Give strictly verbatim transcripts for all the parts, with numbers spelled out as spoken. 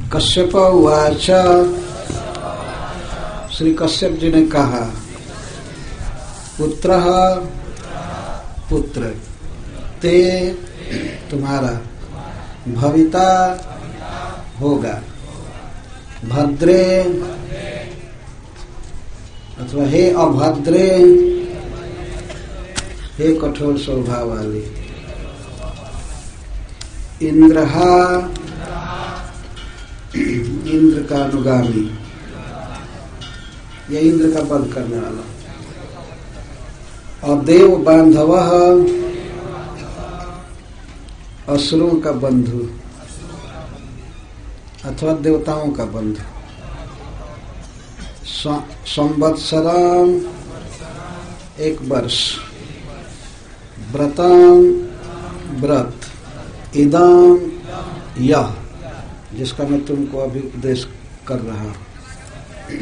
कश्यप उवाच, श्री कश्यप जी ने कहा, पुत्रः पुत्र, ते तुम्हारा, भविता होगा, भद्रे अथवा हे अभद्रे, हे कठोर स्वभाव वाली, इंद्रहा, इंद्र का अनुगामी, यह इंद्र का वध करने वाला, और देव बांधव, असुरों का बंधु अथवा देवताओं का बंधु, संवत्सराम, एक वर्ष, व्रताम, व्रत, इदाम, यह जिसका मैं तुमको अभी उपदेश कर रहा हूं,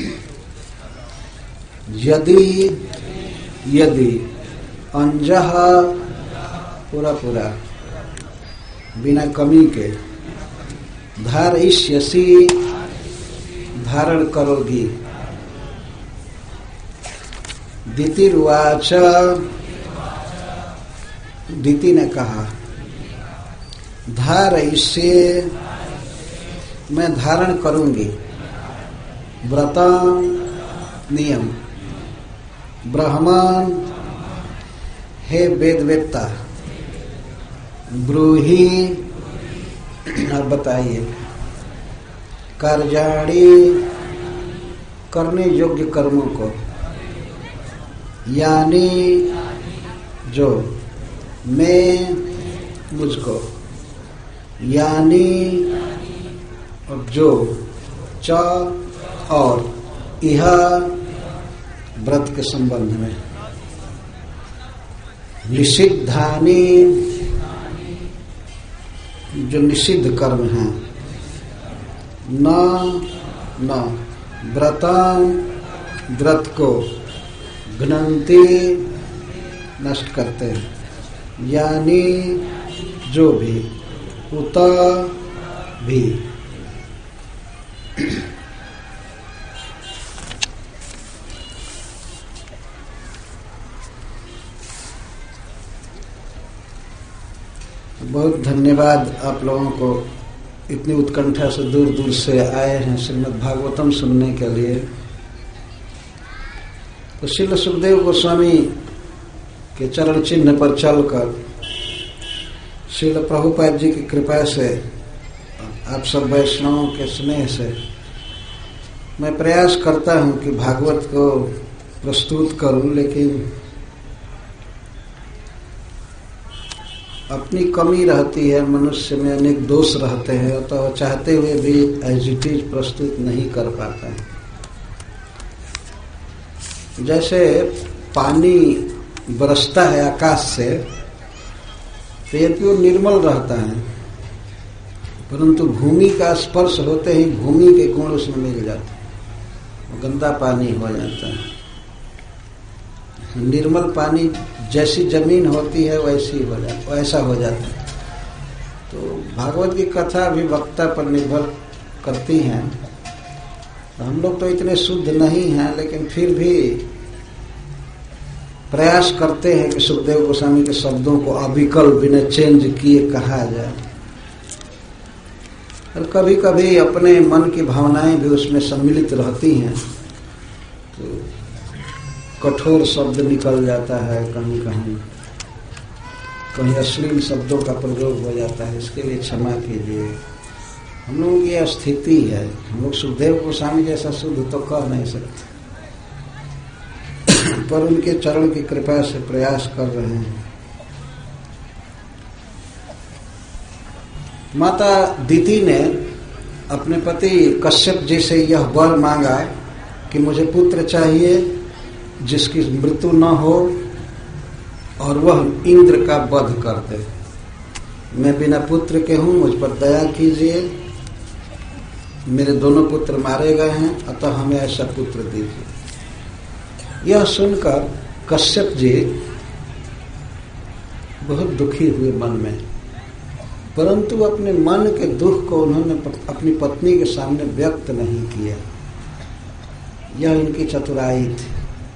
यदि यदि अंजह, पूरा पूरा बिना कमी के, धारयिष्यसि, धारण करोगी, दितिर्वाच, दिति ने कहा, धारयिष्ये, मैं धारण करूंगी, व्रताम, नियम, ब्राह्मण, हे वेदवेत्ता, ब्रूहि, अब बताइए, कार्याणि, करने योग्य कर्मों को, यानी जो, मैं मुझको, यानी और जो, च और, इह व्रत के संबंध में, निषिद्धानि, जो निषिद्ध कर्म हैं, न न व्रतां, व्रत को, घ्नन्ति, नष्ट करते हैं, यानी जो भी, उत भी, बहुत धन्यवाद आप लोगों को, इतनी उत्कंठा से दूर दूर से आए हैं श्रीमद् भागवतम सुनने के लिए। तो श्रील सुखदेव गोस्वामी के चरण चिन्ह पर चलकर श्रील प्रभुपाद जी की कृपा से, आप सब वैष्णवों के स्नेह से मैं प्रयास करता हूं कि भागवत को प्रस्तुत करूं, लेकिन अपनी कमी रहती है, मनुष्य में अनेक दोष रहते हैं, तो चाहते हुए भी एज इट इज प्रस्तुत नहीं कर पाता है। जैसे पानी बरसता है आकाश से, तो यदि वो निर्मल रहता है, परंतु भूमि का स्पर्श होते ही भूमि के गुण उसमें मिल जाते हैं, गंदा पानी हो जाता है। निर्मल पानी जैसी जमीन होती है वैसी हो जाता वैसा हो जाता है। तो भागवत की कथा भी वक्ता पर निर्भर करती हैं। तो हम लोग तो इतने शुद्ध नहीं हैं, लेकिन फिर भी प्रयास करते हैं कि सुखदेव गोस्वामी के शब्दों को अविकल बिना चेंज किए कहा जाए। और कभी कभी अपने मन की भावनाएं भी उसमें सम्मिलित रहती हैं, तो कठोर शब्द निकल जाता है, कहीं कहीं कहीं अश्लील शब्दों का प्रयोग हो जाता है, इसके लिए क्षमा कीजिए। हम लोगों की यह स्थिति है, हम लोग सुखदेव गोस्वामी जैसा शुद्ध तो कह नहीं सकते, पर उनके चरण की कृपा से प्रयास कर रहे हैं। माता दिति ने अपने पति कश्यप जी से यह वर मांगा कि मुझे पुत्र चाहिए जिसकी मृत्यु न हो और वह इंद्र का वध कर दे। मैं बिना पुत्र के हूं, मुझ पर दया कीजिए। मेरे दोनों पुत्र मारे गए हैं, अतः हमें ऐसा पुत्र दीजिए। यह सुनकर कश्यप जी बहुत दुखी हुए मन में, परंतु अपने मन के दुख को उन्होंने अपनी पत्नी के सामने व्यक्त नहीं किया। यह इनकी चतुराई थी।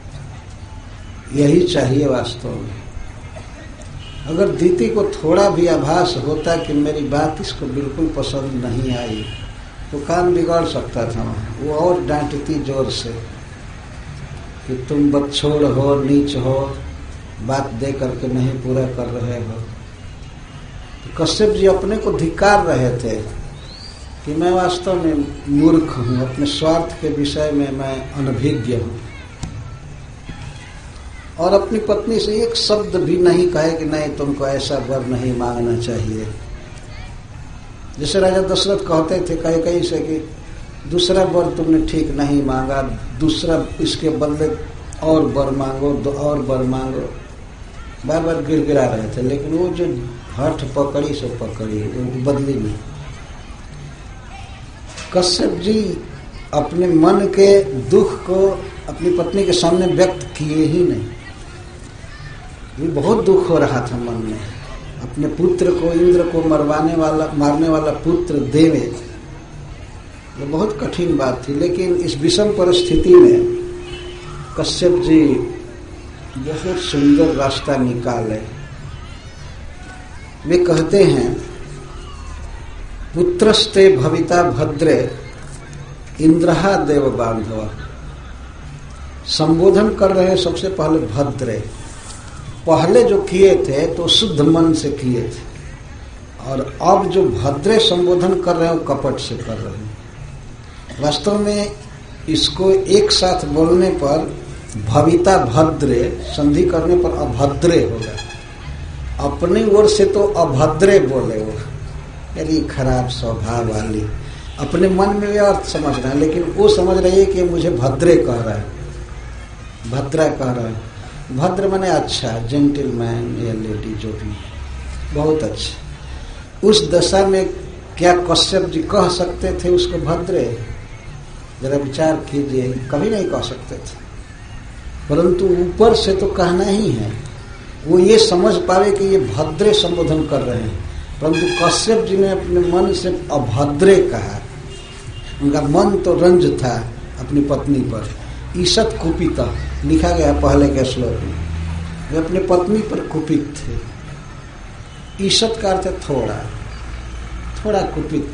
यही चाहिए वास्तव में। अगर दीदी को थोड़ा भी आभास होता कि मेरी बात इसको बिल्कुल पसंद नहीं आई तो काम बिगड़ सकता था। वो और डांटती जोर से कि तुम बदछोड़ हो, नीच हो, बात दे करके नहीं पूरा कर रहे हो। तो कश्यप जी अपने को धिक्कार रहे थे कि मैं वास्तव में मूर्ख हूँ, अपने स्वार्थ के विषय में मैं अनभिज्ञ हूँ। और अपनी पत्नी से एक शब्द भी नहीं कहे कि नहीं तुमको ऐसा वर नहीं मांगना चाहिए। जैसे राजा दशरथ कहते थे कहीं कहीं से कि दूसरा वर तुमने ठीक नहीं मांगा, दूसरा इसके बदले और वर मांगो, दो और वर मांगो, बार बार गिड़गिड़ा रहे थे। लेकिन वो जो हठ पकड़ी सो पकड़ी, वो बदली नहीं। कश्यप जी अपने मन के दुख को अपनी पत्नी के सामने व्यक्त किए ही नहीं। ये बहुत दुख हो रहा था मन में। अपने पुत्र को, इंद्र को मरवाने वाला मारने वाला पुत्र देवे, ये बहुत कठिन बात थी। लेकिन इस विषम परिस्थिति में कश्यप जी बहुत सुंदर रास्ता निकाले। वे कहते हैं पुत्रस्ते भविता भद्रे इंद्रहा देव बांधव। संबोधन कर रहे हैं सबसे पहले भद्रे। पहले जो किए थे तो शुद्ध मन से किए थे, और अब जो भद्रे संबोधन कर रहे हैं वो कपट से कर रहे हैं। वास्तव में इसको एक साथ बोलने पर भविता भद्रे, संधि करने पर अभद्रे होगा। अपनी ओर से तो अभद्रे बोले वो, यानी खराब स्वभाव वाली। अपने मन में यह अर्थ समझ रहे हैं, लेकिन वो समझ रही है कि मुझे भद्रे कह रहा है, भद्रा कह रहा है। भद्र माने अच्छा, जेंटलमैन या लेडी, जो भी, बहुत अच्छा। उस दशा में क्या कश्यप जी कह सकते थे उसको भद्रे? जरा विचार कीजिए, कभी नहीं कह सकते थे। परंतु ऊपर से तो कहना ही है। वो ये समझ पावे कि ये भद्रे संबोधन कर रहे हैं, परंतु कश्यप जी ने अपने मन से अभद्रे कहा। उनका मन तो रंज था अपनी पत्नी पर। ईशत कुपित लिखा गया पहले के श्लोक में। वे अपने पत्नी पर कुपित थे। ईशत का अर्थ थोड़ा थोड़ा कुपित,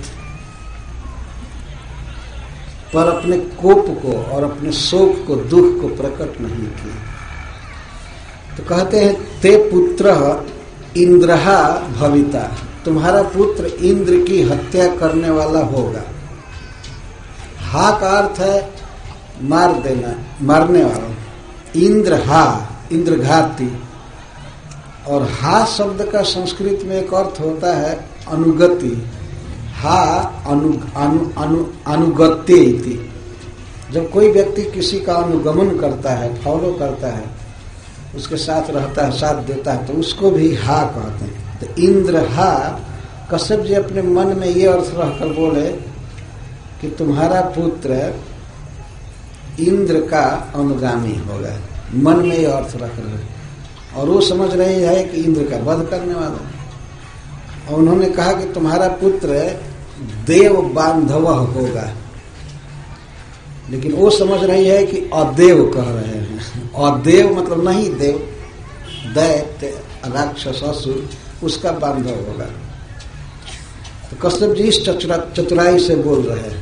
पर अपने कोप को और अपने शोक को, दुख को प्रकट नहीं किया। तो कहते हैं ते पुत्र इंद्रहा भविता, तुम्हारा पुत्र इंद्र की हत्या करने वाला होगा। हा का अर्थ है मार देना, मारने वाला। इंद्र हा, इंद्रघाती। और हा शब्द का संस्कृत में एक अर्थ होता है अनुगति। हा अनु, अनु, अनु, अनुगत्य इति। जब कोई व्यक्ति किसी का अनुगमन करता है, फॉलो करता है, उसके साथ रहता है, साथ देता है, तो उसको भी हा कहते हैं। तो इंद्र हा, कश्यप जी अपने मन में ये अर्थ रहकर बोले कि तुम्हारा पुत्र इंद्र का अनुगामी होगा। मन में ये अर्थ रख रहे हैं, और वो समझ रहे है कि इंद्र का वध करने वाला। और उन्होंने कहा कि तुम्हारा पुत्र देव बांधव होगा, लेकिन वो समझ रही है कि अदेव कह रहे हैं। अदेव मतलब नहीं देव, दैत्य, राक्षस, असुर, उसका बांधव होगा। तो कश्यप जी इस चतुराई से बोल रहे हैं।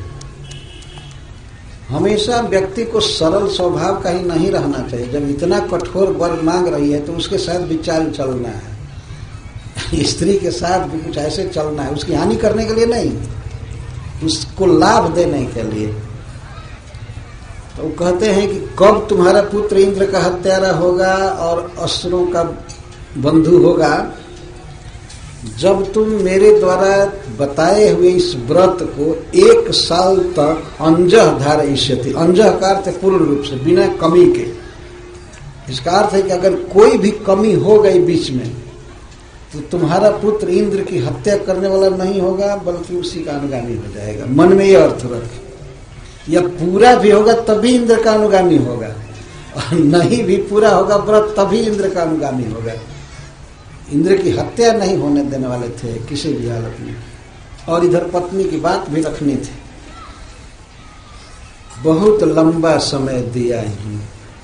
हमेशा व्यक्ति को सरल स्वभाव का ही नहीं रहना चाहिए। जब इतना कठोर वर मांग रही है तो उसके साथ भी चाल चलना है। स्त्री के साथ भी कुछ ऐसे चलना है, उसकी हानि करने के लिए नहीं, उसको लाभ देने के लिए। तो वो कहते हैं कि कब तुम्हारा पुत्र इंद्र का हत्यारा होगा और असुरों का बंधु होगा? जब तुम मेरे द्वारा बताए हुए इस व्रत को एक साल तक अंजह धारयिष्यति। अंजह का अर्थ है पूर्ण रूप से, बिना कमी के। इसका अर्थ है कि अगर कोई भी कमी हो गई बीच में तो तुम्हारा पुत्र इंद्र की हत्या करने वाला नहीं होगा, बल्कि उसी का अनुगामी हो जाएगा। मन में ये अर्थ रख। या पूरा भी होगा तभी इंद्र का अनुगामी होगा, और नहीं भी पूरा होगा व्रत तभी इंद्र का अनुगामी होगा। इंद्र की हत्या नहीं होने देने वाले थे किसी भी हालत में, और इधर पत्नी की बात भी रखनी थी। बहुत लंबा समय दिया ही,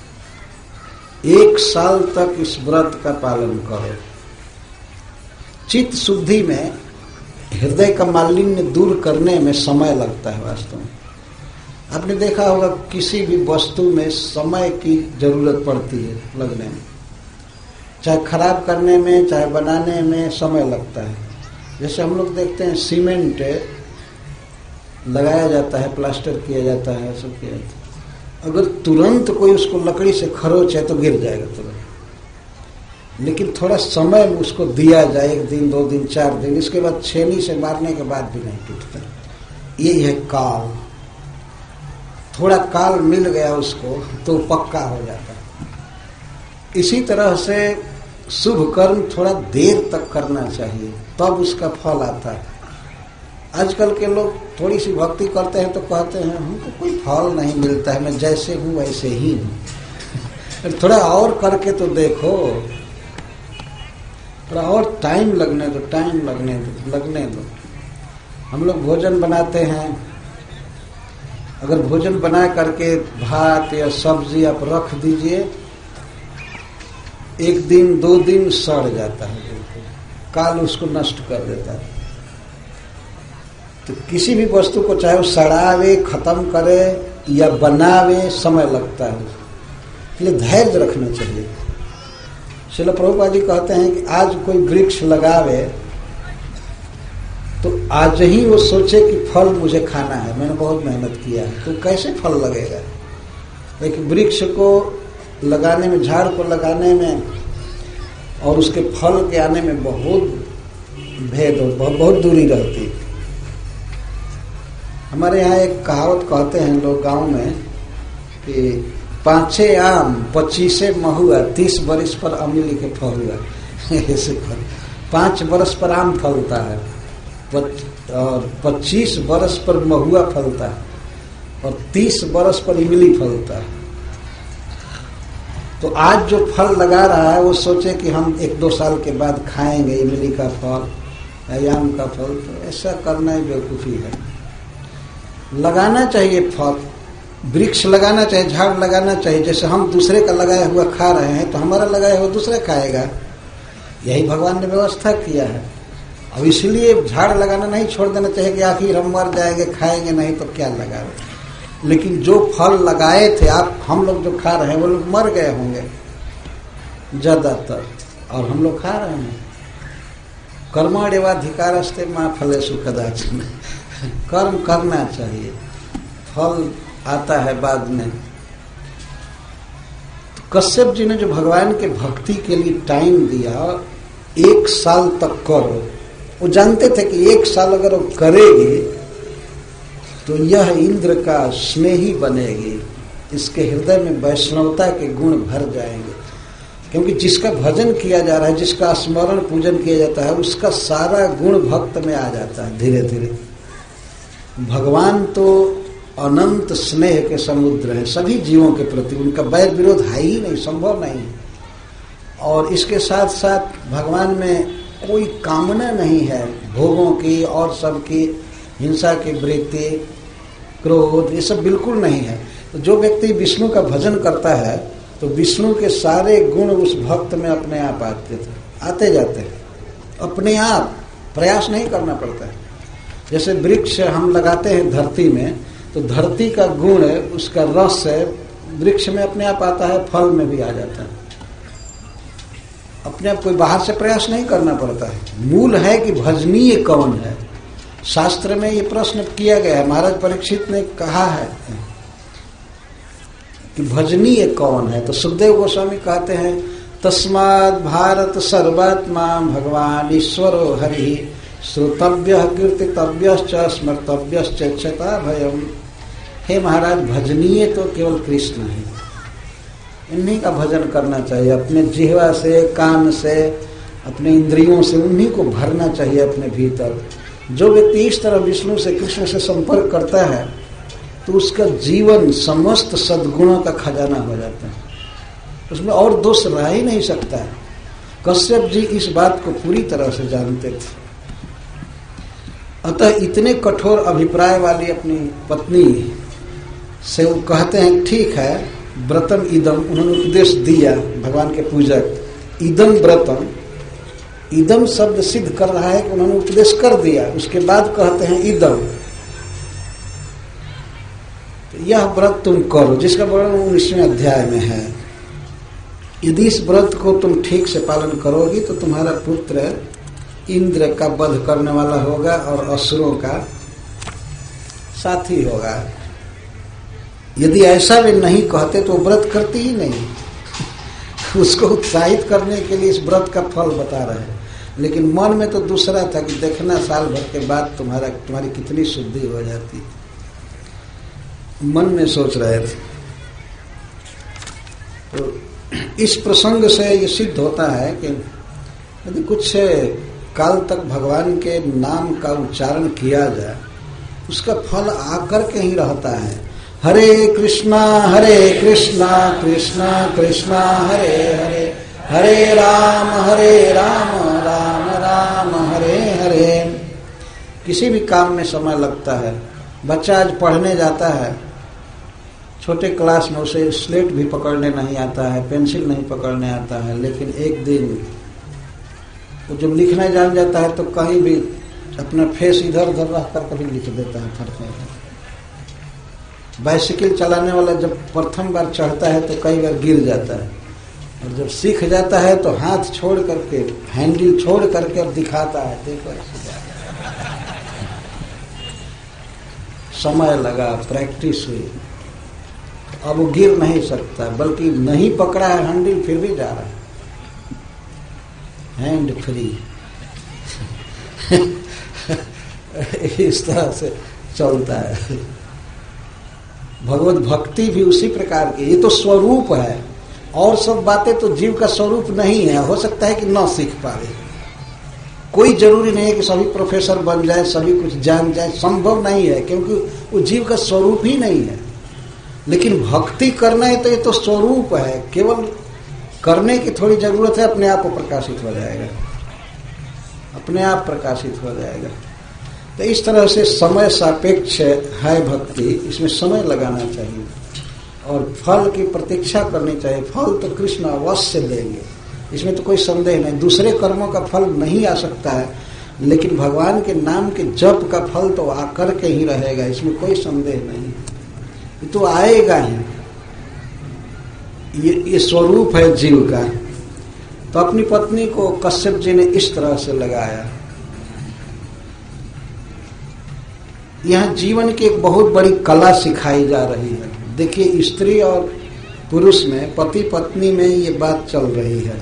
एक साल तक इस व्रत का पालन करो। चित्त शुद्धि में, हृदय का मालिन्य दूर करने में समय लगता है। वास्तव में आपने देखा होगा किसी भी वस्तु में समय की जरूरत पड़ती है लगने में, चाहे खराब करने में चाहे बनाने में समय लगता है। जैसे हम लोग देखते हैं सीमेंट लगाया जाता है, प्लास्टर किया जाता है, सब किया जाता है, अगर तुरंत कोई उसको लकड़ी से खरोचे तो गिर जाएगा तुरंत, लेकिन थोड़ा समय उसको दिया जाए, एक दिन दो दिन चार दिन, इसके बाद छेनी से मारने के बाद भी नहीं टूटता। ये है काल, थोड़ा काल मिल गया उसको तो पक्का हो जाता है। इसी तरह से शुभ कर्म थोड़ा देर तक करना चाहिए, तब उसका फल आता है। आजकल के लोग थोड़ी सी भक्ति करते हैं तो कहते हैं हमको कोई फल नहीं मिलता है, मैं जैसे हूँ वैसे ही हूँ। थोड़ा और करके तो देखो, थोड़ा और टाइम लगने दो, टाइम लगने दो लगने दो हम लोग भोजन बनाते हैं, अगर भोजन बना करके भात या सब्जी आप रख दीजिए, एक दिन दो दिन सड़ जाता है, बिल्कुल काल उसको नष्ट कर देता है। तो किसी भी वस्तु को चाहे वो सड़ावे, खत्म करे या बनावे, समय लगता है, इसलिए धैर्य रखना चाहिए। श्रील प्रभुपाद जी कहते हैं कि आज कोई वृक्ष लगावे तो आज ही वो सोचे कि फल मुझे खाना है, मैंने बहुत मेहनत किया है, तो कैसे फल लगेगा। एक वृक्ष को लगाने में, झाड़ को लगाने में और उसके फल के आने में बहुत भेद हो, बहुत, बहुत दूरी रहती है। हमारे यहाँ एक कहावत कहते हैं लोग गांव में कि पांचे आम पच्चीसे महुआ, तीस बरस पर अमिली के फहुआ। ऐसे पांच बरस पर आम फलता है और पच्चीस बरस पर महुआ फलता है और तीस बरस पर इमली फलता है। तो आज जो फल लगा रहा है वो सोचे कि हम एक दो साल के बाद खाएंगे इमली का फल या आम का फल, तो ऐसा करना ही बेवकूफ़ी है। लगाना चाहिए फल, वृक्ष लगाना चाहिए, झाड़ लगाना चाहिए। जैसे हम दूसरे का लगाया हुआ खा रहे हैं तो हमारा लगाया हुआ दूसरा खाएगा, यही भगवान ने व्यवस्था किया है। अब इसलिए झाड़ लगाना नहीं छोड़ देना चाहिए कि आखिर हम मर जाएंगे, खाएंगे नहीं तो क्या लगा रहे। लेकिन जो फल लगाए थे आप, हम लोग जो खा रहे हैं वो लोग मर गए होंगे ज्यादातर, और हम लोग खा रहे हैं। कर्मण्येवाधिकारस्ते मा फलेषु कदाचन, कर्म करना चाहिए, फल आता है बाद में। तो कश्यप जी ने जो भगवान के भक्ति के लिए टाइम दिया, एक साल तक करो, वो जानते थे कि एक साल अगर वो करेगी तो यह इंद्र का स्नेही बनेगी, इसके हृदय में वैष्णवता के गुण भर जाएंगे। क्योंकि जिसका भजन किया जा रहा है, जिसका स्मरण पूजन किया जाता है, उसका सारा गुण भक्त में आ जाता है धीरे धीरे। भगवान तो अनंत स्नेह के समुद्र है सभी जीवों के प्रति, उनका वैर विरोध है ही नहीं, संभव नहीं। और इसके साथ साथ भगवान में कोई कामना नहीं है भोगों की और सबकी, हिंसा की वृत्ति, क्रोध, ये सब बिल्कुल नहीं है। तो जो व्यक्ति विष्णु का भजन करता है तो विष्णु के सारे गुण उस भक्त में अपने आप आते थे आते जाते हैं, अपने आप, प्रयास नहीं करना पड़ता है। जैसे वृक्ष हम लगाते हैं धरती में, तो धरती का गुण, उसका रस है, वृक्ष में अपने आप आता है, फल में भी आ जाता है। अपने आप कोई बाहर से प्रयास नहीं करना पड़ता है। मूल है कि भजनीय कौन है। शास्त्र में ये प्रश्न किया गया है, महाराज परीक्षित ने कहा है कि भजनीय कौन है। तो सुखदेव गोस्वामी कहते हैं, तस्माद् भारत सर्वात्मा भगवान ईश्वरो हरि, श्रोतव्य कीर्तितव्यश्च स्मर्तव्यश्च क्षता भयम। हे महाराज, भजनीय तो केवल कृष्ण है, इन्हीं का भजन करना चाहिए। अपने जिह्वा से, कान से, अपने इंद्रियों से उन्हीं को भरना चाहिए अपने भीतर। जो व्यक्ति इस तरह विष्णु से, कृष्ण से संपर्क करता है तो उसका जीवन समस्त सद्गुणों का खजाना हो जाता है, उसमें और दोष रह ही नहीं सकता है। कश्यप जी इस बात को पूरी तरह से जानते थे। अतः इतने कठोर अभिप्राय वाली अपनी पत्नी से वो कहते हैं ठीक है, व्रतम इदम, उन्होंने उपदेश दिया भगवान के पूजक, इदम व्रतम, इदम शब्द सिद्ध कर रहा है कि उन्होंने उपदेश कर दिया, उसके बाद कहते हैं इदम, तो यह व्रत तुम करो, जिसका वर्णन उन्नीसवें अध्याय में है। यदि इस व्रत को तुम ठीक से पालन करोगी तो तुम्हारा पुत्र इंद्र का वध करने वाला होगा और असुरों का साथी होगा। यदि ऐसा वे नहीं कहते तो व्रत करती ही नहीं। उसको उत्साहित करने के लिए इस व्रत का फल बता रहे हैं, लेकिन मन में तो दूसरा था कि देखना साल भर के बाद तुम्हारा तुम्हारी कितनी शुद्धि हो जाती, मन में सोच रहे थे। तो इस प्रसंग से ये सिद्ध होता है कि यदि कुछ काल तक भगवान के नाम का उच्चारण किया जाए, उसका फल आकर के ही रहता है। हरे कृष्णा हरे कृष्णा कृष्णा कृष्णा हरे हरे, हरे राम हरे राम राम राम हरे हरे। किसी भी काम में समय लगता है। बच्चा आज पढ़ने जाता है, छोटे क्लास में उसे स्लेट भी पकड़ने नहीं आता है, पेंसिल नहीं पकड़ने आता है, लेकिन एक दिन वो जब लिखना जान जाता है तो कहीं भी अपना फेस इधर उधर रख कर कभी लिख देता है फटने। बाइसिकल चलाने वाला जब प्रथम बार चढ़ता है तो कई बार गिर जाता है, और जब सीख जाता है तो हाथ छोड़ करके, हैंडल छोड़ करके अब दिखाता है, देखो समय लगा, प्रैक्टिस हुई, अब वो गिर नहीं सकता, बल्कि नहीं पकड़ा है हैंडल फिर भी जा रहा है, हैंड फ्री। इस तरह से चलता है। भगवत भक्ति भी उसी प्रकार की, ये तो स्वरूप है, और सब बातें तो जीव का स्वरूप नहीं है। हो सकता है कि न सीख पाए, कोई जरूरी नहीं है कि सभी प्रोफेसर बन जाए, सभी कुछ जान जाए, संभव नहीं है, क्योंकि वो जीव का स्वरूप ही नहीं है। लेकिन भक्ति करना है तो ये तो स्वरूप है, केवल करने की थोड़ी जरूरत है, अपने आप वो प्रकाशित हो जाएगा, अपने आप प्रकाशित हो जाएगा। तो इस तरह से समय सापेक्ष है भक्ति, इसमें समय लगाना चाहिए और फल की प्रतीक्षा करनी चाहिए। फल तो कृष्ण अवश्य देंगे, इसमें तो कोई संदेह नहीं। दूसरे कर्मों का फल नहीं आ सकता है, लेकिन भगवान के नाम के जप का फल तो आकर के ही रहेगा, इसमें कोई संदेह नहीं, ये तो आएगा ही। ये ये स्वरूप है जीव का। तो अपनी पत्नी को कश्यप जी ने इस तरह से लगाया। यहाँ जीवन की एक बहुत बड़ी कला सिखाई जा रही है। देखिए, स्त्री और पुरुष में, पति पत्नी में ये बात चल रही है।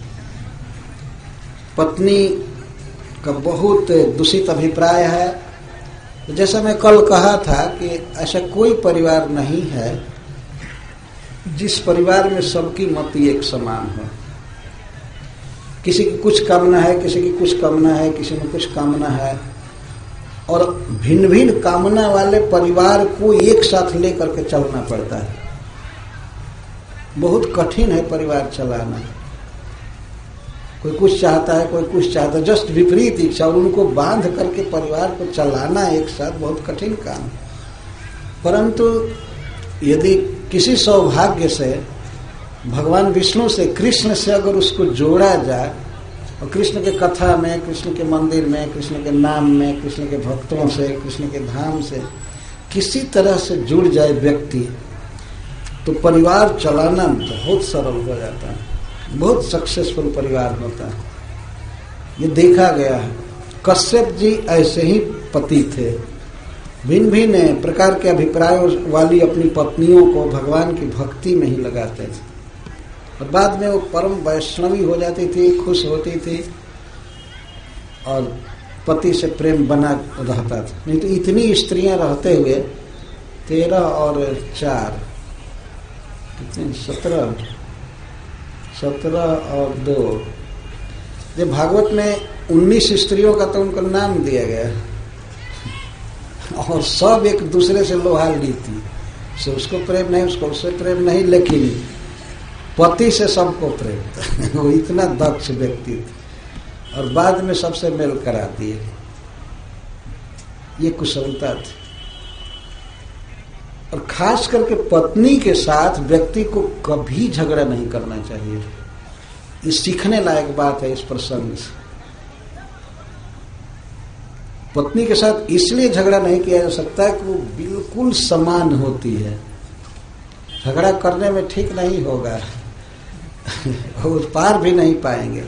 पत्नी का बहुत दूषित अभिप्राय है। तो जैसा मैं कल कहा था कि ऐसा कोई परिवार नहीं है जिस परिवार में सबकी मति एक समान हो। किसी की कुछ कामना है, किसी की कुछ कामना है, किसी में कुछ कामना है, और भिन्न भिन्न कामना वाले परिवार को एक साथ लेकर के चलना पड़ता है। बहुत कठिन है परिवार चलाना। कोई कुछ चाहता है, कोई कुछ चाहता है, जस्ट विपरीत इच्छा, और उनको बांध करके परिवार को चलाना एक साथ बहुत कठिन काम है। परंतु यदि किसी सौभाग्य से भगवान विष्णु से, कृष्ण से अगर उसको जोड़ा जाए, और कृष्ण के कथा में, कृष्ण के मंदिर में, कृष्ण के नाम में, कृष्ण के भक्तों से, कृष्ण के धाम से किसी तरह से जुड़ जाए व्यक्ति, तो परिवार चलाना बहुत सरल हो जाता है, बहुत सक्सेसफुल परिवार होता है। ये देखा गया है। कश्यप जी ऐसे ही पति थे। भिन्न भिन्न प्रकार के अभिप्रायों वाली अपनी पत्नियों को भगवान की भक्ति में ही लगाते थे, और बाद में वो परम वैष्णवी हो जाती थी, खुश होती थी, और पति से प्रेम बना रहता था। नहीं तो इतनी स्त्रियां रहते हुए, तेरह और चार कितने, सत्रह सत्रह और दो, जब भागवत में उन्नीस स्त्रियों का तो उनका नाम दिया गया, और सब एक दूसरे से लोहा ली थी। से उसको प्रेम नहीं, उसको उससे प्रेम नहीं, लेकिन पति से सबको प्रेम था। वो इतना दक्ष व्यक्ति था और बाद में सबसे मेल करा दिए। ये कुशलता थी। और खास करके पत्नी के साथ व्यक्ति को कभी झगड़ा नहीं करना चाहिए। ये सीखने लायक बात है इस प्रसंग से। पत्नी के साथ इसलिए झगड़ा नहीं किया जा सकता है कि वो बिल्कुल समान होती है। झगड़ा करने में ठीक नहीं होगा, वो पार भी नहीं पाएंगे।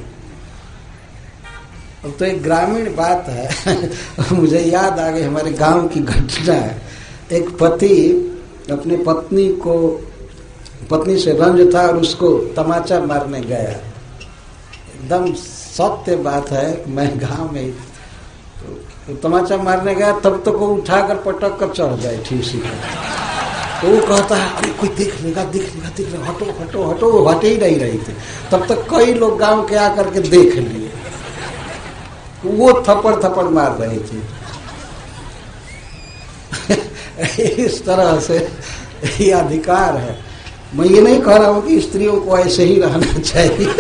अब तो एक ग्रामीण बात है मुझे याद आ गई, हमारे गांव की घटना है। एक पति अपने पत्नी को, पत्नी से रंज था और उसको तमाचा मारने गया। एकदम सत्य बात है। मैं गांव में तो तमाचा मारने गया, तब तक वो उठाकर पटक कर चढ़ गए ठीसी पर। तो वो कहता है अरे कोई देख लेगा देख लेगा देख लेगा, हटो हटो हटो। वो हटे ही नहीं रही थे। तब तक कई लोग गांव के आकर के देख लिए, वो थप्पड़ थप्पड़ मार रहे थे। इस तरह से ये अधिकार है। मैं ये नहीं कह रहा हूं कि स्त्रियों को ऐसे ही रहना चाहिए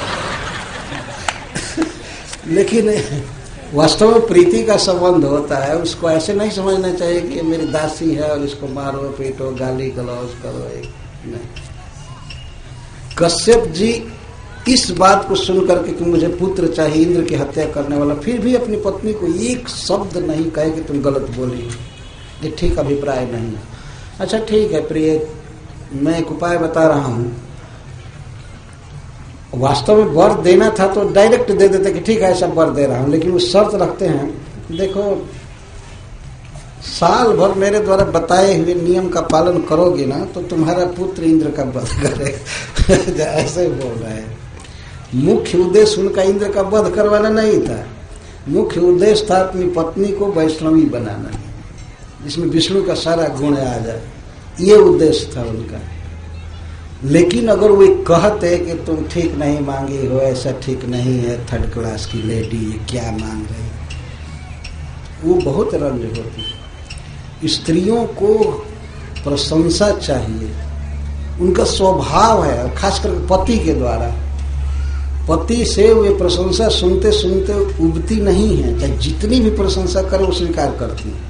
लेकिन वास्तव में प्रीति का संबंध होता है। उसको ऐसे नहीं समझना चाहिए कि मेरी दासी है और इसको मारो पीटो गाली गलौज करो। एक नहीं। कश्यप जी इस बात को सुन करके कि मुझे पुत्र चाहिए, इंद्र की हत्या करने वाला, फिर भी अपनी पत्नी को एक शब्द नहीं कहे कि तुम गलत बोली, ये ठीक अभिप्राय नहीं है। अच्छा ठीक है प्रिय, मैं एक उपाय बता रहा हूं। वास्तव में वर देना था तो डायरेक्ट दे देते कि ठीक है ऐसा वर दे रहा हूं, लेकिन वो शर्त रखते हैं, देखो साल भर मेरे द्वारा बताए हुए नियम का पालन करोगे ना तो तुम्हारा पुत्र इंद्र का वध करेगा ऐसे बोल रहे हैं। मुख्य उद्देश्य उनका इंद्र का वध करवाना नहीं था। मुख्य उद्देश्य था अपनी पत्नी को वैष्णवी बनाना, जिसमें विष्णु का सारा गुण आ जाए। ये उद्देश्य था उनका। लेकिन अगर वो कहते कि तुम ठीक नहीं मांगी हो, ऐसा ठीक नहीं है, थर्ड क्लास की लेडी ये क्या मांग रही, वो बहुत रंज होती। स्त्रियों को प्रशंसा चाहिए, उनका स्वभाव है, खासकर पति के द्वारा। पति से वे प्रशंसा सुनते सुनते उबती नहीं है, चाहे जितनी भी प्रशंसा करे वो स्वीकार करती है।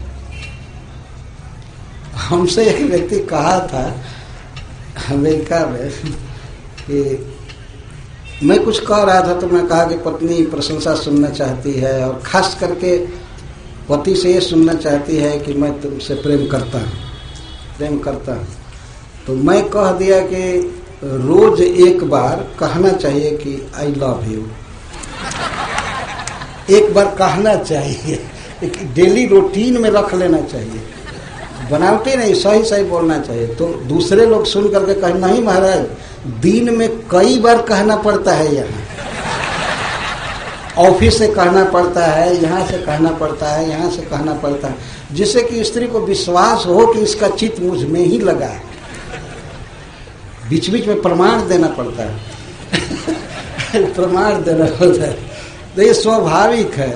हमसे एक व्यक्ति कहा था अमेरिका में कि मैं कुछ कह रहा था तो मैं कहा कि पत्नी प्रशंसा सुनना चाहती है और खास करके पति से ये सुनना चाहती है कि मैं तुमसे प्रेम करता हूँ प्रेम करता हूँ तो मैं कह दिया कि रोज एक बार कहना चाहिए कि आई लव यू। एक बार कहना चाहिए, एक डेली रूटीन में रख लेना चाहिए, बनावटी नहीं, सही सही बोलना चाहिए। तो दूसरे लोग सुन करके कहें नहीं महाराज, दिन में कई बार कहना पड़ता है, यहाँ ऑफिस से कहना पड़ता है, यहाँ से कहना पड़ता है, यहाँ से कहना पड़ता है, जिससे कि स्त्री को विश्वास हो कि इसका चित्त मुझ में ही लगा है। बीच बीच में प्रमाण देना पड़ता है प्रमाण देना होता है, तो ये स्वाभाविक है।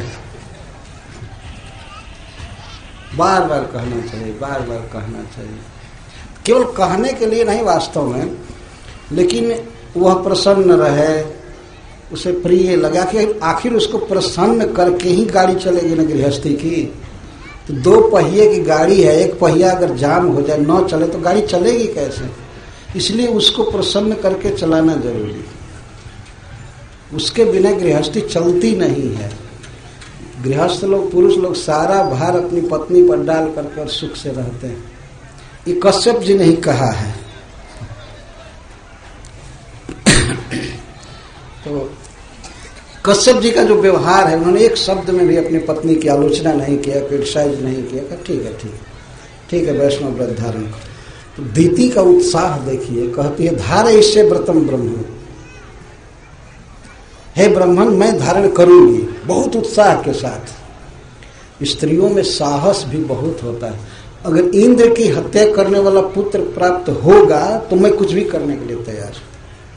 बार बार कहना चाहिए, बार बार कहना चाहिए, केवल कहने के लिए नहीं वास्तव में, लेकिन वह प्रसन्न रहे, उसे प्रिय लगा कि आखिर उसको प्रसन्न करके ही गाड़ी चलेगी ना गृहस्थी की। तो दो पहिए की गाड़ी है, एक पहिया अगर जाम हो जाए, न चले तो गाड़ी चलेगी कैसे? इसलिए उसको प्रसन्न करके चलाना जरूरी, उसके बिना गृहस्थी चलती नहीं है। गृहस्थ लोग, पुरुष लोग सारा भार अपनी पत्नी पर डाल करके और सुख से रहते हैं। ये कश्यप जी ने ही कहा है। तो कश्यप जी का जो व्यवहार है, उन्होंने एक शब्द में भी अपनी पत्नी की आलोचना नहीं किया, क्रिटिसाइज नहीं किया, कहा ठीक है ठीक है ठीक है वैष्णव व्रत धारण करो। तो दीति का उत्साह देखिए, कहती है धारे इससे व्रतम ब्रह्म, हे ब्राह्मण मैं धारण करूंगी, बहुत उत्साह के साथ। स्त्रियों में साहस भी बहुत होता है। अगर इंद्र की हत्या करने वाला पुत्र प्राप्त होगा तो मैं कुछ भी करने के लिए तैयार हूं।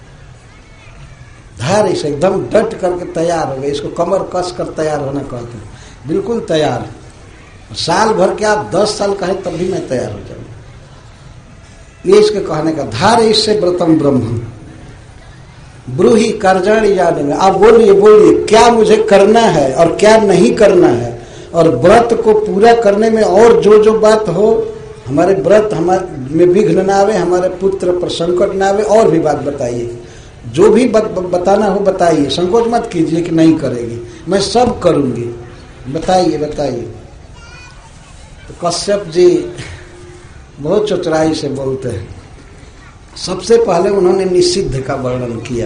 धारे से एकदम डट करके तैयार हो गए, इसको कमर कस कर तैयार होना कहते हैं, बिल्कुल तैयार। साल भर के आप दस साल कहे तब भी मैं तैयार हो जाऊंगा, ये इसके कहने का। धारे इससे व्रतम ब्रह्म, ब्रूही कार्याणि यादव, आप बोलिए बोलिए क्या मुझे करना है और क्या नहीं करना है, और व्रत को पूरा करने में और जो जो बात हो, हमारे व्रत हमारे में विघ्न ना आवे, हमारे पुत्र पर संकट ना आवे, और भी बात बताइए, जो भी बत, बताना हो बताइए, संकोच मत कीजिए कि नहीं करेगी, मैं सब करूंगी, बताइए बताइए। तो कश्यप जी बहुत चतुराई से बोलते हैं। सबसे पहले उन्होंने निषिद्ध का वर्णन किया।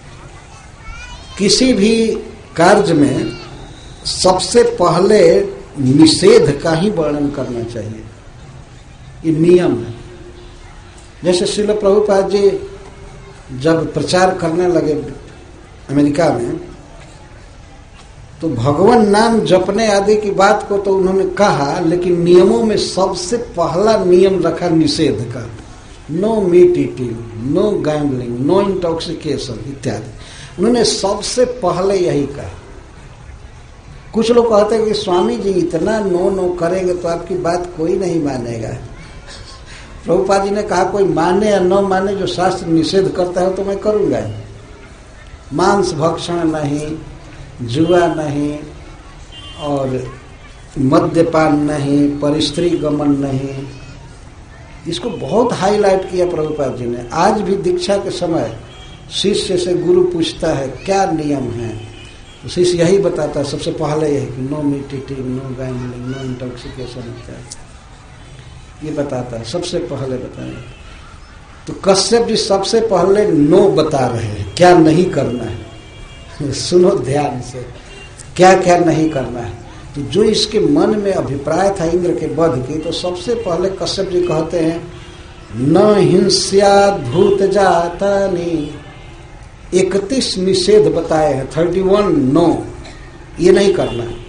किसी भी कार्य में सबसे पहले निषेध का ही वर्णन करना चाहिए, ये नियम है। जैसे श्रील प्रभुपाद जी जब प्रचार करने लगे अमेरिका में, तो भगवान नाम जपने आदि की बात को तो उन्होंने कहा, लेकिन नियमों में सबसे पहला नियम रखा निषेध का। No meat eating, no gambling, no intoxication इत्यादि, उन्होंने सबसे पहले यही कहा। कुछ लोग कहते हैं कि स्वामी जी इतना नो नो करेंगे तो आपकी बात कोई नहीं मानेगा। प्रभुपाद जी ने कहा कोई माने या न माने, जो शास्त्र निषेध करता है तो मैं करूंगा। मांस भक्षण नहीं, जुआ नहीं, और मद्यपान नहीं, परिस्त्री गमन नहीं, इसको बहुत हाईलाइट किया प्रभुपाद जी ने। आज भी दीक्षा के समय शिष्य से गुरु पूछता है क्या नियम है, तो शिष्य यही बताता है सबसे पहले यही कि no meat eating, no gambling, no intoxication इत्यादि, ये बताता है सबसे पहले बताए। तो कश्यप जी सबसे पहले नो बता रहे हैं, क्या नहीं करना है। सुनो ध्यान से, क्या क्या नहीं करना है। तो जो इसके मन में अभिप्राय था इंद्र के वध की, तो सबसे पहले कश्यप जी कहते हैं न हिंस्यात् भूत जातानि, इकतीस निषेध बताए हैं, थर्टी वन नो, ये नहीं करना है।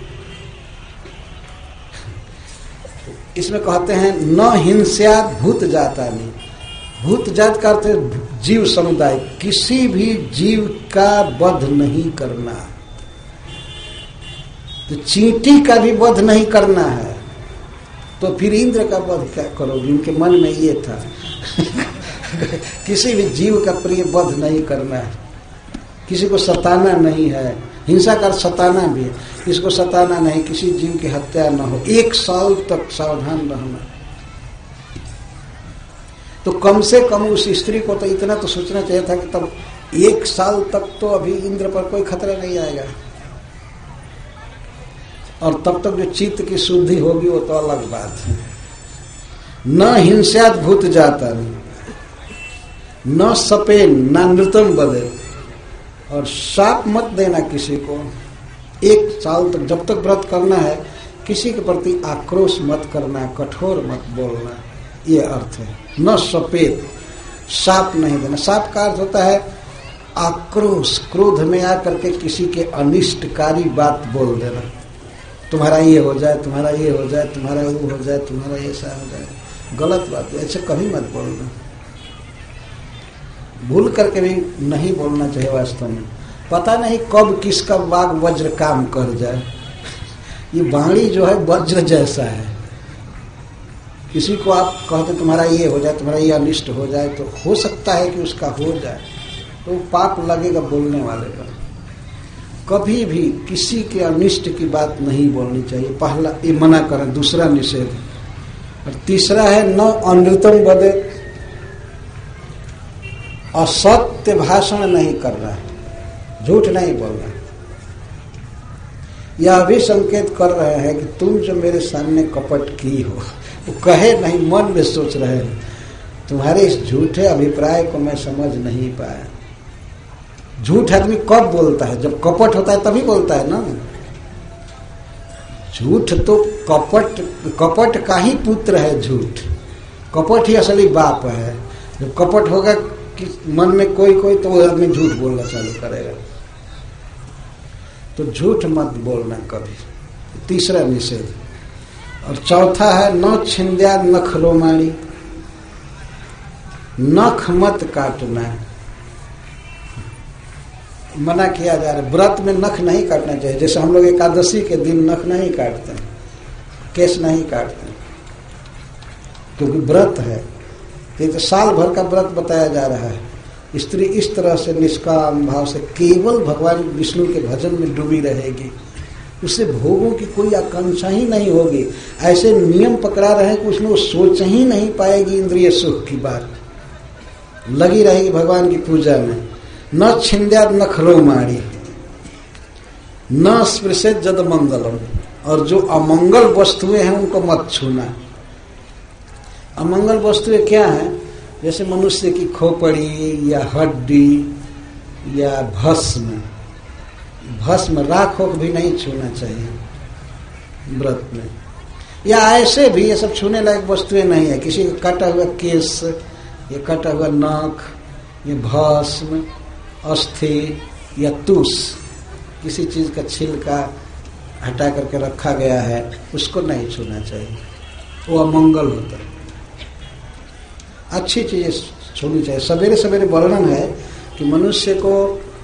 इसमें कहते हैं न हिंस्यात् भूत जातानि, भूत जात का अर्थ जीव समुदाय, किसी भी जीव का वध नहीं करना। तो चींटी का भी वध नहीं करना है, तो फिर इंद्र का वध क्या करोगे? इनके मन में ये था किसी भी जीव का प्रिय वध नहीं करना है, किसी को सताना नहीं है। हिंसा का सताना भी है, इसको सताना नहीं, किसी जीव की हत्या न हो, एक साल तक सावधान रहना। तो कम से कम उस स्त्री को तो इतना तो सोचना चाहिए था कि तब एक साल तक तो अभी इंद्र पर कोई खतरा नहीं आएगा, और तब तक जो चित्त की शुद्धि होगी वो तो अलग बात है। न हिंस्यात् भूत जातानि, न सपेन, न नृतम बदे, और शाप मत देना किसी को। एक साल तक जब तक व्रत करना है, किसी के प्रति आक्रोश मत करना, कठोर मत बोलना, ये अर्थ है। न सपेत, शाप नहीं देना। शाप का अर्थ होता है आक्रोश, क्रोध में आकर के किसी के अनिष्टकारी बात बोल देना, तुम्हारा ये हो जाए, तुम्हारा ये हो जाए, तुम्हारा वो हो जाए, तुम्हारा ऐसा हो जाए, गलत बात है, ऐसे कभी मत बोलना। भूल करके भी नहीं बोलना चाहिए। वास्तव में पता नहीं कब किसका वाग वज्र काम कर जाए। ये वाणी जो है वज्र जैसा है, किसी को आप कहते तुम्हारा ये हो जाए, तुम्हारा ये अनिष्ट हो जाए, तो हो सकता है कि उसका हो जाए, तो पाप लगेगा बोलने वाले का। कभी भी किसी के अनिष्ट की बात नहीं बोलनी चाहिए, पहला ये मना करें। दूसरा निषेध, और तीसरा है न अनृतम बदे, असत्य भाषण नहीं करना है, झूठ नहीं बोलना। यह भी संकेत कर रहे हैं कि तुम जो मेरे सामने कपट की हो, वो कहे नहीं, मन में सोच रहे हैं तुम्हारे इस झूठे अभिप्राय को मैं समझ नहीं पाया। झूठ आदमी कब बोलता है? जब कपट होता है तभी बोलता है ना। झूठ तो कपट कपट का ही पुत्र है झूठ। कपट ही असली बाप है। जब कपट होगा कि मन में कोई कोई, तो वो आदमी झूठ बोलना चालू करेगा। तो झूठ मत बोलना कभी, तीसरा निषेध। और चौथा है न छिंद्या नख रोमाणी, नख मत काटना, मना किया जा रहा है। व्रत में नख नहीं काटना चाहिए। जैसे हम लोग एकादशी के दिन नख नहीं काटते, केस नहीं काटते, क्योंकि व्रत है। ये तो साल भर का व्रत बताया जा रहा है। स्त्री इस तरह से निष्काम भाव से केवल भगवान विष्णु के भजन में डूबी रहेगी, उसे भोगों की कोई आकांक्षा ही नहीं होगी, ऐसे नियम पकड़ा रहे कि उसमें वो सोच ही नहीं पाएगी इंद्रिय सुख की बात, लगी रहेगी भगवान की पूजा में। न छिंद्या न खरो मारी न स्पृशे जद मंगलम, और जो अमंगल वस्तुएं हैं उनको मत छूना। अमंगल वस्तुएं क्या है? जैसे मनुष्य की खोपड़ी या हड्डी या भस्म, भस्म राख को भी नहीं छूना चाहिए व्रत में, या ऐसे भी ये सब छूने लायक वस्तुएं नहीं है। किसी का कटा हुआ केस, ये कटा हुआ नाक, ये भस्म, अस्थि या तुष, किसी चीज का छिलका हटा करके रखा गया है, उसको नहीं छूना चाहिए, वो अमंगल होता है। अच्छी चीजें छूनी चाहिए। सवेरे सवेरे वर्णन है कि मनुष्य को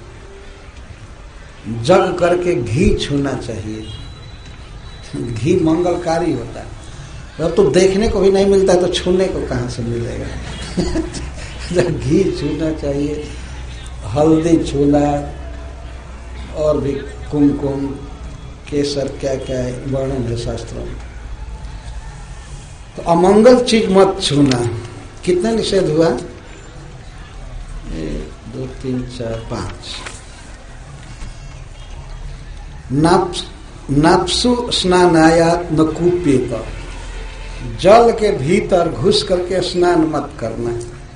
जग करके घी छूना चाहिए, घी मंगलकारी होता है। अब तो देखने को भी नहीं मिलता है तो छूने को कहाँ से मिलेगा। जब घी छूना चाहिए, हल्दी छूना, और भी कुमकुम, केसर, क्या क्या है वर्णन है शास्त्रों में। तो अमंगल चीज मत छूना। कितना निषेध हुआ? एक दो तीन चार पांच। नाप्स नाप्सु स्नानायात न कूपेत, जल के भीतर घुस करके स्नान मत करना।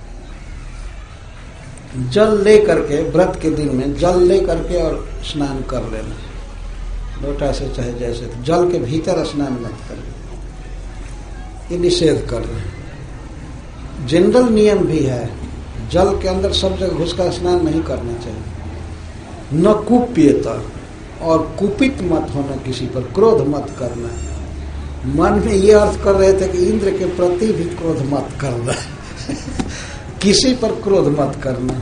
जल ले करके, व्रत के दिन में जल ले करके और स्नान कर लेना, लोटा से चाहे जैसे, जल के भीतर स्नान मत करना, ये निषेध कर रहे हैं। जनरल नियम भी है, जल के अंदर सब जगह घुसकर स्नान नहीं करना चाहिए। न कुप्येत, और कुपित मत होना, किसी पर क्रोध मत करना। मन में ये अर्थ कर रहे थे कि इंद्र के प्रति भी क्रोध मत करना। किसी पर क्रोध मत करना।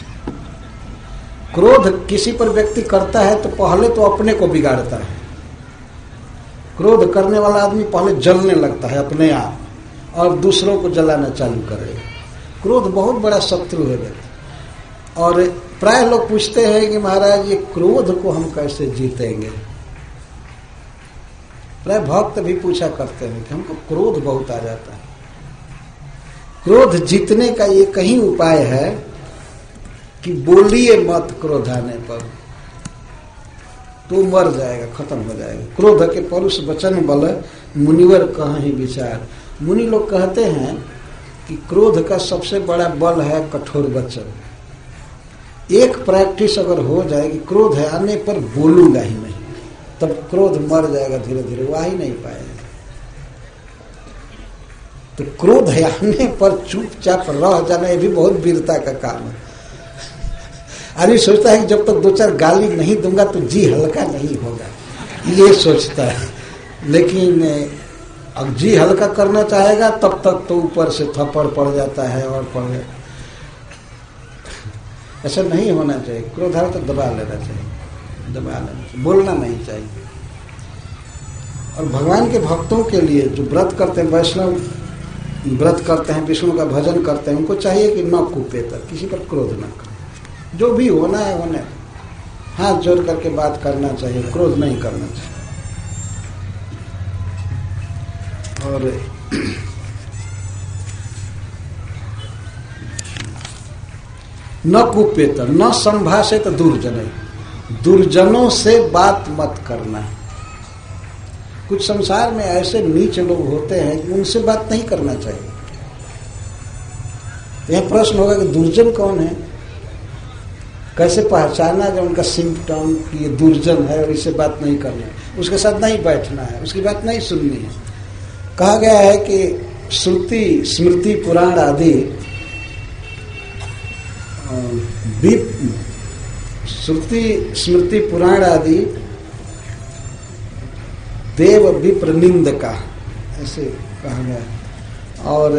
क्रोध किसी पर व्यक्ति करता है तो पहले तो अपने को बिगाड़ता है। क्रोध करने वाला आदमी पहले जलने लगता है अपने आप, और दूसरों को जलाना चालू करेगा। क्रोध बहुत बड़ा शत्रु है व्यक्ति। और प्राय लोग पूछते हैं कि महाराज ये क्रोध को हम कैसे जीतेंगे। प्राय भक्त भी पूछा करते हैं कि हमको क्रोध बहुत आ जाता है। क्रोध जीतने का एक ही उपाय है कि बोलिए मत क्रोध आने पर, तो मर जाएगा, खत्म हो जाएगा। क्रोध के परुष वचन बल मुनिवर कहीं विचार। मुनि लोग कहते हैं कि क्रोध का सबसे बड़ा बल है कठोर वचन। एक प्रैक्टिस अगर हो जाए कि क्रोध है आने पर बोलूंगा ही नहीं, तब क्रोध मर जाएगा धीरे धीरे, वो आ ही नहीं पाएगा। तो क्रोध आने पर चुपचाप रह जाना, ये भी बहुत वीरता का काम है। आदमी सोचता है कि जब तक दो चार गाली नहीं दूंगा तो जी हल्का नहीं होगा, ये सोचता है। लेकिन अब जी हल्का करना चाहेगा तब तक तो ऊपर से थप्पड़ पड़ जाता है और पड़ जाता। ऐसा नहीं होना चाहिए। क्रोध आए तो दबा लेना चाहिए, दबा लेना चाहिए, बोलना नहीं चाहिए। और भगवान के भक्तों के लिए जो व्रत करते हैं, वैष्णव व्रत करते हैं, विष्णु का भजन करते हैं, उनको चाहिए कि न कूपेत, किसी पर क्रोध न करें। जो भी होना है होने, हाथ जोड़ करके बात करना चाहिए, क्रोध नहीं करना चाहिए। और न कूपेत न संभाषित दुर्जन, दुर्जनों से बात मत करना। कुछ संसार में ऐसे नीच लोग होते हैं कि उनसे बात नहीं करना चाहिए। यह प्रश्न होगा कि दुर्जन कौन है, कैसे पहचाना जब उनका सिम्पटम कि ये दुर्जन है और इससे बात नहीं करना है, उसके साथ नहीं बैठना है, उसकी बात नहीं सुननी है। कहा गया है कि श्रुति स्मृति पुराण आदि, श्रुति स्मृति पुराण आदि देव विप्र निंद का, ऐसे कहा गया। और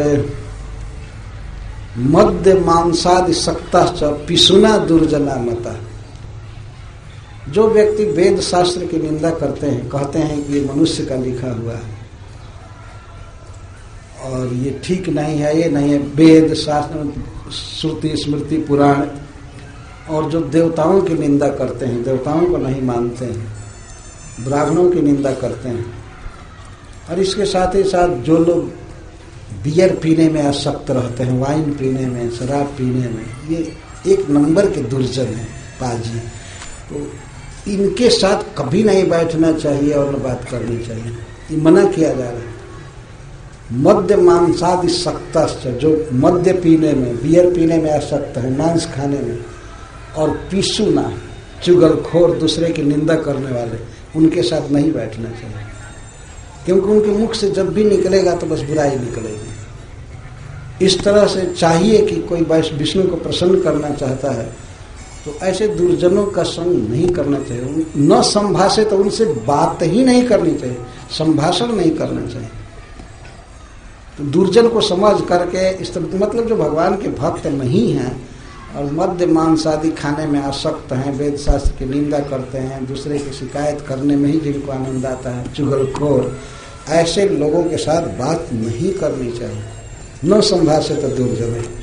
मध्य मांसादि सक्ता च पिसुना दुर्जना मता, जो व्यक्ति वेद शास्त्र की निंदा करते हैं, कहते हैं कि ये मनुष्य का लिखा हुआ है और ये ठीक नहीं है, ये नहीं है। वेद शास्त्र श्रुति स्मृति पुराण और जो देवताओं की निंदा करते हैं, देवताओं को नहीं मानते हैं, ब्राह्मणों की निंदा करते हैं, और इसके साथ ही साथ जो लोग बियर पीने में आसक्त रहते हैं, वाइन पीने में, शराब पीने में, ये एक नंबर के दुर्जन हैं पाजी। तो इनके साथ कभी नहीं बैठना चाहिए और न बात करनी चाहिए, ये मना किया जा रहा है। मद्य मांसादि सक्तश्च, जो मद्य पीने में, बियर पीने में आसक्त है, मांस खाने में, और पिसूना चुगलखोर, दूसरे की निंदा करने वाले, उनके साथ नहीं बैठना चाहिए, क्योंकि उनके मुख से जब भी निकलेगा तो बस बुराई निकलेगी। इस तरह से चाहिए कि कोई विष्णु को प्रसन्न करना चाहता है तो ऐसे दुर्जनों का संग नहीं करना चाहिए। न संभाषे तो उनसे बात ही नहीं करनी चाहिए, संभाषण नहीं करना चाहिए। तो दुर्जन को समझ करके इस तरह, मतलब जो भगवान के भक्त नहीं हैं और मद्य मांस आदि खाने में आसक्त हैं, वेद शास्त्र की निंदा करते हैं, दूसरे की शिकायत करने में ही जिनको आनंद आता है, चुगलखोर, ऐसे लोगों के साथ बात नहीं करनी चाहिए। न संभाषे तो दुर्जन है।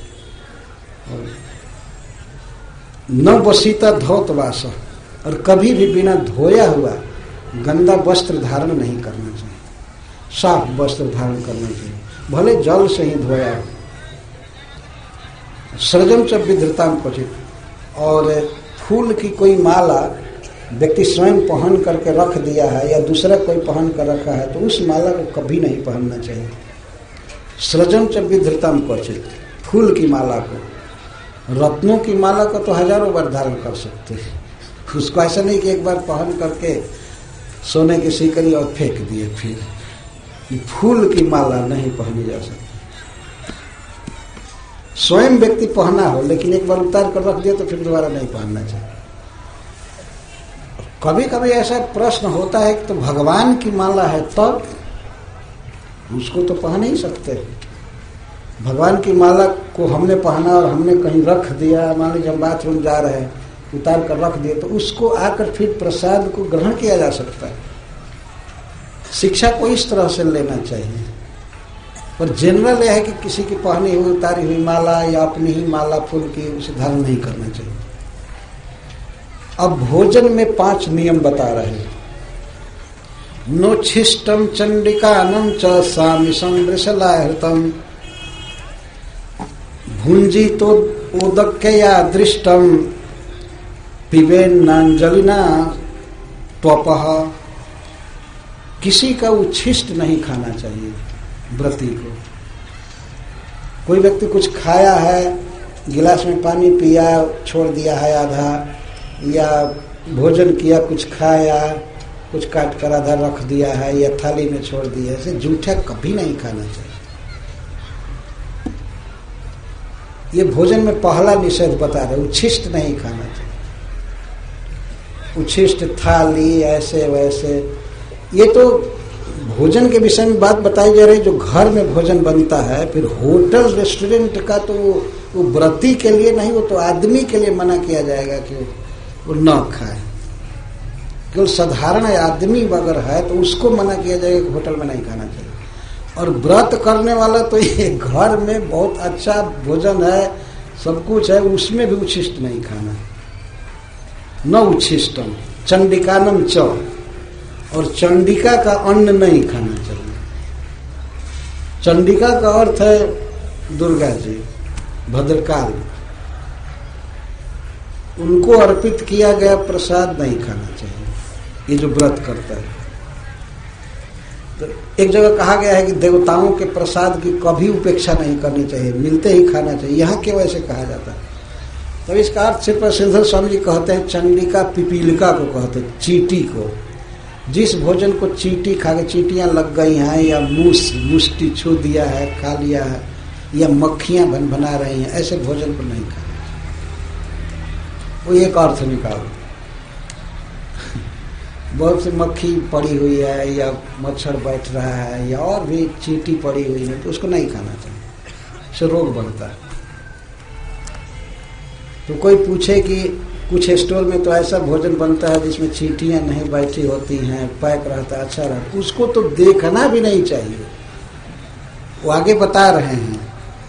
न वसीता धौत वास, और कभी भी बिना धोया हुआ गंदा वस्त्र धारण नहीं करना चाहिए, साफ वस्त्र धारण करना चाहिए, भले जल से ही धोया हो। सृजन च विधृताम क्वचित, और फूल की कोई माला व्यक्ति स्वयं पहन करके रख दिया है या दूसरा कोई पहन कर रखा है तो उस माला को कभी नहीं पहनना चाहिए। सृजन च विधृताम क्वचित, फूल की माला को, रत्नों की माला को तो हजारों बार धारण कर सकते हैं, उसको ऐसा नहीं कि एक बार पहन करके सोने की सीकरी और फेंक दिए। फिर फूल की माला नहीं पहनी जा सकती। स्वयं व्यक्ति पहना हो लेकिन एक बार उतार कर रख दिया तो फिर दोबारा नहीं पहनना चाहिए। कभी कभी ऐसा प्रश्न होता है कि तो भगवान की माला है तब उसको तो पहन ही सकते। भगवान की माला को हमने पहना और हमने कहीं रख दिया, मान लीजिए हम बाथरूम जा रहे हैं, उतार कर रख दिए, तो उसको आकर फिर प्रसाद को ग्रहण किया जा सकता है। शिक्षा को इस तरह से लेना चाहिए। पर जनरल यह है कि किसी की पहनी हुई उतारी हुई माला या अपनी ही माला फूल की उसे धारण नहीं करना चाहिए। अब भोजन में पांच नियम बता रहे हैं। नोच्छिष्टम चंडिकानम च सामिशम वृषलाहृतम भुंजी तो उदक्कया दृष्टम पिबेन्नांजलिना त्वपः। किसी का उच्छिष्ट नहीं खाना चाहिए व्रती को। कोई व्यक्ति कुछ खाया है, गिलास में पानी पिया, छोड़ दिया है आधा, या भोजन किया, कुछ खाया, कुछ काट कर आधा रख दिया है या थाली में छोड़ दिया, ऐसे जूठा कभी नहीं खाना चाहिए। ये भोजन में पहला निषेध बता रहे, उच्छिष्ट नहीं खाना चाहिए। उच्छिष्ट थाली ऐसे वैसे, ये तो भोजन के विषय में बात बताई जा रही। जो घर में भोजन बनता है, फिर होटल रेस्टोरेंट का तो वो व्रती के लिए नहीं, वो तो आदमी के लिए मना किया जाएगा कि वो न खाए। केवल साधारण आदमी अगर है तो उसको मना किया जाएगा कि होटल में नहीं खाना चाहिए। और व्रत करने वाला तो ये घर में बहुत अच्छा भोजन है, सब कुछ है, उसमें भी उच्छिष्ट नहीं खाना। न उच्छिष्टम चंडिकानम च, और चंडिका का अन्न नहीं खाना चाहिए। चंडिका का अर्थ है दुर्गा जी, भद्रकाल, उनको अर्पित किया गया प्रसाद नहीं खाना चाहिए ये जो व्रत करता है। तो एक जगह कहा गया है कि देवताओं के प्रसाद की कभी उपेक्षा नहीं करनी चाहिए, मिलते ही खाना चाहिए। यहाँ क्यों ऐसे कहा जाता है? तब तो इसका अर्थ सिर्फ सिद्धेश्वर स्वामी जी कहते हैं चंडिका पिपीलिका को कहते हैं, चींटी को। जिस भोजन को चींटी खा के चींटियां लग गई हैं, या मूस मुष्टि छू दिया है, खा लिया है, या मक्खियां बन बना रही हैं, ऐसे भोजन को नहीं खाना। वो एक अर्थ निकालो। बहुत सी मक्खी पड़ी हुई है या मच्छर बैठ रहा है या और भी चींटी पड़ी हुई है तो उसको नहीं खाना चाहिए, इससे रोग बढ़ता है। तो कोई पूछे कि कुछ स्टोर में तो ऐसा भोजन बनता है जिसमें चींटियां नहीं बैठी होती हैं, पैक रहता है, अच्छा रहता है, उसको तो देखना भी नहीं चाहिए। वो आगे बता रहे हैं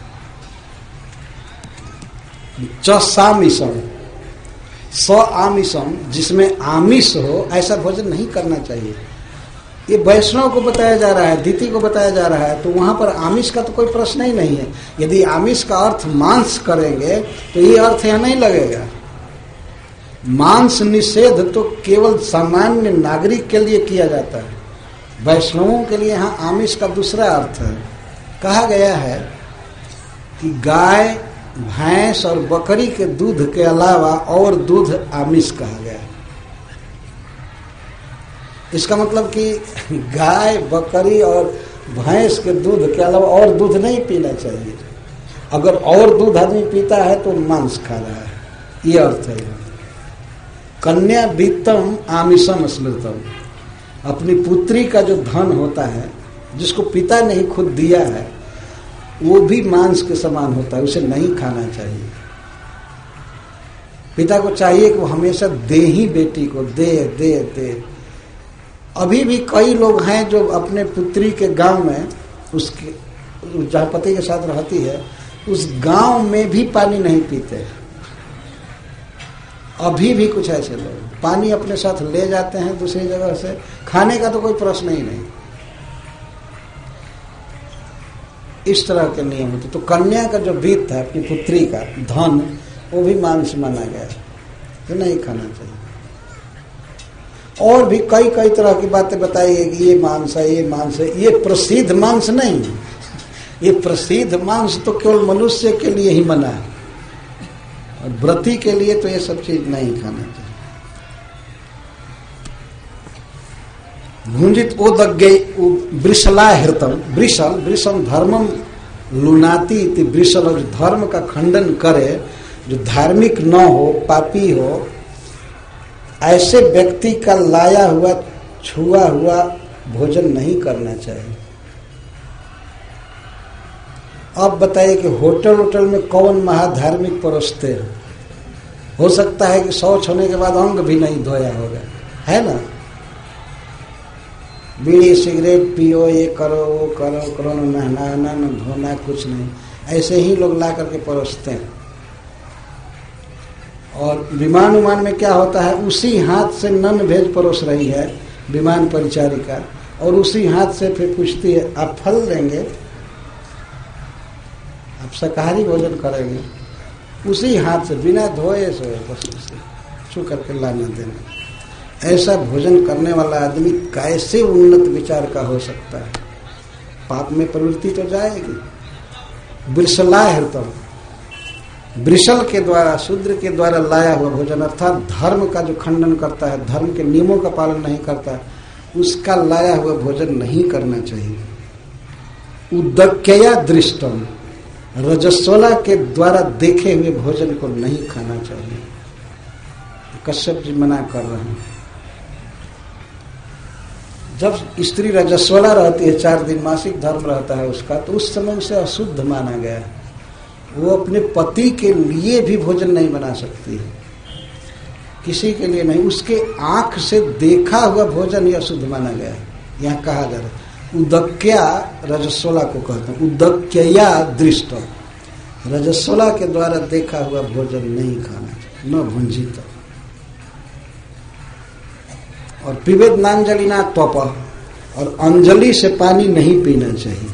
च सामिषम स आमिषम, जिसमें आमिष हो ऐसा भोजन नहीं करना चाहिए। ये वैष्णव को बताया जा रहा है, दीति को बताया जा रहा है, तो वहां पर आमिष का तो कोई प्रश्न ही नहीं है। यदि आमिष का अर्थ मांस करेंगे तो ये अर्थ यहां नहीं लगेगा। मांस निषेध तो केवल सामान्य नागरिक के लिए किया जाता है, वैष्णवों के लिए यहां आमिष का दूसरा अर्थ है। कहा गया है कि गाय, भैंस और बकरी के दूध के अलावा और दूध आमिष कहा गया है। इसका मतलब कि गाय, बकरी और भैंस के दूध के अलावा और दूध नहीं पीना चाहिए। अगर और दूध आदमी पीता है तो मांस खा रहा है, ये अर्थ है। कन्या वित्तम आमिषम स्मृतम, अपनी पुत्री का जो धन होता है जिसको पिता ने ही खुद दिया है वो भी मांस के समान होता है, उसे नहीं खाना चाहिए। पिता को चाहिए कि वो हमेशा दे ही बेटी को, दे दे दे। अभी भी कई लोग हैं जो अपने पुत्री के गांव में, उसके जहाँ पति के साथ रहती है उस गांव में भी पानी नहीं पीते। अभी भी कुछ ऐसे लोग पानी अपने साथ ले जाते हैं दूसरी जगह से, खाने का तो कोई प्रश्न ही नहीं। इस तरह के नियम होते। तो कन्या का जो वित्त है, अपनी पुत्री का धन, वो भी मांस माना गया है, तो नहीं खाना चाहिए। और भी कई कई तरह की बातें बताई है कि ये मांस है, ये मांस है। ये प्रसिद्ध मांस नहीं, ये प्रसिद्ध मांस तो केवल मनुष्य के लिए ही मना है, और व्रती के लिए तो ये सब चीज नहीं खाना चाहिए। भुंजित ओदग्गे वृषला हृतम, वृषल वृषम धर्मम लुनाती इति वृषल, और धर्म का खंडन करे, जो धार्मिक न हो, पापी हो, ऐसे व्यक्ति का लाया हुआ, छुआ हुआ भोजन नहीं करना चाहिए। अब बताइए कि होटल होटल में कौन महाधार्मिक परोसते हैं? हो सकता है कि शौच होने के बाद अंग भी नहीं धोया होगा, है ना। बीड़ी सिगरेट पियो, ये करो वो करो, करो न नहाना न धोना, कुछ नहीं, ऐसे ही लोग ला करके परोसते हैं। और विमान उमान में क्या होता है, उसी हाथ से नन भेज परोस रही है विमान परिचारिका, और उसी हाथ से फिर पूछती है आप फल लेंगे, आप शाकाहारी भोजन करेंगे, उसी हाथ से बिना धोए सोए बस उसे छू करके लाना देना। ऐसा भोजन करने वाला आदमी कैसे उन्नत विचार का हो सकता है? पाप में प्रवृत्ति तो जाएगी। वृषला हृतम, वृषल के द्वारा, शूद्र के द्वारा लाया हुआ भोजन, अर्थात धर्म का जो खंडन करता है, धर्म के नियमों का पालन नहीं करता, उसका लाया हुआ भोजन नहीं करना चाहिए। उदक्यया दृष्टम, रजस्वला के द्वारा देखे हुए भोजन को नहीं खाना चाहिए। कश्यप जी मना कर रहे हैं। जब स्त्री रजस्वला रहती है, चार दिन मासिक धर्म रहता है उसका, तो उस समय उसे अशुद्ध माना गया है। वो अपने पति के लिए भी भोजन नहीं बना सकती है, किसी के लिए नहीं। उसके आंख से देखा हुआ भोजन ही अशुद्ध माना गया है। यहाँ कहा जा रहा है उदक्या, रजस्वला को कहते हैं, उदक्यया दृष्ट, रजस्वला के द्वारा देखा हुआ भोजन नहीं खाना, न भुंजित। और पिबेद नांजलिना त्वप, और अंजलि से पानी नहीं पीना चाहिए।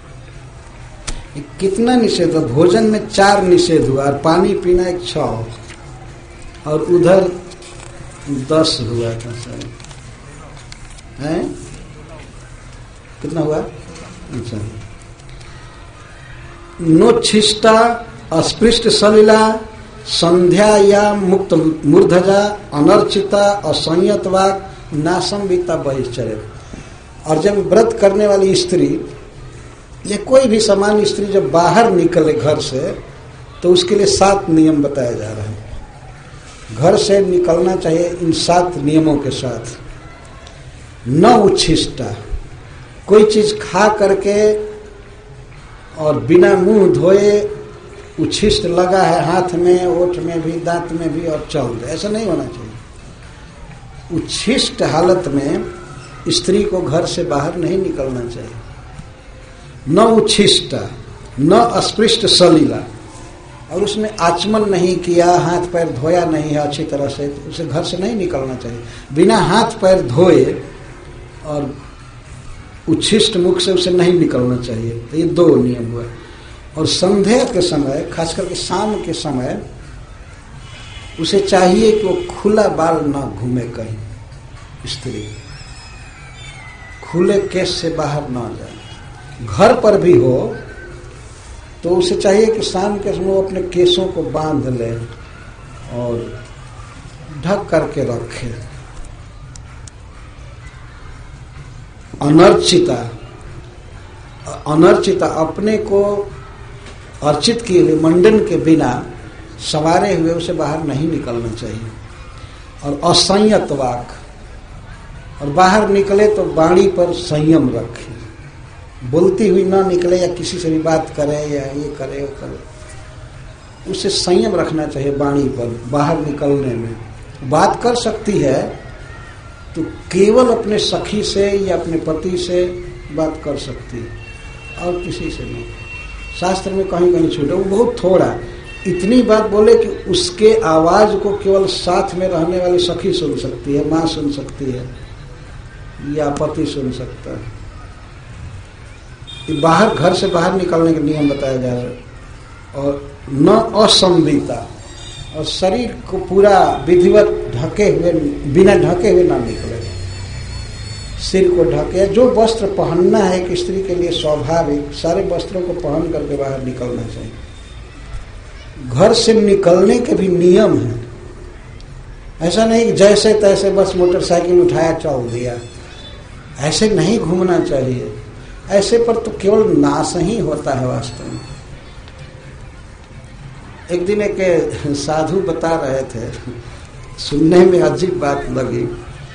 कितना निषेध हुआ? भोजन में चार निषेध हुआ, और पानी पीना एक छह, और उधर दस हुआ था सर, है कितना हुआ? अच्छा, नोच्छिष्टा, अस्पृष्ट सलिला, संध्या या मुक्त मूर्धजा, अनर्चिता, असंयतवा, नासंविता बहिश्चर्य। और जब व्रत करने वाली स्त्री या कोई भी सामान्य स्त्री जब बाहर निकले घर से, तो उसके लिए सात नियम बताया जा रहा है। घर से निकलना चाहिए इन सात नियमों के साथ। न उच्छिष्टा, कोई चीज खा करके और बिना मुंह धोए, उच्छिष्ट लगा है हाथ में, ओठ में भी, दांत में भी, और चल दे, ऐसा नहीं होना चाहिए। उच्छिष्ट हालत में स्त्री को घर से बाहर नहीं निकलना चाहिए। न उच्छिष्टा न अस्पृष्ट सलीला, और उसने आचमन नहीं किया, हाथ पैर धोया नहीं है अच्छी तरह से, तो उसे घर से नहीं निकलना चाहिए। बिना हाथ पैर धोए और उच्छिष्ट मुख से उसे नहीं निकलना चाहिए। तो ये दो नियम हुए। और संध्या के समय, खास करके शाम के समय, उसे चाहिए कि वो खुला बाल ना घूमे कहीं, स्त्री खुले केस से बाहर ना जाए। घर पर भी हो तो उसे चाहिए कि शाम के समय वो अपने केसों को बांध ले और ढक करके रखे। अनर्चिता, अनर्चिता अपने को अर्चित किए हुए, मंडन के बिना संवारे हुए उसे बाहर नहीं निकलना चाहिए। और असंयत वाक, और बाहर निकले तो वाणी पर संयम रखे, बोलती हुई ना निकले या किसी से भी बात करे या ये करे वो करे, उसे संयम रखना चाहिए वाणी पर। बाहर निकलने में बात कर सकती है तो केवल अपने सखी से या अपने पति से बात कर सकती है और किसी से नहीं। शास्त्र में कहीं कहीं छूटे, वो बहुत थोड़ा, इतनी बात बोले कि उसके आवाज को केवल साथ में रहने वाली सखी सुन सकती है, माँ सुन सकती है या पति सुन सकता है। बाहर, घर से बाहर निकलने के नियम बताया जा रहा है। और न असंविता, और शरीर को पूरा विधिवत ढके हुए, बिना ढके हुए ना निकले, सिर को ढके। जो वस्त्र पहनना है एक स्त्री के लिए स्वाभाविक, सारे वस्त्रों को पहन करके बाहर निकलना चाहिए। घर से निकलने के भी नियम है, ऐसा नहीं कि जैसे तैसे बस मोटरसाइकिल उठाया चल दिया, ऐसे नहीं घूमना चाहिए। ऐसे पर तो केवल नाश ही होता है वास्तव में। एक दिन एक साधु बता रहे थे, सुनने में अजीब बात लगी,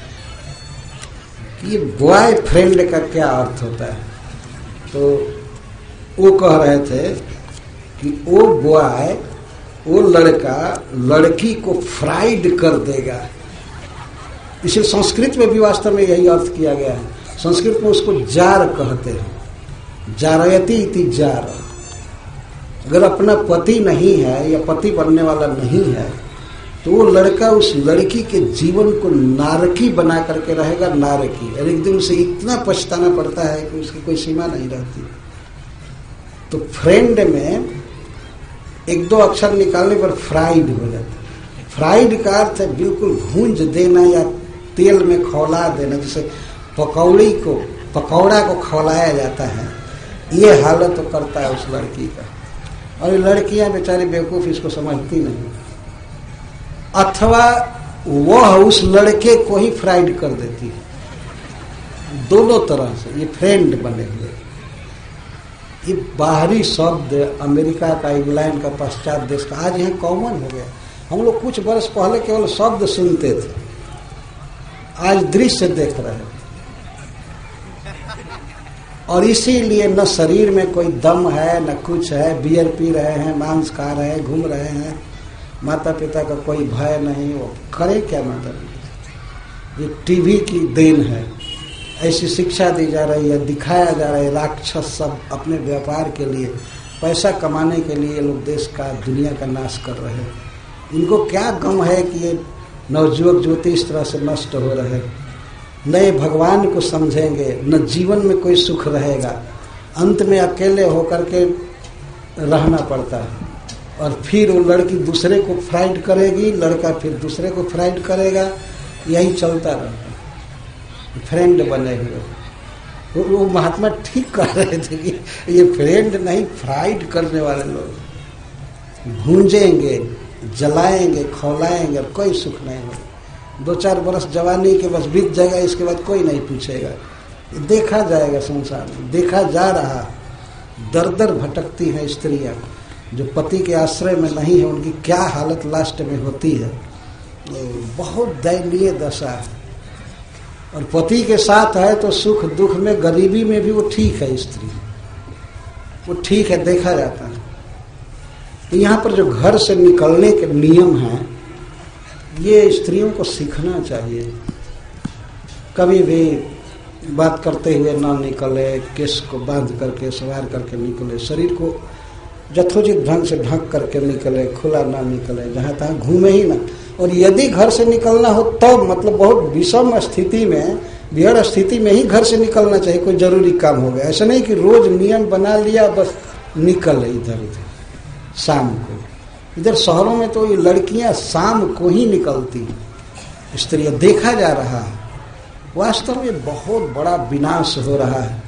कि ये बॉय फ्रेंड का क्या अर्थ होता है। तो वो कह रहे थे कि वो बॉय, वो लड़का लड़की को फ्राइड कर देगा। इसे संस्कृत में भी वास्तव में यही अर्थ किया गया है। संस्कृत में उसको जार कहते हैं, जारयति इति जार। अगर अपना पति नहीं है या पति बनने वाला नहीं है तो वो लड़का उस लड़की के जीवन को नारकी बना करके रहेगा, नारकी। और एक दिन उसे इतना पछताना पड़ता है कि उसकी कोई सीमा नहीं रहती। तो फ्रेंड में एक दो अक्षर निकालने पर फ्राइड हो जाता है। फ्राइड का अर्थ है बिल्कुल भूंज देना या तेल में खौला देना, जैसे पकौड़ी को, पकौड़ा को खौलाया जाता है, ये हालत तो करता है उस लड़की का। और ये लड़कियां बेचारी बेवकूफ इसको समझती नहीं, अथवा वह उस लड़के को ही फ्राइड कर देती है। दोनों तरह से ये फ्रेंड बने हुए। ये बाहरी शब्द अमेरिका का, इंग्लैंड का, पश्चात देश का आज यहाँ कॉमन हो गया। हम लोग कुछ वर्ष पहले केवल शब्द सुनते थे, आज दृश्य देख रहे हैं। और इसीलिए न शरीर में कोई दम है न कुछ है, बियर पी रहे हैं, मांस खा रहे हैं, घूम रहे हैं, माता पिता का कोई भय नहीं। वो करे क्या माता पिता? ये टीवी की देन है। ऐसी शिक्षा दी जा रही है, दिखाया जा रहा है, राक्षस सब अपने व्यापार के लिए, पैसा कमाने के लिए लोग देश का, दुनिया का नाश कर रहे हैं। इनको क्या गम है कि ये नवजुवक ज्योति इस तरह से नष्ट हो रहे हैं। नए भगवान को समझेंगे, न जीवन में कोई सुख रहेगा, अंत में अकेले होकर के रहना पड़ता है। और फिर वो लड़की दूसरे को फ्राइड करेगी, लड़का फिर दूसरे को फ्राइड करेगा, यही चलता रहता है। फ्रेंड बने हुए। वो महात्मा ठीक कह रहे थे कि ये फ्रेंड नहीं, फ्राइड करने वाले लोग भूंजेंगे, जलाएंगे, खौलाएंगे, और कोई सुख नहीं होगा। दो चार बरस जवानी के बस बीत जाएगा, इसके बाद कोई नहीं पूछेगा। देखा जाएगा संसार में, देखा जा रहा। दर दर भटकती हैं स्त्रियां जो पति के आश्रय में नहीं है, उनकी क्या हालत लास्ट में होती है। बहुत दयनीय दशा है। और पति के साथ है तो सुख दुख में, गरीबी में भी वो ठीक है, स्त्री वो ठीक है, देखा जाता है। तो यहाँ पर जो घर से निकलने के नियम हैं, ये स्त्रियों को सीखना चाहिए। कभी भी बात करते हुए ना निकले, केस को बांध करके सवार करके निकले, शरीर को यथोचित ढंग से ढक करके निकले, खुला ना निकले, जहाँ तहाँ घूमे ही ना। और यदि घर से निकलना हो तब तो, मतलब बहुत विषम स्थिति में, विहड़ स्थिति में ही घर से निकलना चाहिए, कोई जरूरी काम हो गया। ऐसा नहीं कि रोज नियम बना लिया बस निकले इधर उधर शाम को। इधर शहरों में तो ये लड़कियां शाम को ही निकलती, स्त्रियां, देखा जा रहा है। वास्तव में बहुत बड़ा विनाश हो रहा है।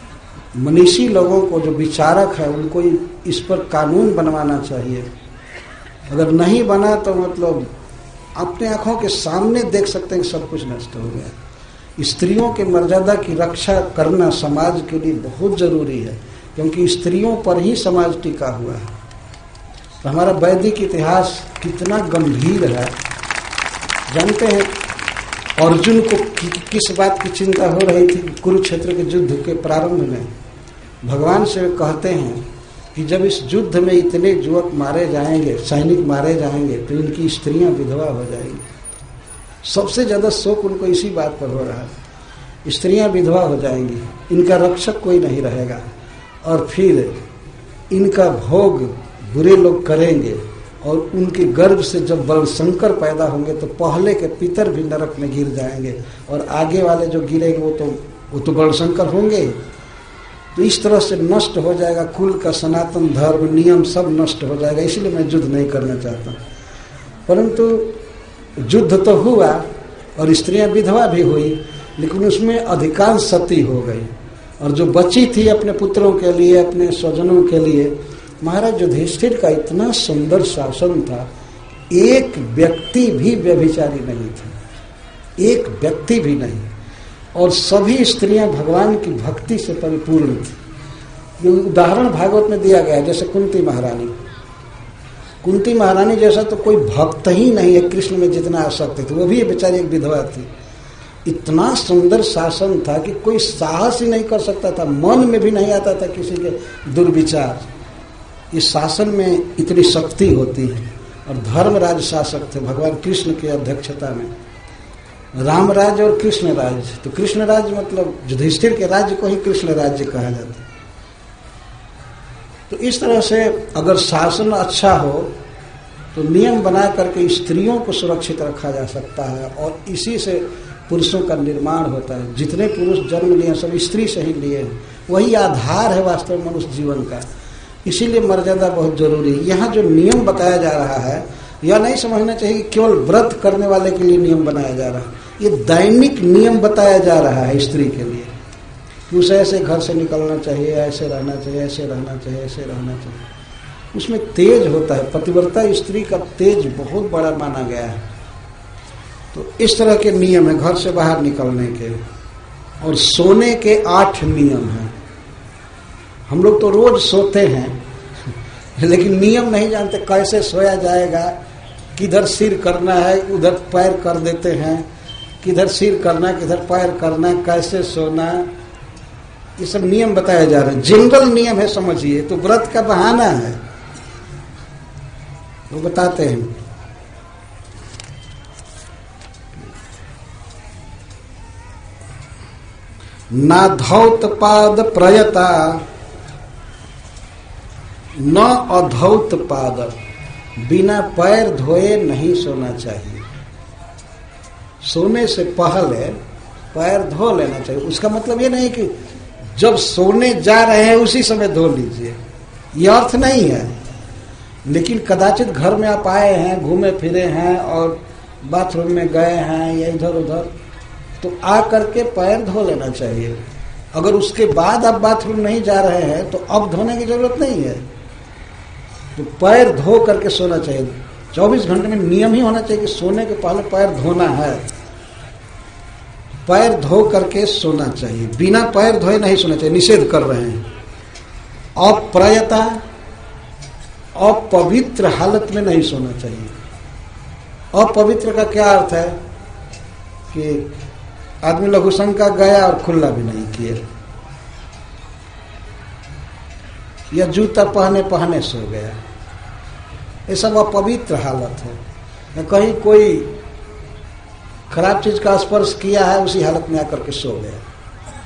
मनीषी लोगों को, जो विचारक है, उनको इस पर कानून बनवाना चाहिए। अगर नहीं बना तो मतलब अपने आंखों के सामने देख सकते हैं कि सब कुछ नष्ट हो गया। स्त्रियों के मर्यादा की रक्षा करना समाज के लिए बहुत जरूरी है, क्योंकि स्त्रियों पर ही समाज टिका हुआ है। तो हमारा वैदिक इतिहास कितना गंभीर है। जानते हैं अर्जुन को कि, किस बात की चिंता हो रही थी कुरुक्षेत्र के युद्ध के प्रारंभ में? भगवान से कहते हैं कि जब इस युद्ध में इतने युवक मारे जाएंगे, सैनिक मारे जाएंगे, तो इनकी स्त्रियां विधवा हो जाएंगी। सबसे ज्यादा शोक उनको इसी बात पर हो रहा है, स्त्रियां विधवा हो जाएंगी, इनका रक्षक कोई नहीं रहेगा, और फिर इनका भोग बुरे लोग करेंगे, और उनके गर्भ से जब बलशंकर पैदा होंगे तो पहले के पितर भी नरक में गिर जाएंगे, और आगे वाले जो गिरेंगे वो तो वो तो बलशंकर होंगे। तो इस तरह से नष्ट हो जाएगा कुल का सनातन धर्म, नियम सब नष्ट हो जाएगा। इसलिए मैं युद्ध नहीं करना चाहता। परंतु युद्ध तो हुआ और स्त्रियां विधवा भी हुई, लेकिन उसमें अधिकांश सती हो गई, और जो बची थी अपने पुत्रों के लिए, अपने स्वजनों के लिए, महाराज युधिष्ठिर का इतना सुंदर शासन था, एक व्यक्ति भी व्यभिचारी नहीं था, एक व्यक्ति भी नहीं, और सभी स्त्रियां भगवान की भक्ति से परिपूर्ण थी। ये उदाहरण भागवत में दिया गया है, जैसे कुंती महारानी। कुंती महारानी जैसा तो कोई भक्त ही नहीं है कृष्ण में जितना आसक्त थे, वो भी बेचारी एक विधवा थी। इतना सुंदर शासन था कि कोई साहस ही नहीं कर सकता था, मन में भी नहीं आता था किसी के दुर्विचार। इस शासन में इतनी शक्ति होती है, और धर्मराज शासक थे भगवान कृष्ण की अध्यक्षता में, रामराज और कृष्ण राज। तो कृष्ण राज मतलब युधिष्ठिर के राज्य को ही कृष्ण राज्य कहा जाता है। तो इस तरह से अगर शासन अच्छा हो तो नियम बना करके स्त्रियों को सुरक्षित रखा जा सकता है, और इसी से पुरुषों का निर्माण होता है। जितने पुरुष जन्म लिए सब स्त्री से ही लिए हैं, वही आधार है वास्तव में मनुष्य जीवन का। इसीलिए मर्यादा बहुत जरूरी है। यहाँ जो नियम बताया जा रहा है, यह नहीं समझना चाहिए कि केवल व्रत करने वाले के लिए नियम बनाया जा रहा है। ये दैनिक नियम बताया जा रहा है स्त्री के लिए कि उसे ऐसे घर से निकलना चाहिए, ऐसे रहना चाहिए, ऐसे रहना चाहिए, ऐसे रहना चाहिए। उसमें तेज होता है, पतिव्रता स्त्री का तेज बहुत बड़ा माना गया है। तो इस तरह के नियम है घर से बाहर निकलने के। और सोने के आठ नियम हैं। हम लोग तो रोज सोते हैं लेकिन नियम नहीं जानते कैसे सोया जाएगा, किधर सिर करना है, उधर पैर कर देते हैं, किधर सिर करना, किधर पैर करना, कैसे सोना, ये सब नियम बताए जा रहे हैं। जनरल नियम है समझिए, तो व्रत का बहाना है, वो बताते हैं। ना धौत पाद प्रयता न अधौत पाद, बिना पैर धोए नहीं सोना चाहिए। सोने से पहले पैर धो लेना चाहिए। उसका मतलब ये नहीं कि जब सोने जा रहे हैं उसी समय धो लीजिए, यह अर्थ नहीं है। लेकिन कदाचित घर में आप आए हैं, घूमे फिरे हैं और बाथरूम में गए हैं या इधर उधर, तो आ करके पैर धो लेना चाहिए। अगर उसके बाद आप बाथरूम नहीं जा रहे हैं तो अब धोने की जरूरत नहीं है, तो पैर धो करके सोना चाहिए। चौबीस घंटे में नियम ही होना चाहिए कि सोने के पहले पैर धोना है, पैर धो करके सोना चाहिए। बिना पैर धोए नहीं सोना चाहिए, निषेध कर रहे हैं। अप्रयता, अपवित्र हालत में नहीं सोना चाहिए। अपवित्र का क्या अर्थ है कि आदमी लघु शंका गया और खुला भी नहीं किए, या जूता पहने पहने सो गया, ये सब अपवित्र हालत है। या कहीं कोई खराब चीज का स्पर्श किया है, उसी हालत में आकर के सो गया,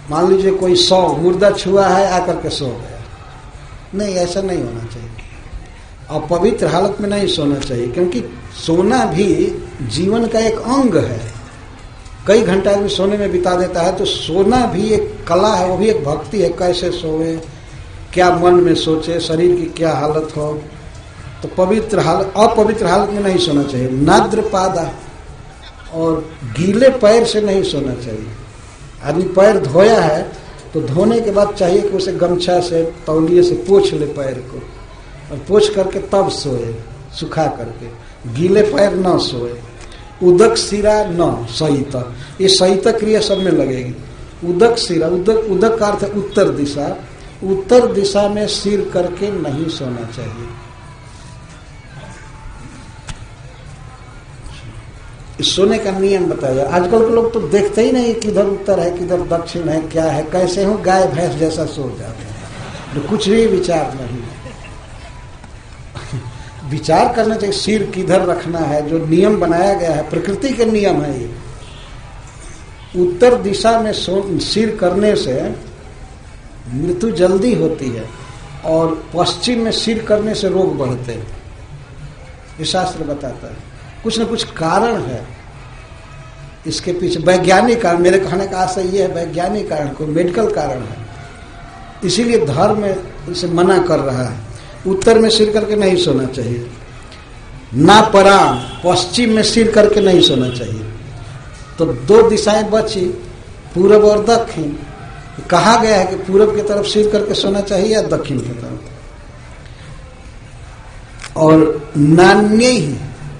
मान लीजिए कोई सौ मुर्दा छुआ है आकर के सो गया, नहीं, ऐसा नहीं होना चाहिए। और पवित्र हालत में नहीं सोना चाहिए, क्योंकि सोना भी जीवन का एक अंग है। कई घंटा भी सोने में बिता देता है, तो सोना भी एक कला है, वो भी एक भक्ति है। कैसे सोए, क्या मन में सोचे, शरीर की क्या हालत हो। तो पवित्र हालत, अपवित्र हालत में नहीं सोना चाहिए। नाद्र पादा, और गीले पैर से नहीं सोना चाहिए। आदमी पैर धोया है तो धोने के बाद चाहिए कि उसे गमछा से, तौलिए से पोंछ ले पैर को, और पोंछ करके तब सोए, सुखा करके। गीले पैर न सोए। उदक सिरा न सहित, ये सहित क्रिया सब में लगेगी। उदक सिरा, उदक उदक का अर्थ है उत्तर दिशा, उत्तर दिशा में सिर करके नहीं सोना चाहिए। इस सोने का नियम बताया। आजकल के लोग तो देखते ही नहीं किधर उत्तर है किधर दक्षिण है, क्या है, कैसे हो, गाय भैंस जैसा सो जाते हैं, तो कुछ भी विचार नहीं। विचार करना चाहिए सिर किधर रखना है, जो नियम बनाया गया है, प्रकृति के नियम है ये। उत्तर दिशा में सिर करने से मृत्यु जल्दी होती है, और पश्चिम में सिर करने से रोग बढ़ते हैं, ये शास्त्र बताता है। कुछ न कुछ कारण है इसके पीछे, वैज्ञानिक कारण। मेरे कहने का आशय ये है, वैज्ञानिक कारण, कोई मेडिकल कारण है, इसीलिए धर्म इसे मना कर रहा है। उत्तर में सिर करके नहीं सोना चाहिए। ना पराम, पश्चिम में सिर करके नहीं सोना चाहिए। तो दो दिशाएं बची, पूरब और दक्षिण। कहा गया है कि पूरब की तरफ सिर करके सोना चाहिए या दक्षिण की तरफ। और नान्य ही,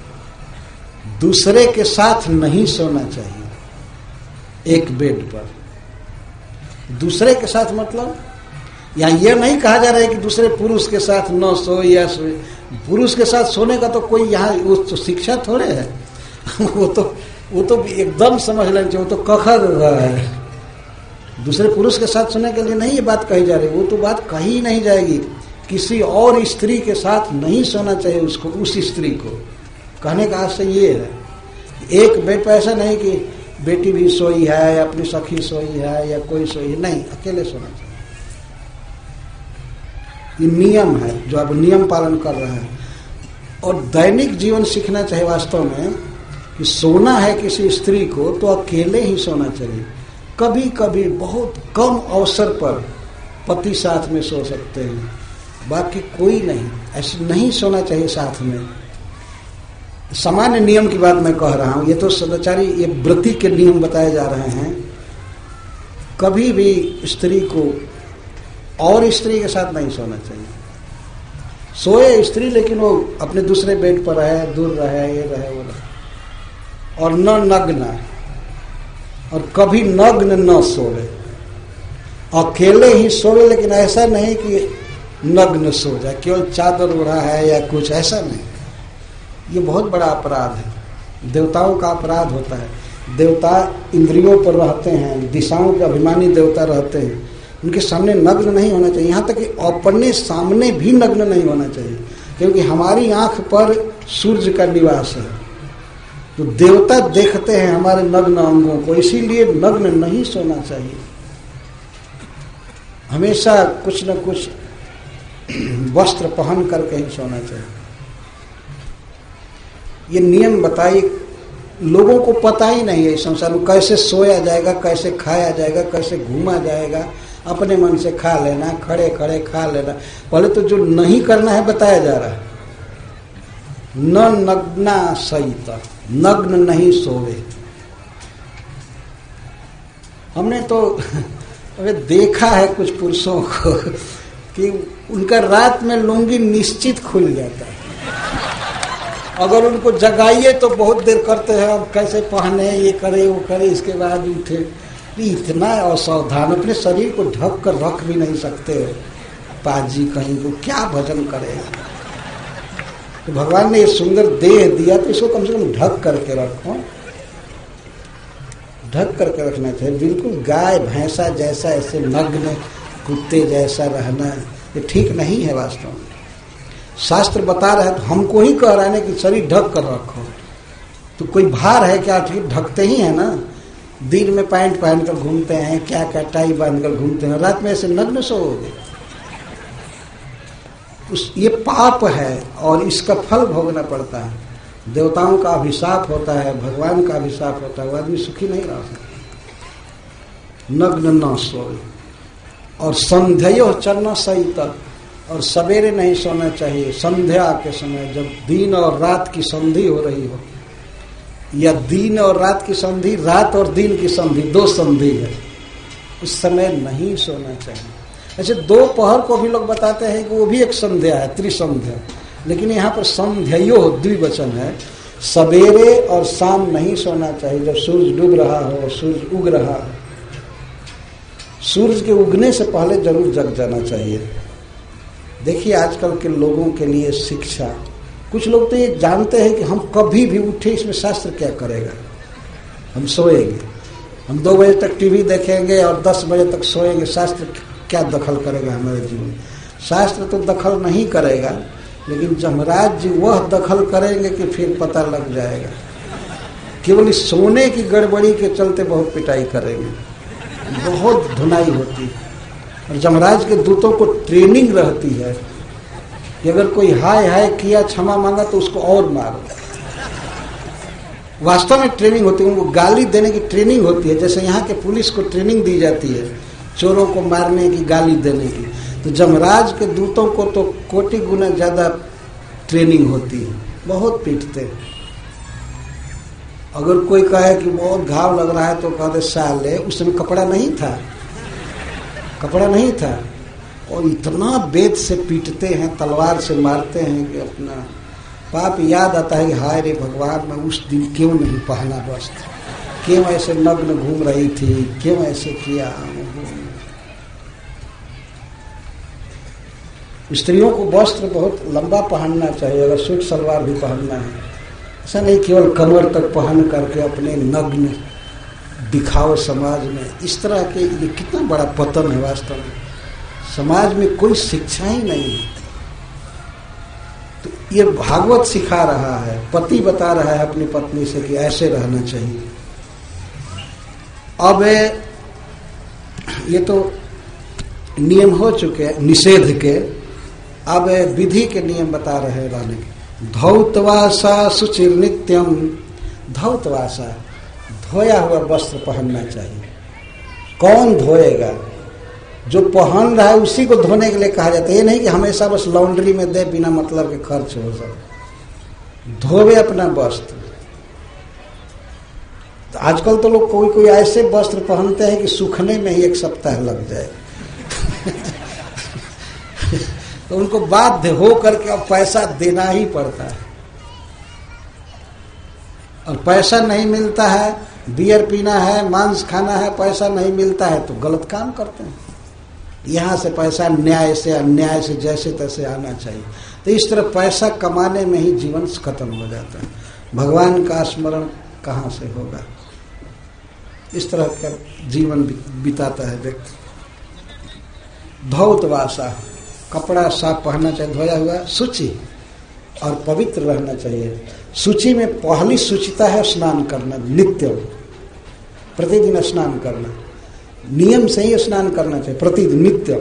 दूसरे के साथ नहीं सोना चाहिए एक बेड पर। दूसरे के साथ मतलब यहाँ यह नहीं कहा जा रहा है कि दूसरे पुरुष के साथ न सो या सोए। पुरुष के साथ सोने का तो कोई यहाँ उस तो शिक्षा थोड़े है वो तो वो तो एकदम समझ लेना चाहिए, वो तो कखर रहा है। दूसरे पुरुष के साथ सोने के लिए नहीं ये बात कही जा रही, वो तो बात कही नहीं जाएगी। किसी और स्त्री के साथ नहीं सोना चाहिए उसको, उस स्त्री को। कहने का आशय ये है, एक बेड पर ऐसा नहीं कि बेटी भी सोई है या अपनी सखी सोई है या कोई सोई है, नहीं, अकेले सोना चाहिए। ये नियम है जो अब नियम पालन कर रहा है। और दैनिक जीवन सीखना चाहिए वास्तव में कि सोना है किसी स्त्री को तो अकेले ही सोना चाहिए। कभी कभी बहुत कम अवसर पर पति साथ में सो सकते हैं, बाकी कोई नहीं, ऐसे नहीं सोना चाहिए साथ में। सामान्य नियम की बात मैं कह रहा हूं, ये तो सदाचारी, ये व्रति के नियम बताए जा रहे हैं। कभी भी स्त्री को और स्त्री के साथ नहीं सोना चाहिए। सोए स्त्री लेकिन वो अपने दूसरे बेड पर रहे, दूर रहे, ये रहे वो रहे। और न नग्न, और कभी नग्न न सोए। अकेले ही सोए, लेकिन ऐसा नहीं कि नग्न सो जाए, केवल चादर ओढ़ा है या कुछ, ऐसा नहीं। ये बहुत बड़ा अपराध है, देवताओं का अपराध होता है। देवता इंद्रियों पर रहते हैं, दिशाओं के अभिमानी देवता रहते हैं, उनके सामने नग्न नहीं होना चाहिए। यहाँ तक कि अपने सामने भी नग्न नहीं होना चाहिए, क्योंकि हमारी आंख पर सूर्य का निवास है, तो देवता देखते हैं हमारे नग्न अंगों को, इसीलिए नग्न नहीं सोना चाहिए। हमेशा कुछ न कुछ वस्त्र पहन करके ही सोना चाहिए। ये नियम बताई, लोगों को पता ही नहीं है इस संसार में कैसे सोया जाएगा, कैसे खाया जाएगा, कैसे घूमा जाएगा। अपने मन से खा लेना, खड़े खड़े खा लेना। पहले तो जो नहीं करना है बताया जा रहा है। न नग्ना सहित, नग्न नहीं सोवे। हमने तो देखा है कुछ पुरुषों को कि उनका रात में लुंगी निश्चित खुल जाता है। अगर उनको जगाइए तो बहुत देर करते हैं, अब कैसे पहने, ये करे वो करे, इसके बाद उठे। इतना असावधान, अपने शरीर को ढक कर रख भी नहीं सकते। पाजी कहीं को क्या भजन करेगा। तो भगवान ने ये सुंदर देह दिया तो इसको कम से कम ढक करके रखो, ढक करके रखना चाहिए। बिल्कुल गाय भैंसा जैसा ऐसे नग्न कुत्ते जैसा रहना ये ठीक नहीं है वास्तव में। शास्त्र बता रहा है तो हमको ही कह रहा है कि शरीर ढक कर रखो। तो कोई भार है क्या, ठीक ढकते ही है ना। दिन में पैंट पहनकर घूमते हैं, क्या क्या टाई बांधकर घूमते हैं, रात में ऐसे नग्न सोओगे। उस ये पाप है और इसका फल भोगना पड़ता है। देवताओं का अभिशाप होता है, भगवान का अभिशाप होता है, वो आदमी सुखी नहीं रह सकता। नग्न न सोए। और संध्यो चरना सहित, और सवेरे नहीं सोना चाहिए, संध्या के समय जब दिन और रात की संधि हो रही हो, या दिन और रात की संधि, रात और दिन की संधि, दो संधि है, उस समय नहीं सोना चाहिए। ऐसे दोपहर को भी लोग बताते हैं कि वो भी एक संध्या है, त्रिसंध्या, लेकिन यहाँ पर संध्यो द्विवचन है। सवेरे और शाम नहीं सोना चाहिए, जब सूरज डूब रहा हो, सूरज उग रहा हो। सूरज के उगने से पहले जरूर जग जाना चाहिए। देखिए आजकल के लोगों के लिए शिक्षा, कुछ लोग तो ये जानते हैं कि हम कभी भी उठे, इसमें शास्त्र क्या करेगा, हम सोएंगे, हम दो बजे तक टीवी देखेंगे और दस बजे तक सोएंगे, शास्त्र क्या दखल करेगा हमारे जीवन में। शास्त्र तो दखल नहीं करेगा, लेकिन जमराज जी वह दखल करेंगे कि फिर पता लग जाएगा। केवल इस सोने की गड़बड़ी के चलते बहुत पिटाई करेंगे, बहुत धुनाई होती है। और जमराज के दूतों को ट्रेनिंग रहती है कि अगर कोई हाय हाय किया, क्षमा मांगा, तो उसको और मारो। वास्तव में ट्रेनिंग होती है, उनको गाली देने की ट्रेनिंग होती है, जैसे यहाँ के पुलिस को ट्रेनिंग दी जाती है चोरों को मारने की, गाली देने की। तो जमराज के दूतों को तो कोटि गुना ज्यादा ट्रेनिंग होती है, बहुत पीटते हैं। अगर कोई कहे कि बहुत घाव लग रहा है तो कहते साले, उस समय कपड़ा नहीं था, कपड़ा नहीं था, और इतना बेत से पीटते हैं, तलवार से मारते हैं कि अपना पाप याद आता है कि हाय रे भगवान, मैं उस दिन क्यों नहीं पहना वस्त्र, क्यों ऐसे नग्न घूम रही थी, क्यों ऐसे किया। स्त्रियों को वस्त्र बहुत लंबा पहनना चाहिए, अगर सूट सलवार भी पहनना है, ऐसा नहीं केवल कमर तक पहन करके अपने नग्न दिखाओ समाज में। इस तरह के ये कितना बड़ा पतन है वास्तव में। समाज में कोई शिक्षा ही नहीं है। तो ये भागवत सिखा रहा है, पति बता रहा है अपनी पत्नी से कि ऐसे रहना चाहिए। अब ये तो नियम हो चुके हैं निषेध के, अब विधि के नियम बता रहे हैं रहने के। धौतवासा सुचिर नित्यम, धौतवासा धोया हुआ वस्त्र पहनना चाहिए। कौन धोएगा? जो पहन रहा है उसी को धोने के लिए कहा जाता है। ये नहीं कि हमेशा बस लॉन्ड्री में दे, बिना मतलब के खर्च हो सब। धोवे अपना वस्त्र। तो आजकल तो लोग कोई कोई ऐसे वस्त्र पहनते हैं कि सूखने में ही एक सप्ताह लग जाए तो उनको बाध्य हो करके अब पैसा देना ही पड़ता है, और पैसा नहीं मिलता है, बियर पीना है, मांस खाना है, पैसा नहीं मिलता है तो गलत काम करते हैं। यहाँ से पैसा न्याय से अन्याय से जैसे तैसे आना चाहिए। तो इस तरह पैसा कमाने में ही जीवन खत्म हो जाता है, भगवान का स्मरण कहाँ से होगा। इस तरह का जीवन बिताता है व्यक्ति। धौतवासा, कपड़ा साफ पहनना चाहिए, धोया हुआ, शुचि और पवित्र रहना चाहिए। सूची में पहली शुचिता है स्नान करना, नित्य प्रतिदिन स्नान करना, नियम से ही स्नान करना चाहिए प्रतिदिन नित्य।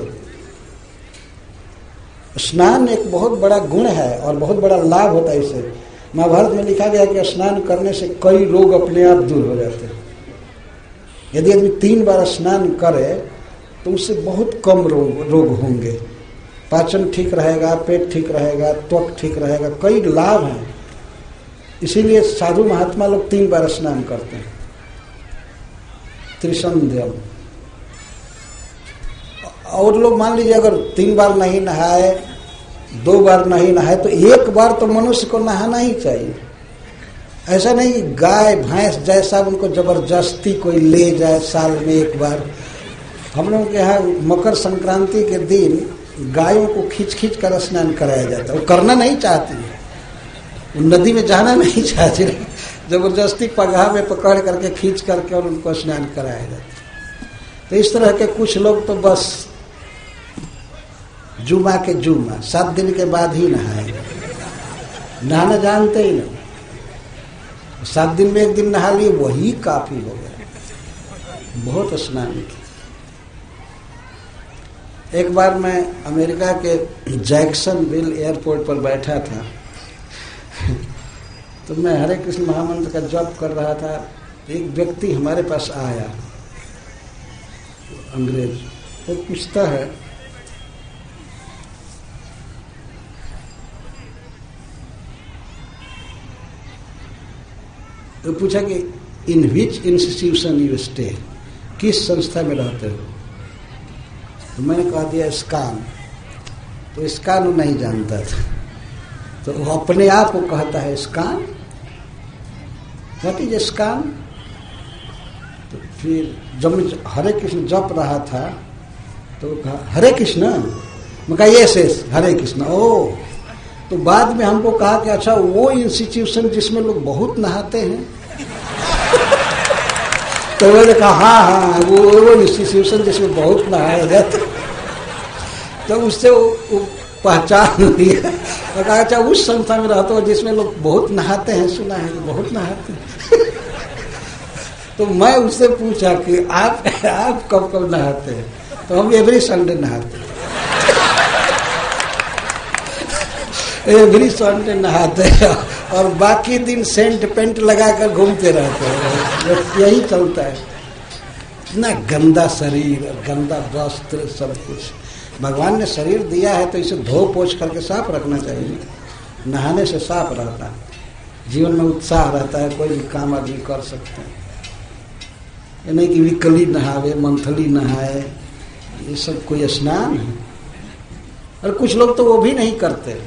स्नान एक बहुत बड़ा गुण है और बहुत बड़ा लाभ होता है इससे। महाभारत में लिखा गया कि स्नान करने से कई रोग अपने आप दूर हो जाते हैं। यदि आदमी तीन बार स्नान करे तो उससे बहुत कम रोग रोग होंगे। पाचन ठीक रहेगा, पेट ठीक रहेगा, त्वक ठीक रहेगा, कई लाभ हैं। इसीलिए साधु महात्मा लोग तीन बार स्नान करते हैं, त्रिसंध्यम। और लोग मान लीजिए अगर तीन बार नहीं नहाए, दो बार नहीं नहाए, तो एक बार तो मनुष्य को नहाना ही चाहिए। ऐसा नहीं कि गाय भैंस जैसा उनको जबरदस्ती कोई ले जाए साल में एक बार। हम लोग के यहाँ मकर संक्रांति के दिन गायों को खींच खींच कर स्नान कराया जाता है। वो करना नहीं चाहती, वो नदी में जाना नहीं चाहती, जबरदस्ती पगहा में पकड़ करके खींच करके और उनको स्नान कराया जाता है। तो इस तरह के कुछ लोग तो बस जुमा के जुमा सात दिन के बाद ही नहाएंगे, नहाना जानते ही नहीं। सात दिन में एक दिन नहा लिए वही काफी हो गया। बहुत स्नान किया। एक बार मैं अमेरिका के जैक्सनविल एयरपोर्ट पर बैठा था तो मैं हरे कृष्ण महामंत्र का जप कर रहा था। एक व्यक्ति हमारे पास आया, अंग्रेज, वो पूछता है तो पूछा कि in which institution you stay, किस संस्था में रहते हो? तो मैंने कहा दिया स्कान। तो स्कान वो नहीं जानता था, तो वो अपने आप को कहता है स्कान, व्हाट इज स्कान? तो फिर जब मैं हरे कृष्ण जप रहा था तो कहा हरे कृष्ण। मैं कहा यस यस हरे कृष्ण। ओ तो बाद में हमको कहा कि अच्छा वो इंस्टीट्यूशन जिसमें लोग बहुत नहाते हैं तो मैंने कहा हाँ हाँ वो वो इंस्टीट्यूशन जिसमें बहुत नहाया जाता। तो उससे वो, वो पहचान लिया और कहा अच्छा उस संस्था में रहता हो जिसमें लोग बहुत नहाते हैं, सुना है बहुत नहाते हैं तो मैं उससे पूछा कि आप आप कब कब नहाते हैं? तो हम एवरी संडे नहाते हैं एवरी संडे नहाते हैं और बाकी दिन सेंट पेंट लगाकर घूमते रहते हैं, यही चलता है। इतना गंदा शरीर, गंदा वस्त्र, सब कुछ। भगवान ने शरीर दिया है तो इसे धो पोछ करके साफ रखना चाहिए। नहाने से साफ रहता है, जीवन में उत्साह रहता है, कोई भी काम आदमी कर सकते हैं। ये नहीं कि विकली नहावे, मंथली नहाए, ये सब कोई स्नान है। और कुछ लोग तो वो भी नहीं करते।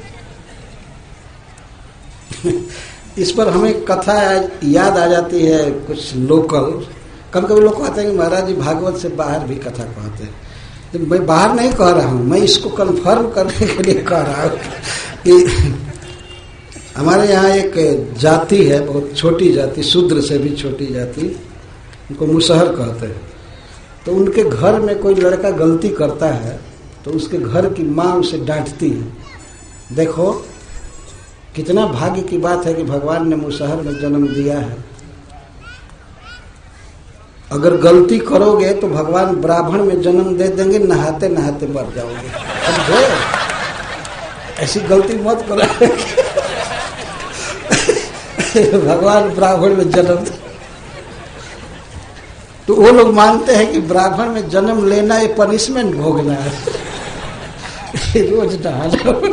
इस पर हमें कथा याद आ जाती है, कुछ लोकल। कभी कभी लोग कहते हैं कि महाराज जी भागवत से बाहर भी कथा कहते हैं। तो मैं बाहर नहीं कह रहा हूँ, मैं इसको कंफर्म करने के लिए कह रहा हूँ कि हमारे यहाँ एक जाति है, बहुत छोटी जाति, शूद्र से भी छोटी जाति, उनको मुसहर कहते हैं। तो उनके घर में कोई लड़का गलती करता है तो उसके घर की माँ उसे डांटती है। देखो कितना भाग्य की बात है कि भगवान ने मुसहर में जन्म दिया है। अगर गलती करोगे तो भगवान ब्राह्मण में जन्म दे देंगे, नहाते नहाते मर जाओगे। समझे? ऐसी गलती मत करो भगवान ब्राह्मण में जन्म। तो वो लोग मानते हैं कि ब्राह्मण में जन्म लेना ये पनिशमेंट भोगना है रोज नहाना।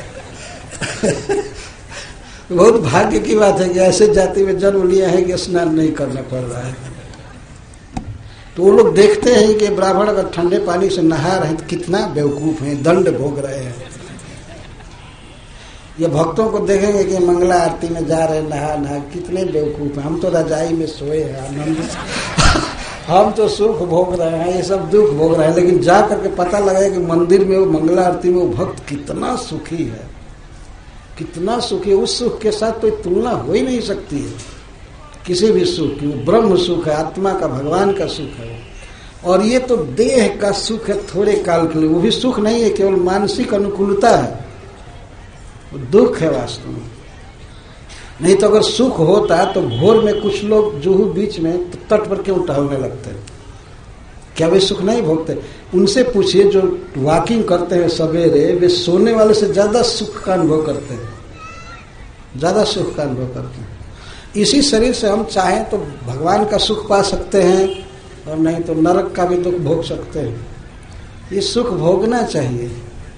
बहुत भाग्य की बात है कि ऐसे जाति में जन्म लिया है कि स्नान नहीं करना पड़ रहा है। तो वो लोग देखते हैं कि ब्राह्मण अगर ठंडे पानी से नहा रहे हैं तो कितना बेवकूफ हैं, दंड भोग रहे हैं। ये भक्तों को देखेंगे कि मंगला आरती में जा रहे हैं नहा नहा, कितने बेवकूफ हैं। हम तो रजाई में सोए हैं आनंद से हम तो सुख भोग रहे हैं, ये सब दुख भोग रहे हैं। लेकिन जा करके पता लगा कि मंदिर में वो मंगला आरती में वो भक्त कितना सुखी है, कितना सुखी है। उस सुख के साथ कोई तुलना हो ही नहीं सकती है किसी भी सुख की। वो ब्रह्म सुख है, आत्मा का, भगवान का सुख है। और ये तो देह का सुख है थोड़े काल के लिए, वो भी सुख नहीं है, केवल मानसिक अनुकूलता है, वो दुख है वास्तव में। नहीं तो अगर सुख होता तो भोर में कुछ लोग जुहू बीच में तट पर क्यों टहलने लगते हैं? क्या वे सुख नहीं भोगते? उनसे पूछिए जो वॉकिंग करते हैं सवेरे, वे सोने वाले से ज्यादा सुख का अनुभव करते हैं, ज्यादा सुख का अनुभव करते हैं। इसी शरीर से हम चाहें तो भगवान का सुख पा सकते हैं और नहीं तो नरक का भी दुख भोग सकते हैं। ये सुख भोगना चाहिए।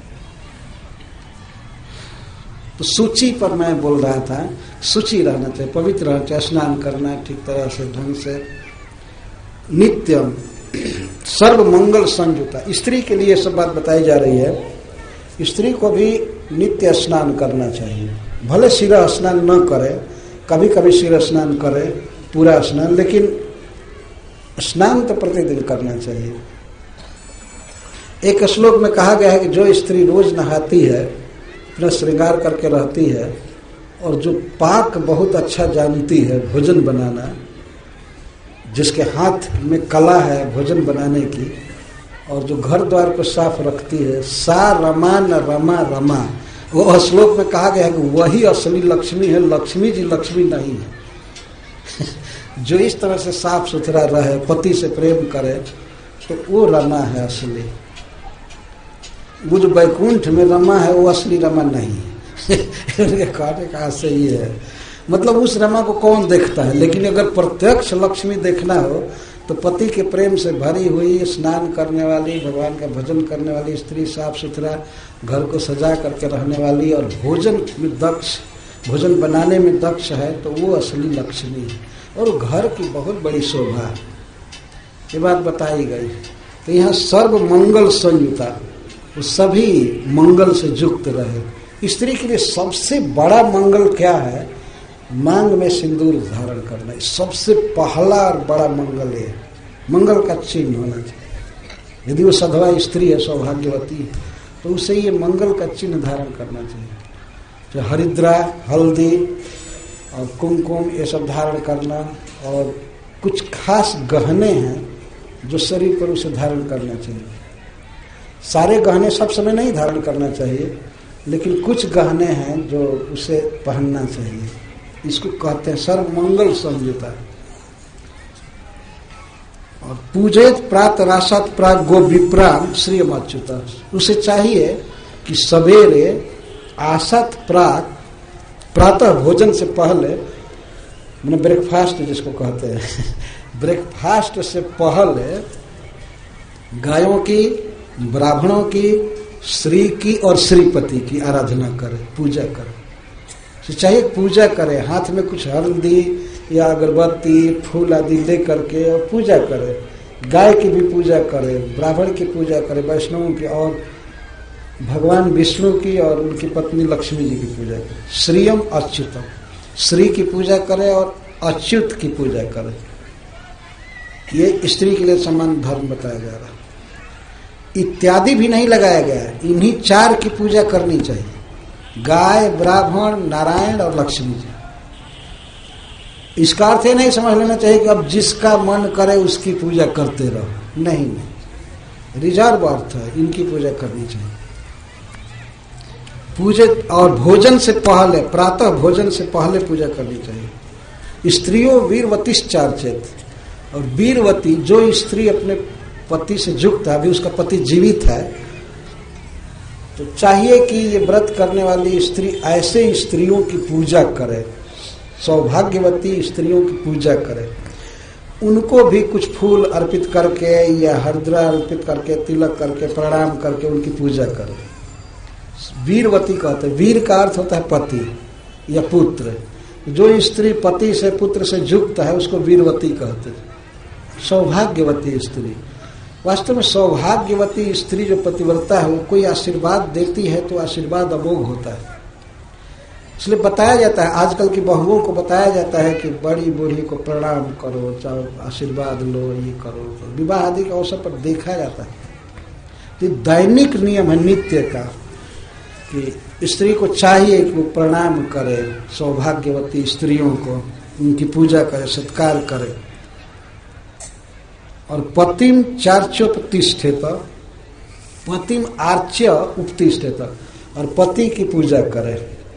तो सूची पर मैं बोल रहा था, सूची रहना चाहिए, पवित्र रहना चाहिए, स्नान करना ठीक तरह से, ढंग से। नित्यम सर्व मंगल संयुता, स्त्री के लिए सब बात बताई जा रही है। स्त्री को भी नित्य स्नान करना चाहिए। भले सिर स्नान न करे, कभी कभी सिर स्नान करे, पूरा स्नान, लेकिन स्नान तो प्रतिदिन करना चाहिए। एक श्लोक में कहा गया है कि जो स्त्री रोज नहाती है, अपना श्रृंगार करके रहती है और जो पाक बहुत अच्छा जानती है, भोजन बनाना, जिसके हाथ में कला है भोजन बनाने की, और जो घर द्वार को साफ रखती है, सा रमा न रमा रमा। वो श्लोक में कहा गया है कि वही असली लक्ष्मी है, लक्ष्मी जी लक्ष्मी नहीं है जो इस तरह से साफ सुथरा रहे, पति से प्रेम करे, तो वो रमा है असली। वो जो वैकुंठ में रमा है वो असली रमा नहीं है। कहने का से ये है, मतलब उस रमा को कौन देखता है। लेकिन अगर प्रत्यक्ष लक्ष्मी देखना हो तो पति के प्रेम से भरी हुई, स्नान करने वाली, भगवान का भजन करने वाली स्त्री, साफ सुथरा घर को सजा करके रहने वाली और भोजन में दक्ष, भोजन बनाने में दक्ष है, तो वो असली लक्ष्मी है। और घर की बहुत बड़ी शोभा, ये बात बताई गई। तो यहाँ सर्व मंगल संयुता, वो सभी मंगल से युक्त रहे। स्त्री के लिए सबसे बड़ा मंगल क्या है? मांग में सिंदूर धारण करना, सबसे पहला और बड़ा मंगल है। मंगल का चिन्ह होना चाहिए। यदि वो सधवा स्त्री है, सौभाग्यवती है, तो उसे ये मंगल का चिन्ह धारण करना चाहिए। तो हरिद्रा, हल्दी और कुमकुम ये सब धारण करना, और कुछ खास गहने हैं जो शरीर पर उसे धारण करना चाहिए। सारे गहने सब समय नहीं धारण करना चाहिए, लेकिन कुछ गहने हैं जो उसे पहनना चाहिए। इसको कहते हैं सर्वमंगल संयुता। और पूजित प्रात रासत प्राग गो विप्राम श्रीयम अच्युता, उसे चाहिए कि सवेरे आसत प्राग, प्रातः भोजन से पहले, मैंने ब्रेकफास्ट जिसको कहते हैं, ब्रेकफास्ट से पहले गायों की, ब्राह्मणों की, श्री की और श्रीपति की आराधना करे, पूजा करे। चाहे पूजा करे, हाथ में कुछ हल्दी या अगरबत्ती, फूल आदि ले करके और पूजा करे। गाय की भी पूजा करे, ब्राह्मण की पूजा करे, वैष्णवों की, और भगवान विष्णु की और उनकी पत्नी लक्ष्मी जी की पूजा करे। श्रीयम अच्युतम, श्री की पूजा करे और अच्युत की पूजा करे। ये स्त्री के लिए समान धर्म बताया जा रहा है। इत्यादि भी नहीं लगाया गया है, इन्हीं चार की पूजा करनी चाहिए, गाय, ब्राह्मण, नारायण और लक्ष्मी जी। इसका अर्थ ये नहीं समझ लेना चाहिए कि अब जिसका मन करे उसकी पूजा करते रहो, नहीं नहीं, रिजर्व अर्थ है, इनकी पूजा करनी चाहिए। पूजे और भोजन से पहले, प्रातः भोजन से पहले पूजा करनी चाहिए। स्त्रियों वीरवतिश्चार्चेत, और वीरवती जो स्त्री अपने पति से युक्त है, अभी उसका पति जीवित है, तो चाहिए कि ये व्रत करने वाली स्त्री ऐसे स्त्रियों की पूजा करे, सौभाग्यवती स्त्रियों की पूजा करे। उनको भी कुछ फूल अर्पित करके या हरिद्रा अर्पित करके, तिलक करके, प्रणाम करके उनकी पूजा करे। वीरवती कहते हैं, वीर का अर्थ होता है पति या पुत्र। जो स्त्री पति से, पुत्र से युक्त है उसको वीरवती कहते हैं, सौभाग्यवती स्त्री। वास्तव में सौभाग्यवती स्त्री जो पतिव्रता है, वो कोई आशीर्वाद देती है तो आशीर्वाद अमोघ होता है। इसलिए बताया जाता है, आजकल की बहुओं को बताया जाता है कि बड़ी बूढ़ी को प्रणाम करो, चाहे आशीर्वाद लो, ये करो। तो विवाह आदि के अवसर पर देखा जाता है। तो दैनिक नियम है नित्य का कि स्त्री को चाहिए कि वो प्रणाम करे सौभाग्यवती स्त्रियों को, उनकी पूजा करे, सत्कार करे। और पतिम चार्चोपतिष्ठेत, पतिम आर्च्य उपतिष्ठेत, और पति की पूजा करे।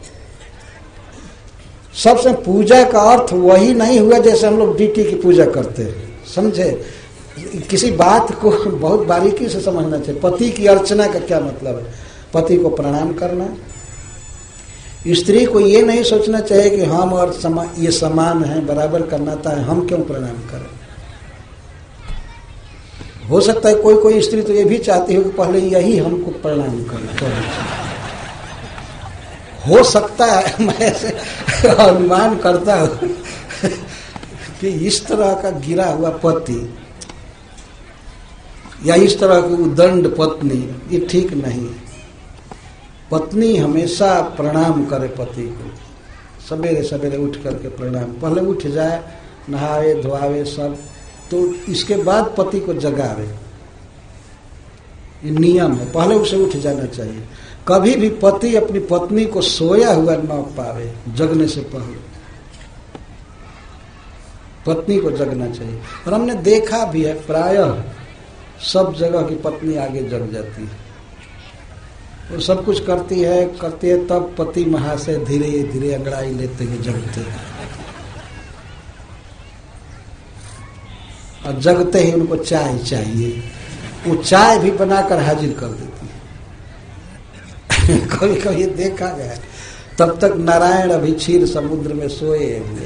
सबसे पूजा का अर्थ वही नहीं हुआ जैसे हम लोग डीटी की पूजा करते हैं, समझे? किसी बात को बहुत बारीकी से समझना चाहिए। पति की अर्चना का क्या मतलब है? पति को प्रणाम करना। स्त्री को ये नहीं सोचना चाहिए कि हम और समा, ये समान है, बराबर करना था, हम क्यों प्रणाम करें। हो सकता है कोई कोई स्त्री तो ये भी चाहती हो कि पहले यही हमको प्रणाम करना। हो सकता है, मैं ऐसे अनुमान करता हूं कि इस तरह का गिरा हुआ पति या इस तरह की उदंड पत्नी, ये ठीक नहीं। पत्नी हमेशा प्रणाम करे पति को, सवेरे सवेरे उठ करके प्रणाम, पहले उठ जाए, नहावे धोआवे सब, तो इसके बाद पति को जगावे। ये नियम है, पहले उसे उठ जाना चाहिए। कभी भी पति अपनी पत्नी को सोया हुआ न पावे, जगने से पहले पत्नी को जगना चाहिए। और हमने देखा भी है, प्रायः सब जगह की पत्नी आगे जग जाती है और सब कुछ करती है करती है तब पति महाशय धीरे धीरे अंगड़ाई लेते हुए जगते हैं। और जगते ही उनको चाय चाहिए, वो चाय भी बनाकर हाजिर कर देती है। कभी कभी देखा गया, तब तक नारायण अभी क्षीर समुद्र में सोए हुए।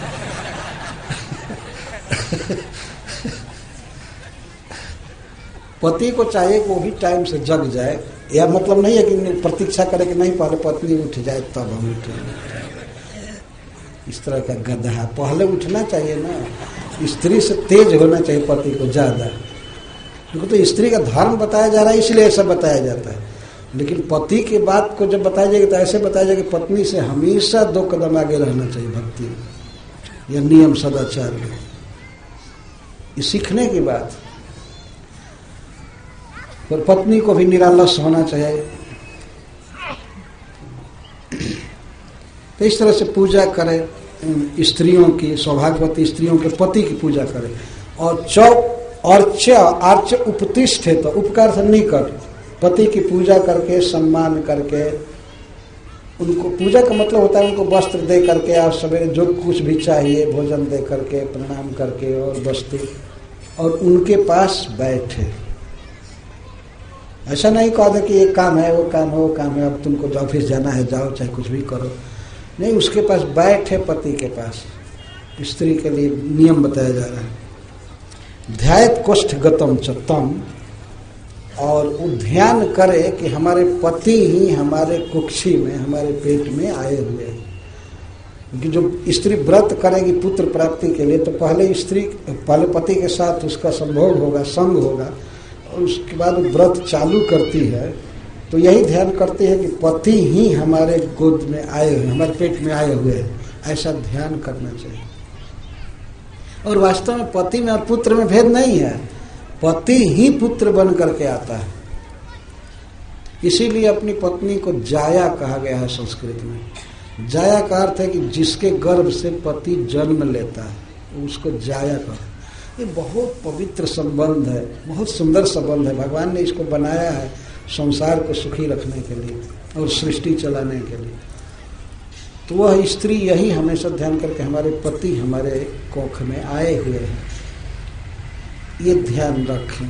पति को चाहिए कि वो भी टाइम से जग जाए, या मतलब नहीं है कि प्रतीक्षा करे कि नहीं पहले पत्नी उठ जाए तब हम उठेंगे। इस तरह का गधा, पहले उठना चाहिए ना। स्त्री से तेज होना चाहिए पति को ज्यादा, क्योंकि तो स्त्री का धर्म बताया जा रहा है इसलिए ऐसा बताया जाता है। लेकिन पति की बात को जब बताया जाएगा तो ऐसे बताया जाएगा कि पत्नी से हमेशा दो कदम आगे रहना चाहिए भक्ति में, यह नियम सदाचार में, ये सीखने की बात। और पत्नी को भी निरालस होना चाहिए। तो इस तरह से पूजा करें स्त्रियों की, सौभाग्यवती स्त्रियों के पति की पूजा करें। और चौक अर्च अर्च उपतिष्ठ है, तो उपकार से निकट पति की पूजा करके, सम्मान करके, उनको पूजा का मतलब होता है उनको वस्त्र दे करके, और सवेरे जो कुछ भी चाहिए भोजन दे करके, प्रणाम करके और वस्तु, और उनके पास बैठे। ऐसा नहीं कह दे कि ये काम है, वो काम है, वो काम है, अब तुमको ऑफिस जाना है जाओ, चाहे कुछ भी करो। नहीं, उसके पास बैठे, पति के पास। स्त्री के लिए नियम बताया जा रहा है। ध्यायत कोष्ठ गतम चतम, और वो ध्यान करे कि हमारे पति ही हमारे कुक्षी में, हमारे पेट में आए हुए हैं। क्योंकि जो स्त्री व्रत करेगी पुत्र प्राप्ति के लिए, तो पहले स्त्री पहले पति के साथ उसका संभोग होगा, संग होगा, और उसके बाद वो व्रत चालू करती है, तो यही ध्यान करती है कि पति ही हमारे गोद में आए हुए, हमारे पेट में आए हुए हैं, ऐसा ध्यान करना चाहिए। और वास्तव में पति में और पुत्र में भेद नहीं है, पति ही पुत्र बन करके आता है। इसीलिए अपनी पत्नी को जाया कहा गया है संस्कृत में। जाया का अर्थ है कि जिसके गर्भ से पति जन्म लेता है उसको जाया कहा। ये बहुत पवित्र संबंध है, बहुत सुंदर संबंध है। भगवान ने इसको बनाया है संसार को सुखी रखने के लिए और सृष्टि चलाने के लिए। तो वह स्त्री यही हमेशा ध्यान करके हमारे पति हमारे कोख में आए हुए हैं, ये ध्यान रखें।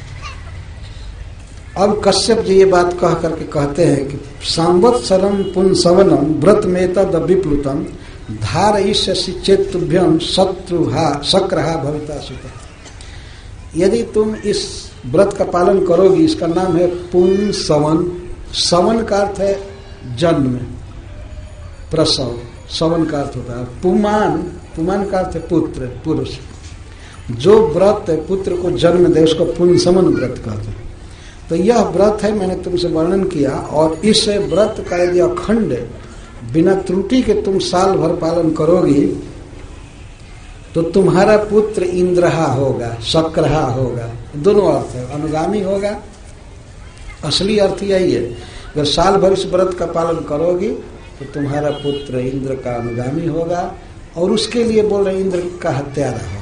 अब कश्यप जी ये बात कह करके कहते हैं कि सांवत्सरम पुंसवनम व्रत में तद विप्लुतम धारयिष्यसि चेतुभ्यम शत्रुहा शक्रहा भविता सुता। यदि तुम इस व्रत का पालन करोगी, इसका नाम है पुंसवन। सवन का अर्थ है जन्म, प्रसव, सवन का अर्थ होता है। पुमान, पुमान का अर्थ है पुत्र, पुरुष। जो व्रत पुत्र को जन्म दे उसको पुंसवन व्रत कहते हैं। तो यह व्रत है, मैंने तुमसे वर्णन किया। और इस व्रत का यदि अखंड बिना त्रुटि के तुम साल भर पालन करोगी तो तुम्हारा पुत्र इंद्रहा होगा, शक्रहा होगा। दोनों अर्थ है, अनुगामी होगा, असली अर्थ यही है। अगर साल भर इस व्रत का पालन करोगी तो तुम्हारा पुत्र इंद्र का अनुगामी होगा, और उसके लिए बोल रहे इंद्र का हत्यारा होगा।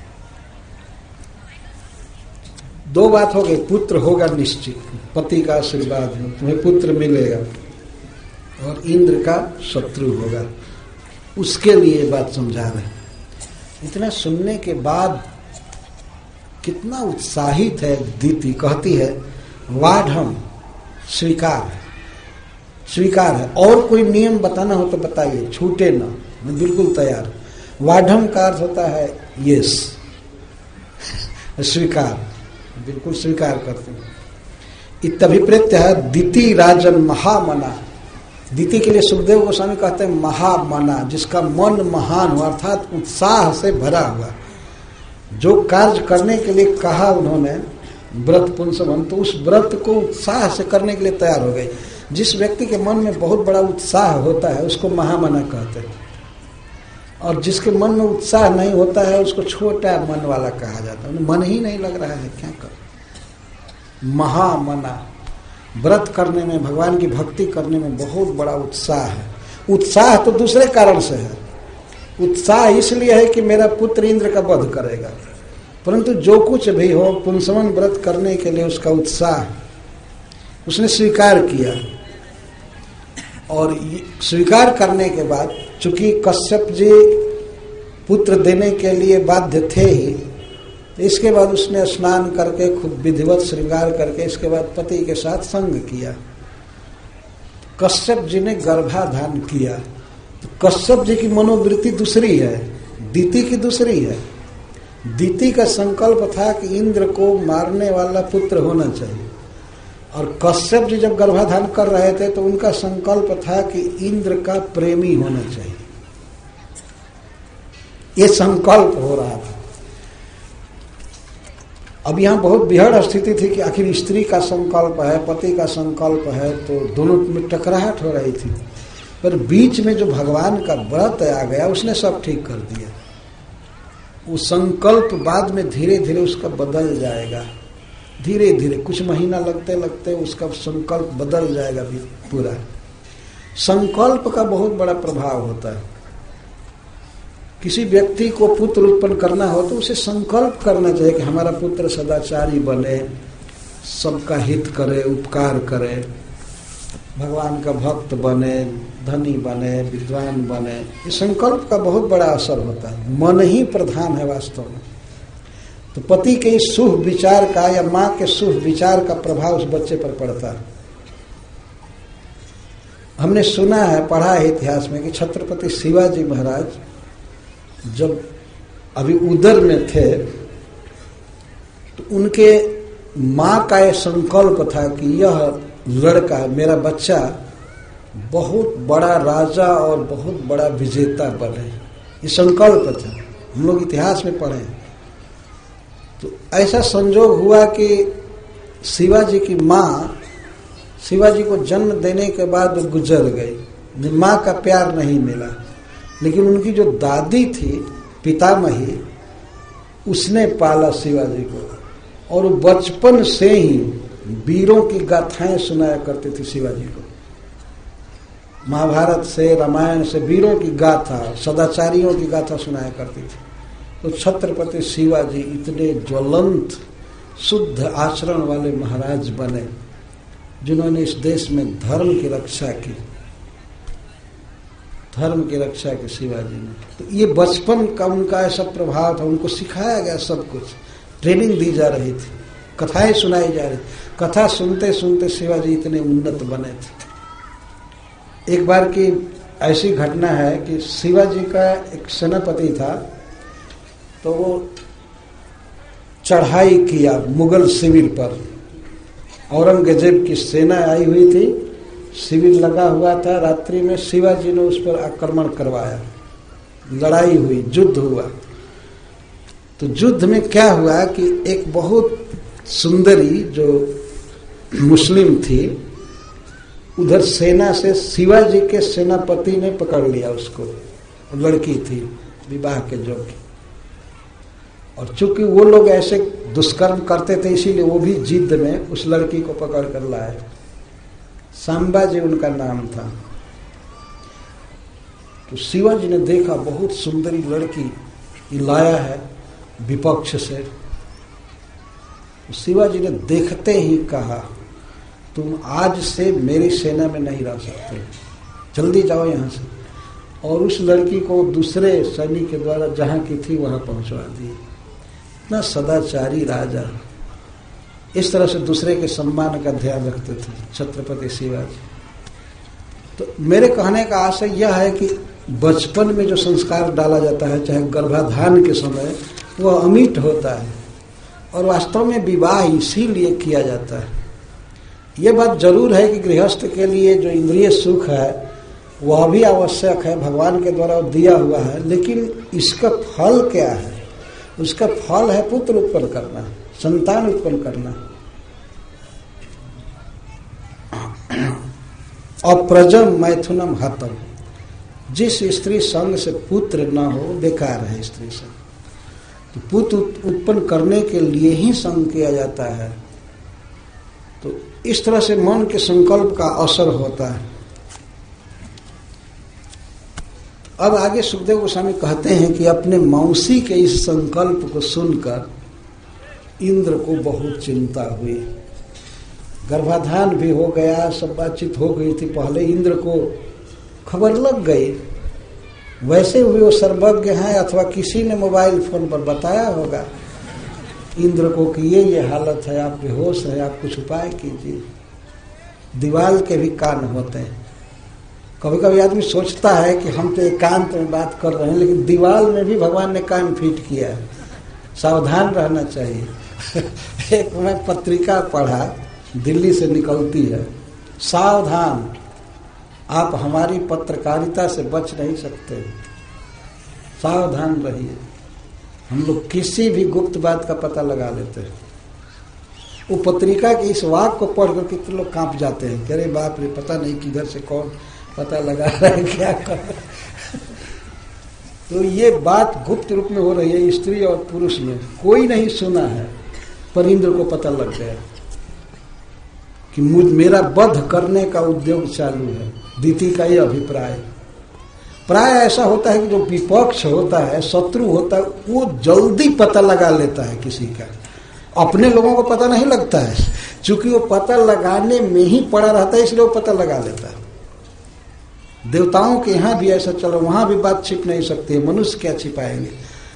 दो बात हो गई, पुत्र होगा निश्चित, पति का आशीर्वाद है, तुम्हें पुत्र मिलेगा, और इंद्र का शत्रु होगा। उसके लिए बात समझा रहे हैं। इतना सुनने के बाद कितना उत्साहित है दीति, कहती है वाढ़म, स्वीकार है, स्वीकार है। और कोई नियम बताना हो तो बताइए, छूटे ना, मैं बिल्कुल तैयार। वाढ़म का अर्थ होता है यस, स्वीकार, बिल्कुल स्वीकार करते हैं। इत्यभिप्रेत्य है दीति राजन महामना। दीति के लिए सुखदेव गोस्वामी कहते हैं महामना, जिसका मन महान हो, अर्थात उत्साह से भरा हुआ। जो कार्य करने के लिए कहा उन्होंने व्रत पुंसवन, तो उस व्रत को उत्साह से करने के लिए तैयार हो गए। जिस व्यक्ति के मन में बहुत बड़ा उत्साह होता है उसको महामना कहते हैं, और जिसके मन में उत्साह नहीं होता है उसको छोटा मन वाला कहा जाता है। मन ही नहीं लग रहा है, क्या कर। महामना, व्रत करने में, भगवान की भक्ति करने में बहुत बड़ा उत्साह है। उत्साह तो दूसरे कारण से है। उत्साह इसलिए है कि मेरा पुत्र इंद्र का वध करेगा, परंतु जो कुछ भी हो पुंसवन व्रत करने के लिए उसका उत्साह, उसने स्वीकार किया। और स्वीकार करने के बाद चूंकि कश्यप जी पुत्र देने के लिए बाध्य थे ही, इसके बाद उसने स्नान करके खूब विधिवत श्रृंगार करके इसके बाद पति के साथ संग किया। कश्यप जी ने गर्भाधान किया। तो कश्यप जी की मनोवृत्ति दूसरी है, दीति की दूसरी है। दीति का संकल्प था कि इंद्र को मारने वाला पुत्र होना चाहिए, और कश्यप जी जब गर्भाधान कर रहे थे तो उनका संकल्प था कि इंद्र का प्रेमी होना चाहिए। ये संकल्प हो रहा था। अब यहाँ बहुत विहड़ स्थिति थी कि आखिर स्त्री का संकल्प है, पति का संकल्प है, तो दोनों में टकराहट हो रही थी। पर बीच में जो भगवान का व्रत आ गया उसने सब ठीक कर दिया। वो संकल्प बाद में धीरे धीरे उसका बदल जाएगा, धीरे धीरे कुछ महीना लगते लगते उसका संकल्प बदल जाएगा भी पूरा। संकल्प का बहुत बड़ा प्रभाव होता है। किसी व्यक्ति को पुत्र उत्पन्न करना हो तो उसे संकल्प करना चाहिए कि हमारा पुत्र सदाचारी बने, सबका हित करे, उपकार करे, भगवान का भक्त बने, धनी बने, विद्वान बने। इस संकल्प का बहुत बड़ा असर होता है। मन ही प्रधान है वास्तव में। तो पति के इस शुभ विचार का या माँ के शुभ विचार का प्रभाव उस बच्चे पर पड़ता है। हमने सुना है, पढ़ा है इतिहास में कि छत्रपति शिवाजी महाराज जब अभी उदर में थे तो उनके माँ का यह संकल्प था कि यह लड़का, मेरा बच्चा बहुत बड़ा राजा और बहुत बड़ा विजेता बने। ये संकल्प था, हम लोग इतिहास में पढ़े। तो ऐसा संजोग हुआ कि शिवाजी की माँ शिवाजी को जन्म देने के बाद गुजर गई। माँ का प्यार नहीं मिला, लेकिन उनकी जो दादी थी पितामही, उसने पाला शिवाजी को, और वो बचपन से ही वीरों की गाथाएं सुनाया करती थी शिवाजी को। महाभारत से, रामायण से वीरों की गाथा, सदाचारियों की गाथा सुनाया करती थी। तो छत्रपति शिवाजी इतने ज्वलंत शुद्ध आचरण वाले महाराज बने जिन्होंने इस देश में धर्म की रक्षा की, धर्म की रक्षा की शिवाजी ने। तो ये बचपन का उनका ऐसा प्रभाव था, उनको सिखाया गया सब कुछ, ट्रेनिंग दी जा रही थी, कथाएं सुनाई जा रही। कथा सुनते सुनते शिवाजी इतने उन्नत बने थे। एक बार की ऐसी घटना है कि शिवाजी का एक सेनापति था, तो वो चढ़ाई किया मुगल शिविर पर। औरंगजेब की सेना आई हुई थी, शिविर लगा हुआ था, रात्रि में शिवाजी ने उस पर आक्रमण करवाया, लड़ाई हुई, युद्ध हुआ। तो युद्ध में क्या हुआ कि एक बहुत सुंदरी जो मुस्लिम थी, उधर सेना से शिवाजी के सेनापति ने पकड़ लिया उसको, लड़की थी विवाह के योग्य। और चूंकि वो लोग ऐसे दुष्कर्म करते थे, इसीलिए वो भी जिद में उस लड़की को पकड़ कर लाए। सांबा जी उनका नाम था। तो शिवाजी ने देखा बहुत सुंदरी लड़की लाया है विपक्ष से। तो शिवाजी ने देखते ही कहा, तुम आज से मेरी सेना में नहीं रह सकते, जल्दी जाओ यहाँ से। और उस लड़की को दूसरे सैनिक के द्वारा जहाँ की थी वहाँ पहुँचवा दी। इतना सदाचारी राजा, इस तरह से दूसरे के सम्मान का ध्यान रखते थे छत्रपति शिवाजी। तो मेरे कहने का आशय यह है कि बचपन में जो संस्कार डाला जाता है, चाहे गर्भाधान के समय, वह अमिट होता है। और वास्तव में विवाह इसीलिए किया जाता है। ये बात जरूर है कि गृहस्थ के लिए जो इंद्रिय सुख है वह भी आवश्यक है, भगवान के द्वारा दिया हुआ है, लेकिन इसका फल क्या है? उसका फल है पुत्र उत्पन्न करना, संतान उत्पन्न करना। अप्रजम मैथुनम हतम, जिस स्त्री संग से पुत्र न हो बेकार है स्त्री संग। तो पुत्र उत्पन्न करने के लिए ही संग किया जाता है। तो इस तरह से मन के संकल्प का असर होता है। अब आगे सुखदेव गोस्वामी कहते हैं कि अपने मौसी के इस संकल्प को सुनकर इंद्र को बहुत चिंता हुई। गर्भाधान भी हो गया, सब बातचीत हो गई थी पहले, इंद्र को खबर लग गई। वैसे भी वो सर्वज्ञ हैं, अथवा किसी ने मोबाइल फोन पर बताया होगा इंद्र को कि ये ये हालत है, आप बेहोश है, आप कुछ उपाय कीजिए। दीवाल के भी कान होते हैं। कभी कभी आदमी सोचता है कि हम तो एकांत में बात कर रहे हैं, लेकिन दीवाल में भी भगवान ने कान फीट किया है। सावधान रहना चाहिए। एक मैं पत्रिका पढ़ा, दिल्ली से निकलती है, सावधान, आप हमारी पत्रकारिता से बच नहीं सकते, सावधान रहिए। हम लोग किसी भी गुप्त बात का पता लगा लेते हैं। वो पत्रिका के इस वाक्य को पढ़कर कितने लोग कांप जाते हैं कि अरे बाप रे, पता नहीं किधर से कौन पता लगा रहा है, क्या कर रहा है। तो ये बात गुप्त रूप में हो रही है स्त्री और पुरुष में, कोई नहीं सुना है, पर इंद्र को पता लग गया कि मुझ मेरा वध करने का उद्योग चालू है। दीति का ये अभिप्राय, प्राय ऐसा होता है कि जो विपक्ष होता है, शत्रु होता है, वो जल्दी पता लगा लेता है किसी का, अपने लोगों को पता नहीं लगता है। चूंकि वो पता लगाने में ही पड़ा रहता है, इसलिए वो पता लगा लेता है। देवताओं के यहां भी ऐसा चलो, वहां भी बात छिप नहीं सकती है, मनुष्य क्या छिपाएंगे।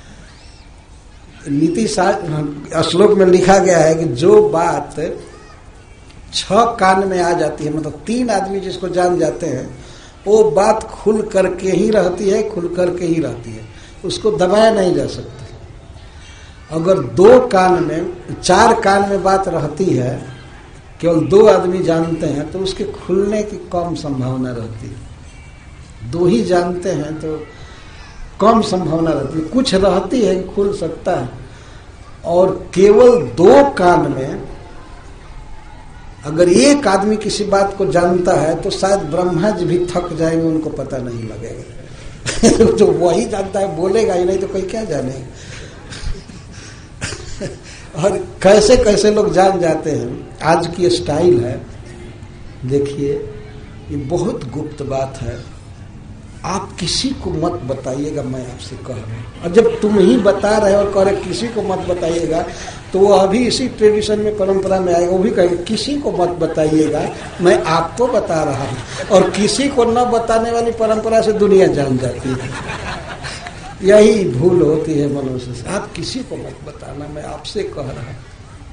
नीति श्लोक में लिखा गया है कि जो बात छह कान में आ जाती है, मतलब तीन आदमी जिसको जान जाते हैं, वो बात खुल करके ही रहती है, खुल करके ही रहती है, उसको दबाया नहीं जा सकता। अगर दो कान में, चार कान में बात रहती है, केवल दो आदमी जानते हैं, तो उसके खुलने की कम संभावना रहती है। दो ही जानते हैं तो कम संभावना रहती है, कुछ रहती है कि खुल सकता है। और केवल दो कान में अगर एक आदमी किसी बात को जानता है, तो शायद ब्रह्मा जी भी थक जाएंगे, उनको पता नहीं लगेगा। तो वही जानता है, बोलेगा ही नहीं तो कोई क्या जानेगा। और कैसे कैसे लोग जान जाते हैं, आज की स्टाइल है। देखिए, ये बहुत गुप्त बात है, आप किसी को मत बताइएगा, मैं आपसे कह रहा हूं। और जब तुम ही बता रहे हो और कह रहे किसी को मत बताइएगा, तो वो अभी इसी ट्रेडिशन में, परंपरा में आएगा, वो भी कहेगा किसी को मत बताइएगा, मैं आपको बता रहा हूं। और किसी को न बताने वाली परंपरा से दुनिया जान जाती है। यही भूल होती है मनुष्य से, आप किसी को मत बताना, मैं आपसे कह रहा हूं,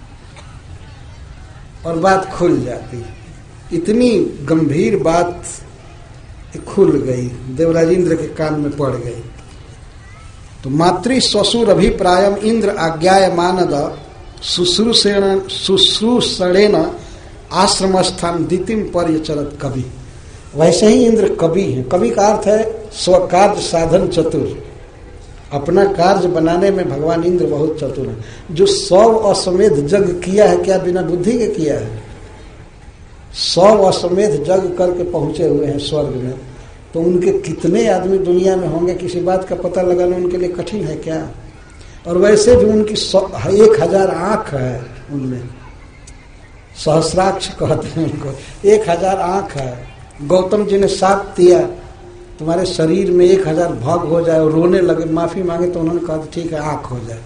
और बात खुल जाती है। इतनी गंभीर बात खुल गई, देवराज इंद्र के कान में पड़ गई। तो मातृ ससुर अभिप्रायम इंद्र आज्ञायमानद शुश्रूषेण शुश्रूषणेन आश्रमस्थान दितिम पर्यचरत कवि। वैसे ही इंद्र कवि हैं। कवि का अर्थ है स्वकार्य साधन चतुर। अपना कार्य बनाने में भगवान इंद्र बहुत चतुर है। जो सौ अश्वमेध यज्ञ किया है, क्या बिना बुद्धि के किया है? सौ अश्वमेध यज्ञ करके पहुंचे हुए हैं स्वर्ग में। तो उनके कितने आदमी दुनिया में होंगे, किसी बात का पता लगाना उनके लिए कठिन है क्या? और वैसे भी उनकी एक हजार आंख है, उनमें सहस्राक्ष कहते हैं उनको, एक हजार आंख है। गौतम जी ने साथ दिया, तुम्हारे शरीर में एक हजार भाग हो जाए और रोने लगे, माफी मांगे, तो उन्होंने कहा ठीक है, आंख हो जाए।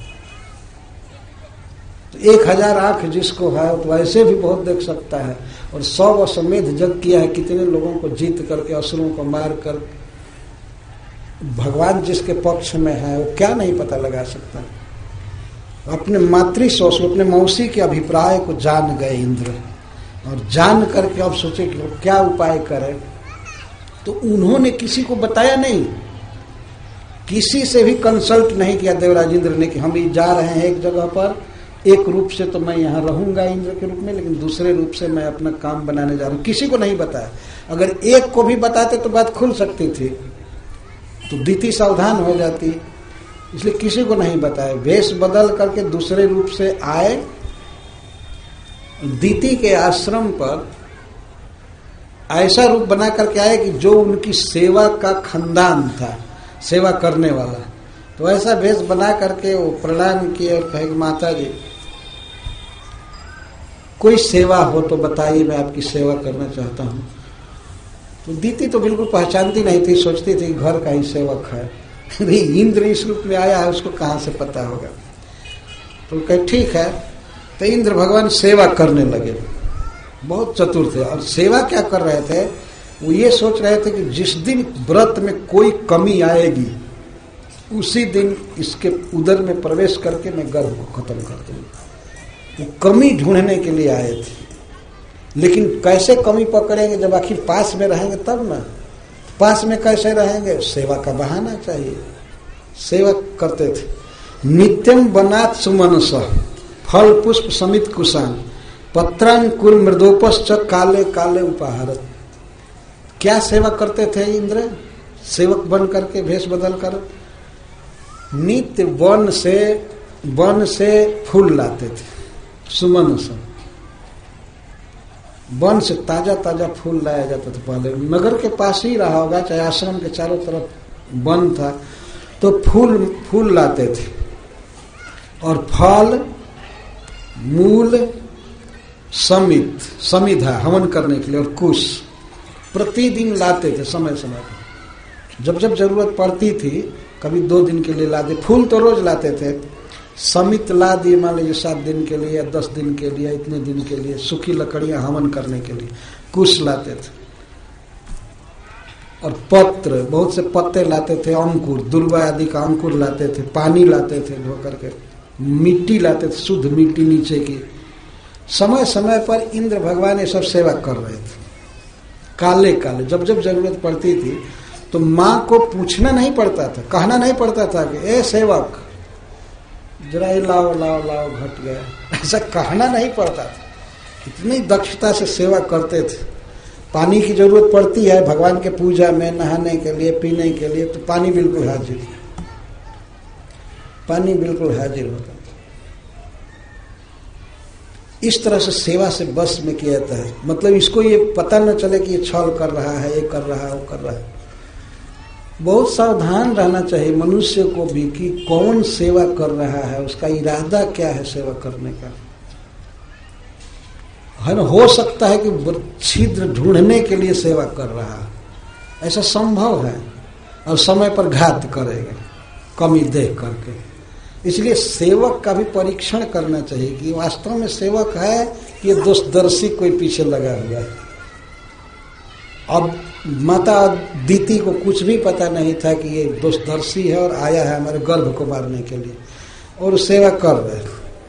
तो एक हजार आंख जिसको है तो वैसे भी बहुत देख सकता है। और सौ अश्वमेध यज्ञ किया है, कितने लोगों को जीत करके, असुरों को मार कर। भगवान जिसके पक्ष में है वो क्या नहीं पता लगा सकता। अपने मातृ ससुर, अपने मौसी के अभिप्राय को जान गए इंद्र, और जान करके अब सोचे कि क्या उपाय करें। तो उन्होंने किसी को बताया नहीं, किसी से भी कंसल्ट नहीं किया देवराज इंद्र ने कि हम जा रहे हैं एक जगह पर, एक रूप से तो मैं यहाँ रहूंगा इंद्र के रूप में, लेकिन दूसरे रूप से मैं अपना काम बनाने जा रहा हूँ। किसी को नहीं बताया। अगर एक को भी बताते तो बात खुल सकती थी, तो दीति सावधान हो जाती, इसलिए किसी को नहीं बताया। वेश बदल करके दूसरे रूप से आए, दीति के आश्रम पर ऐसा रूप बना करके आए कि जो उनकी सेवा का खानदान था, सेवा करने वाला। तो ऐसा वेश बना करके वो प्रणाम किए और कहे कि माता जी कोई सेवा हो तो बताइए, मैं आपकी सेवा करना चाहता हूँ। तो दीति तो बिल्कुल पहचानती नहीं थी, सोचती थी घर का ही सेवक है। इंद्र इस रूप में आया है, उसको कहाँ से पता होगा। तो कहे ठीक है। तो इंद्र भगवान सेवा करने लगे, बहुत चतुर थे। और सेवा क्या कर रहे थे, वो ये सोच रहे थे कि जिस दिन व्रत में कोई कमी आएगी उसी दिन इसके उदर में प्रवेश करके मैं गर्भ को खत्म कर दूंगा। वो कमी ढूंढने के लिए आए थे, लेकिन कैसे कमी पकड़ेंगे जब आखिर पास में रहेंगे तब ना। पास में कैसे रहेंगे? सेवा का बहाना चाहिए। सेवा करते थे। नित्यम बनात सुमनस फल पुष्प समित कुशान पत्रांकुल मृदोपश्च काले काले उपहारत। क्या सेवा करते थे इंद्र? सेवक बन करके भेष बदल कर नित्य वन से वन से फूल लाते थे। सुमनस, वन से ताजा ताजा फूल लाया जाता था। पहले नगर के पास ही रहा होगा, चाहे आश्रम के चारों तरफ वन था, तो फूल फूल लाते थे और फल मूल समित समिधा हवन करने के लिए और कुश प्रतिदिन लाते थे समय समय पर। जब जब जरूरत पड़ती थी, कभी दो दिन के लिए लाते, फूल तो रोज लाते थे। समित ला दिए, मान लीजिए सात दिन के लिए या दस दिन के लिए, इतने दिन के लिए सूखी लकड़ियां हवन करने के लिए कुश लाते थे। और पत्र, बहुत से पत्ते लाते थे, अंकुर दुर्वा आदि का अंकुर लाते थे, पानी लाते थे धो करके, मिट्टी लाते थे, शुद्ध मिट्टी नीचे की। समय समय पर इंद्र भगवान ये सब सेवा कर रहे थे। काले काले जब जब जरूरत पड़ती थी तो माँ को पूछना नहीं पड़ता था, कहना नहीं पड़ता था कि ए सेवक जरा ये लाओ लाओ लाओ घट गया, ऐसा कहना नहीं पड़ता था। इतनी दक्षता से सेवा करते थे। पानी की जरूरत पड़ती है भगवान के पूजा में, नहाने के लिए, पीने के लिए, तो पानी बिल्कुल हाजिर, पानी बिल्कुल हाजिर होता। इस तरह से सेवा से बस में किया जाता है। मतलब इसको ये पता न चले कि ये छल कर रहा है, ये कर रहा है, वो कर रहा है। बहुत सावधान रहना चाहिए मनुष्य को भी कि कौन सेवा कर रहा है, उसका इरादा क्या है सेवा करने का। है ना, हो सकता है कि छिद्र ढूंढने के लिए सेवा कर रहा है, ऐसा संभव है, और समय पर घात करेगा कमी देख करके। इसलिए सेवक का भी परीक्षण करना चाहिए कि वास्तव में सेवक है कि ये दोषदर्शी कोई पीछे लगा हुआ है। अब माता दीति को कुछ भी पता नहीं था कि ये दोषदर्शी है और आया है हमारे गर्भ को मारने के लिए, और सेवा कर रहे।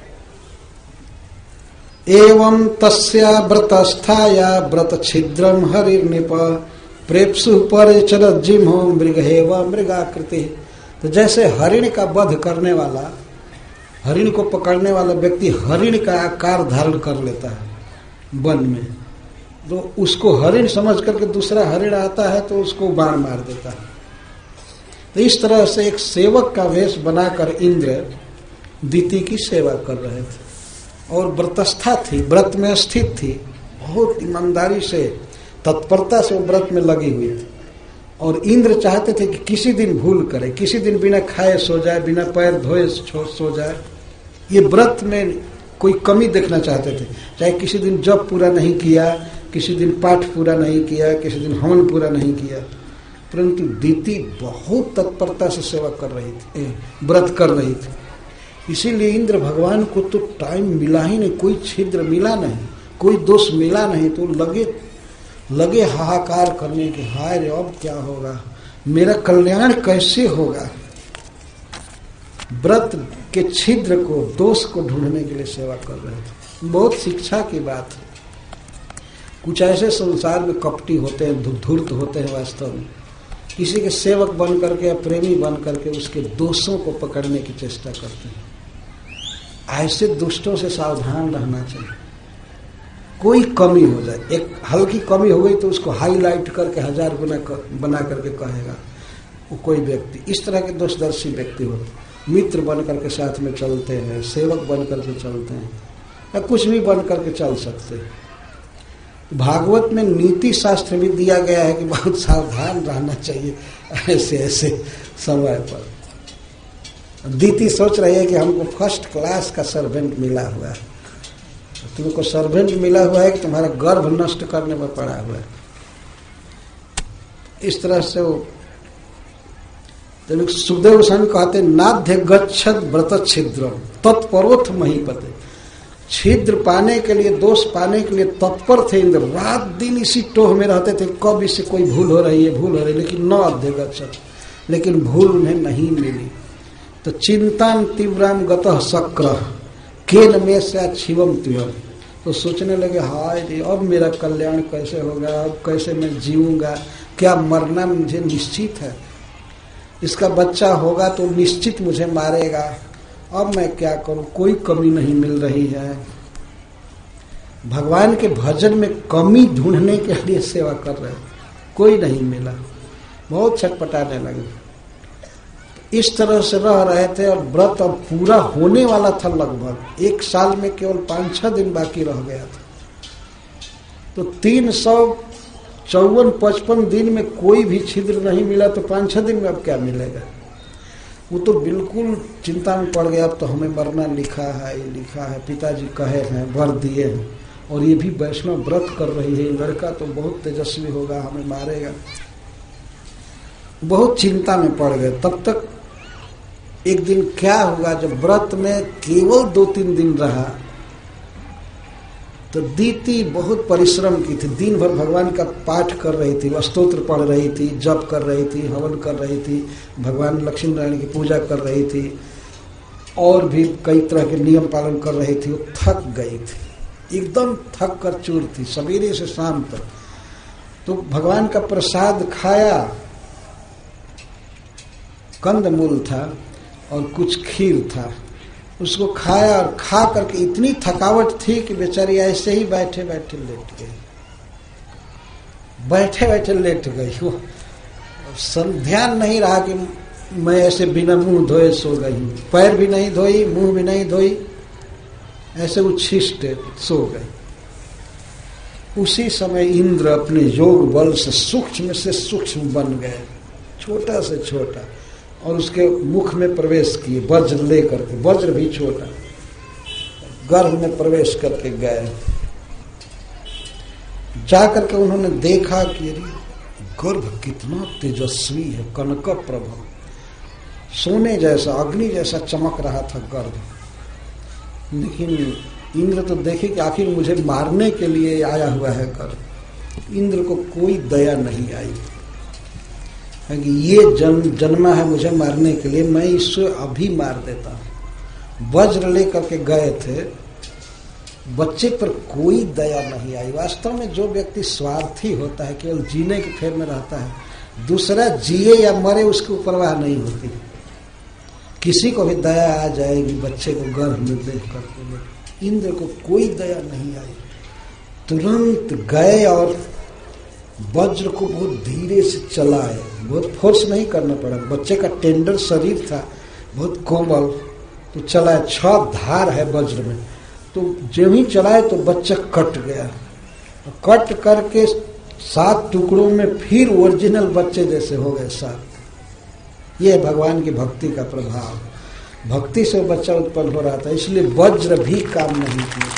एवं तस्या व्रतस्थाया व्रत छिद्रम हरिर्निप प्रेप्सु परिचर जिम्हो मृगहेव मृगाकृति। तो जैसे हरिण का वध करने वाला, हरिण को पकड़ने वाला व्यक्ति हरिण का आकार धारण कर लेता है वन में, तो उसको हरिण समझ करके दूसरा हरिण आता है तो उसको बाण मार देता है। तो इस तरह से एक सेवक का वेश बनाकर इंद्र दीति की सेवा कर रहे थे और व्रतस्था थी, व्रत में स्थित थी, बहुत ईमानदारी से तत्परता से वो व्रत में लगी हुई थी। और इंद्र चाहते थे कि किसी दिन भूल करे, किसी दिन बिना खाए सो जाए, बिना पैर धोए सो जाए। ये व्रत में कोई कमी देखना चाहते थे, चाहे किसी दिन जप पूरा नहीं किया, किसी दिन पाठ पूरा नहीं किया, किसी दिन हवन पूरा नहीं किया। परंतु दीति बहुत तत्परता से सेवा कर रही थी, व्रत कर रही थी। इसीलिए इंद्र भगवान को तो टाइम मिला ही नहीं, कोई छिद्र मिला नहीं, कोई दोष मिला नहीं, तो लगे लगे हाहाकार करने के, हाय रे अब क्या होगा, मेरा कल्याण कैसे होगा। व्रत के छिद्र को, दोष को ढूंढने के लिए सेवा कर रहे थे। बहुत शिक्षा की बात है। कुछ ऐसे संसार में कपटी होते हैं, धूर्त होते हैं, वास्तव में किसी के सेवक बन करके या प्रेमी बन करके उसके दोषों को पकड़ने की चेष्टा करते हैं। ऐसे दुष्टों से सावधान रहना चाहिए। कोई कमी हो जाए, एक हल्की कमी हो गई तो उसको हाईलाइट करके हजार गुना कर, बना करके कहेगा वो कोई व्यक्ति। इस तरह के दोषदर्शी व्यक्ति होते, मित्र बन करके साथ में चलते हैं, सेवक बन करके चलते हैं, या कुछ भी बन करके चल सकते हैं। भागवत में नीति शास्त्र भी दिया गया है कि बहुत सावधान रहना चाहिए ऐसे ऐसे समय पर। दीति सोच रही है कि हमको फर्स्ट क्लास का सर्वेंट मिला हुआ है, तुमको सर्वेंट मिला हुआ है कि तुम्हारा गर्भ नष्ट करने में पड़ा हुआ है। इस तरह से वो जब सुखदेव गोस्वामी कहते नाध्य गच्छद व्रत छिद्रम तत्परोथ महीपते। छिद्र पाने के लिए, दोष पाने के लिए तत्पर थे इंद्र, रात दिन इसी टोह में रहते थे, कब इससे कोई भूल हो रही है, भूल हो रही है, लेकिन न अध्य गच्छद, लेकिन भूल उन्हें नहीं मिली। तो चिंतान तीव्राम गतः शक्र केन में से शिवम त्वम, तो सोचने लगे हाय रे अब मेरा कल्याण कैसे होगा, अब कैसे मैं जीऊंगा, क्या मरना मुझे निश्चित है, इसका बच्चा होगा तो निश्चित मुझे मारेगा, अब मैं क्या करूं, कोई कमी नहीं मिल रही है। भगवान के भजन में कमी ढूंढने के लिए सेवा कर रहे, कोई नहीं मिला, बहुत छटपटाने लगे। इस तरह से रह रहे थे और व्रत अब पूरा होने वाला था, लगभग एक साल में केवल पांच छह दिन बाकी रह गया था। तो तीन सौ चौवन पचपन दिन में कोई भी छिद्र नहीं मिला, तो पांच छह दिन में अब क्या मिलेगा। वो तो बिल्कुल चिंता में पड़ गया, अब तो हमें मरना लिखा है, ये लिखा है, पिताजी कहे हैं, वर दिए हैं, और ये भी वैष्णव व्रत कर रही है, लड़का तो बहुत तेजस्वी होगा, हमें मारेगा। बहुत चिंता में पड़ गए। तब तक एक दिन क्या होगा, जब व्रत में केवल दो तीन दिन रहा तो दीति बहुत परिश्रम की थी, दिन भर भगवान का पाठ कर रही थी, स्तोत्र पढ़ रही थी, जप कर रही थी, हवन कर रही थी, भगवान लक्ष्मी नारायण की पूजा कर रही थी, और भी कई तरह के नियम पालन कर रही थी। वो थक गई थी, एकदम थक कर चूर थी, सवेरे से शाम तक। तो भगवान का प्रसाद खाया, कंदमूल था और कुछ खीर था, उसको खाया और खा करके इतनी थकावट थी कि बेचारी ऐसे ही बैठे बैठे लेट गई, बैठे बैठे लेट गई। वो ध्यान नहीं रहा कि मैं ऐसे बिना मुंह धोए सो गई, पैर भी नहीं धोई, मुंह भी नहीं धोई, ऐसे उच्छिष्ट सो गई। उसी समय इंद्र अपने योग बल से सूक्ष्म से सूक्ष्म बन गए, छोटा से छोटा, और उसके मुख में प्रवेश किए वज्र लेकर के, वज्र भी छोटा, गर्भ में प्रवेश करके गए। जाकर के उन्होंने देखा कि गर्भ कितना तेजस्वी है, कनक प्रभ, सोने जैसा, अग्नि जैसा चमक रहा था गर्भ। लेकिन इंद्र तो देखे कि आखिर मुझे मारने के लिए आया हुआ है गर्भ। इंद्र को कोई दया नहीं आई कि ये जन्म जन्मा है मुझे मारने के लिए, मैं इसको अभी मार देता हूं। वज्र लेकर के गए थे, बच्चे पर कोई दया नहीं आई। वास्तव में जो व्यक्ति स्वार्थी होता है, केवल जीने के फेर में रहता है, दूसरा जिए या मरे उसकी परवाह नहीं होती। किसी को भी दया आ जाएगी बच्चे को गर्भ में देख करके, इंद्र को कोई दया नहीं आई। तुरंत गए और वज्र को बहुत धीरे से चलाए, बहुत फोर्स नहीं करना पड़ा, बच्चे का टेंडर शरीर था, बहुत कोमल, तो चलाए। छह धार है वज्र में, तो जब ही चलाए तो बच्चा कट गया, कट करके सात टुकड़ों में फिर ओरिजिनल बच्चे जैसे हो गए सात। ये भगवान की भक्ति का प्रभाव, भक्ति से बच्चा उत्पन्न हो रहा था, इसलिए वज्र भी काम नहीं किया।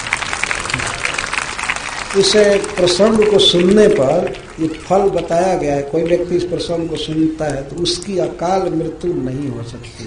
इस प्रसंग को सुनने पर ये फल बताया गया है, कोई व्यक्ति इस प्रसंग को सुनता है तो उसकी अकाल मृत्यु नहीं हो सकती,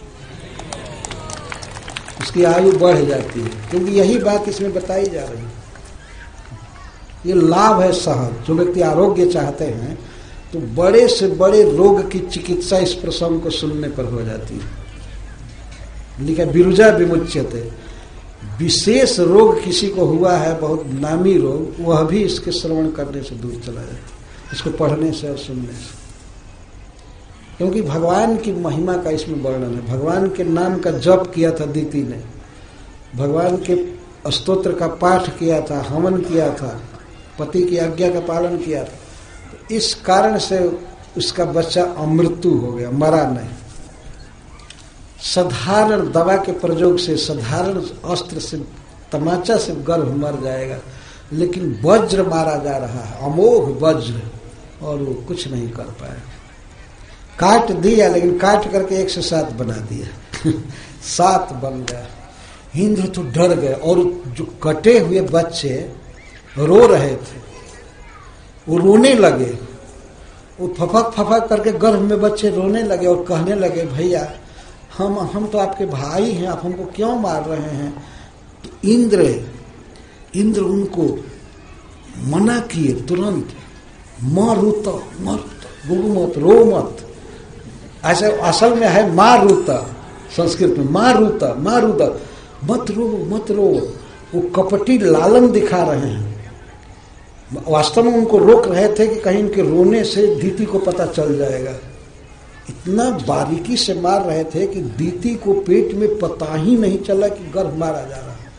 उसकी आयु बढ़ जाती है, क्योंकि यही बात इसमें बताई जा रही है। ये लाभ है सहज। जो व्यक्ति आरोग्य चाहते हैं तो बड़े से बड़े रोग की चिकित्सा इस प्रसंग को सुनने पर हो जाती है। लिखा विरुजा विमुच्यते, विशेष रोग किसी को हुआ है, बहुत नामी रोग, वह भी इसके श्रवण करने से दूर चला जाए, इसको पढ़ने से और सुनने से। क्योंकि भगवान की महिमा का इसमें वर्णन है। भगवान के नाम का जप किया था दीति ने, भगवान के स्तोत्र का पाठ किया था, हवन किया था, पति की आज्ञा का पालन किया था, तो इस कारण से उसका बच्चा अमृत्यु हो गया, मरा नहीं। साधारण दवा के प्रयोग से, साधारण अस्त्र से, तमाचा से गर्भ मर जाएगा, लेकिन वज्र मारा जा रहा है, अमोघ वज्र, और वो कुछ नहीं कर पाया। काट दिया, लेकिन काट करके एक से सात बना दिया सात बन गया। इंद्र तो डर गए, और जो कटे हुए बच्चे रो रहे थे वो रोने लगे, वो फफक फफक करके गर्भ में बच्चे रोने लगे और कहने लगे, भैया हम हम तो आपके भाई हैं, आप हमको क्यों मार रहे हैं। तो इंद्र इंद्र उनको मना किए तुरंत, मरुत मत, रो मत, रो मत, ऐसे असल में है मारुत, संस्कृत में मारुत, मारुत, मत रो मत रो। वो कपटी लालन दिखा रहे हैं, वास्तव में उनको रोक रहे थे कि कहीं इनके रोने से दीति को पता चल जाएगा। इतना बारीकी से मार रहे थे कि दीति को पेट में पता ही नहीं चला कि गर्भ मारा जा रहा है।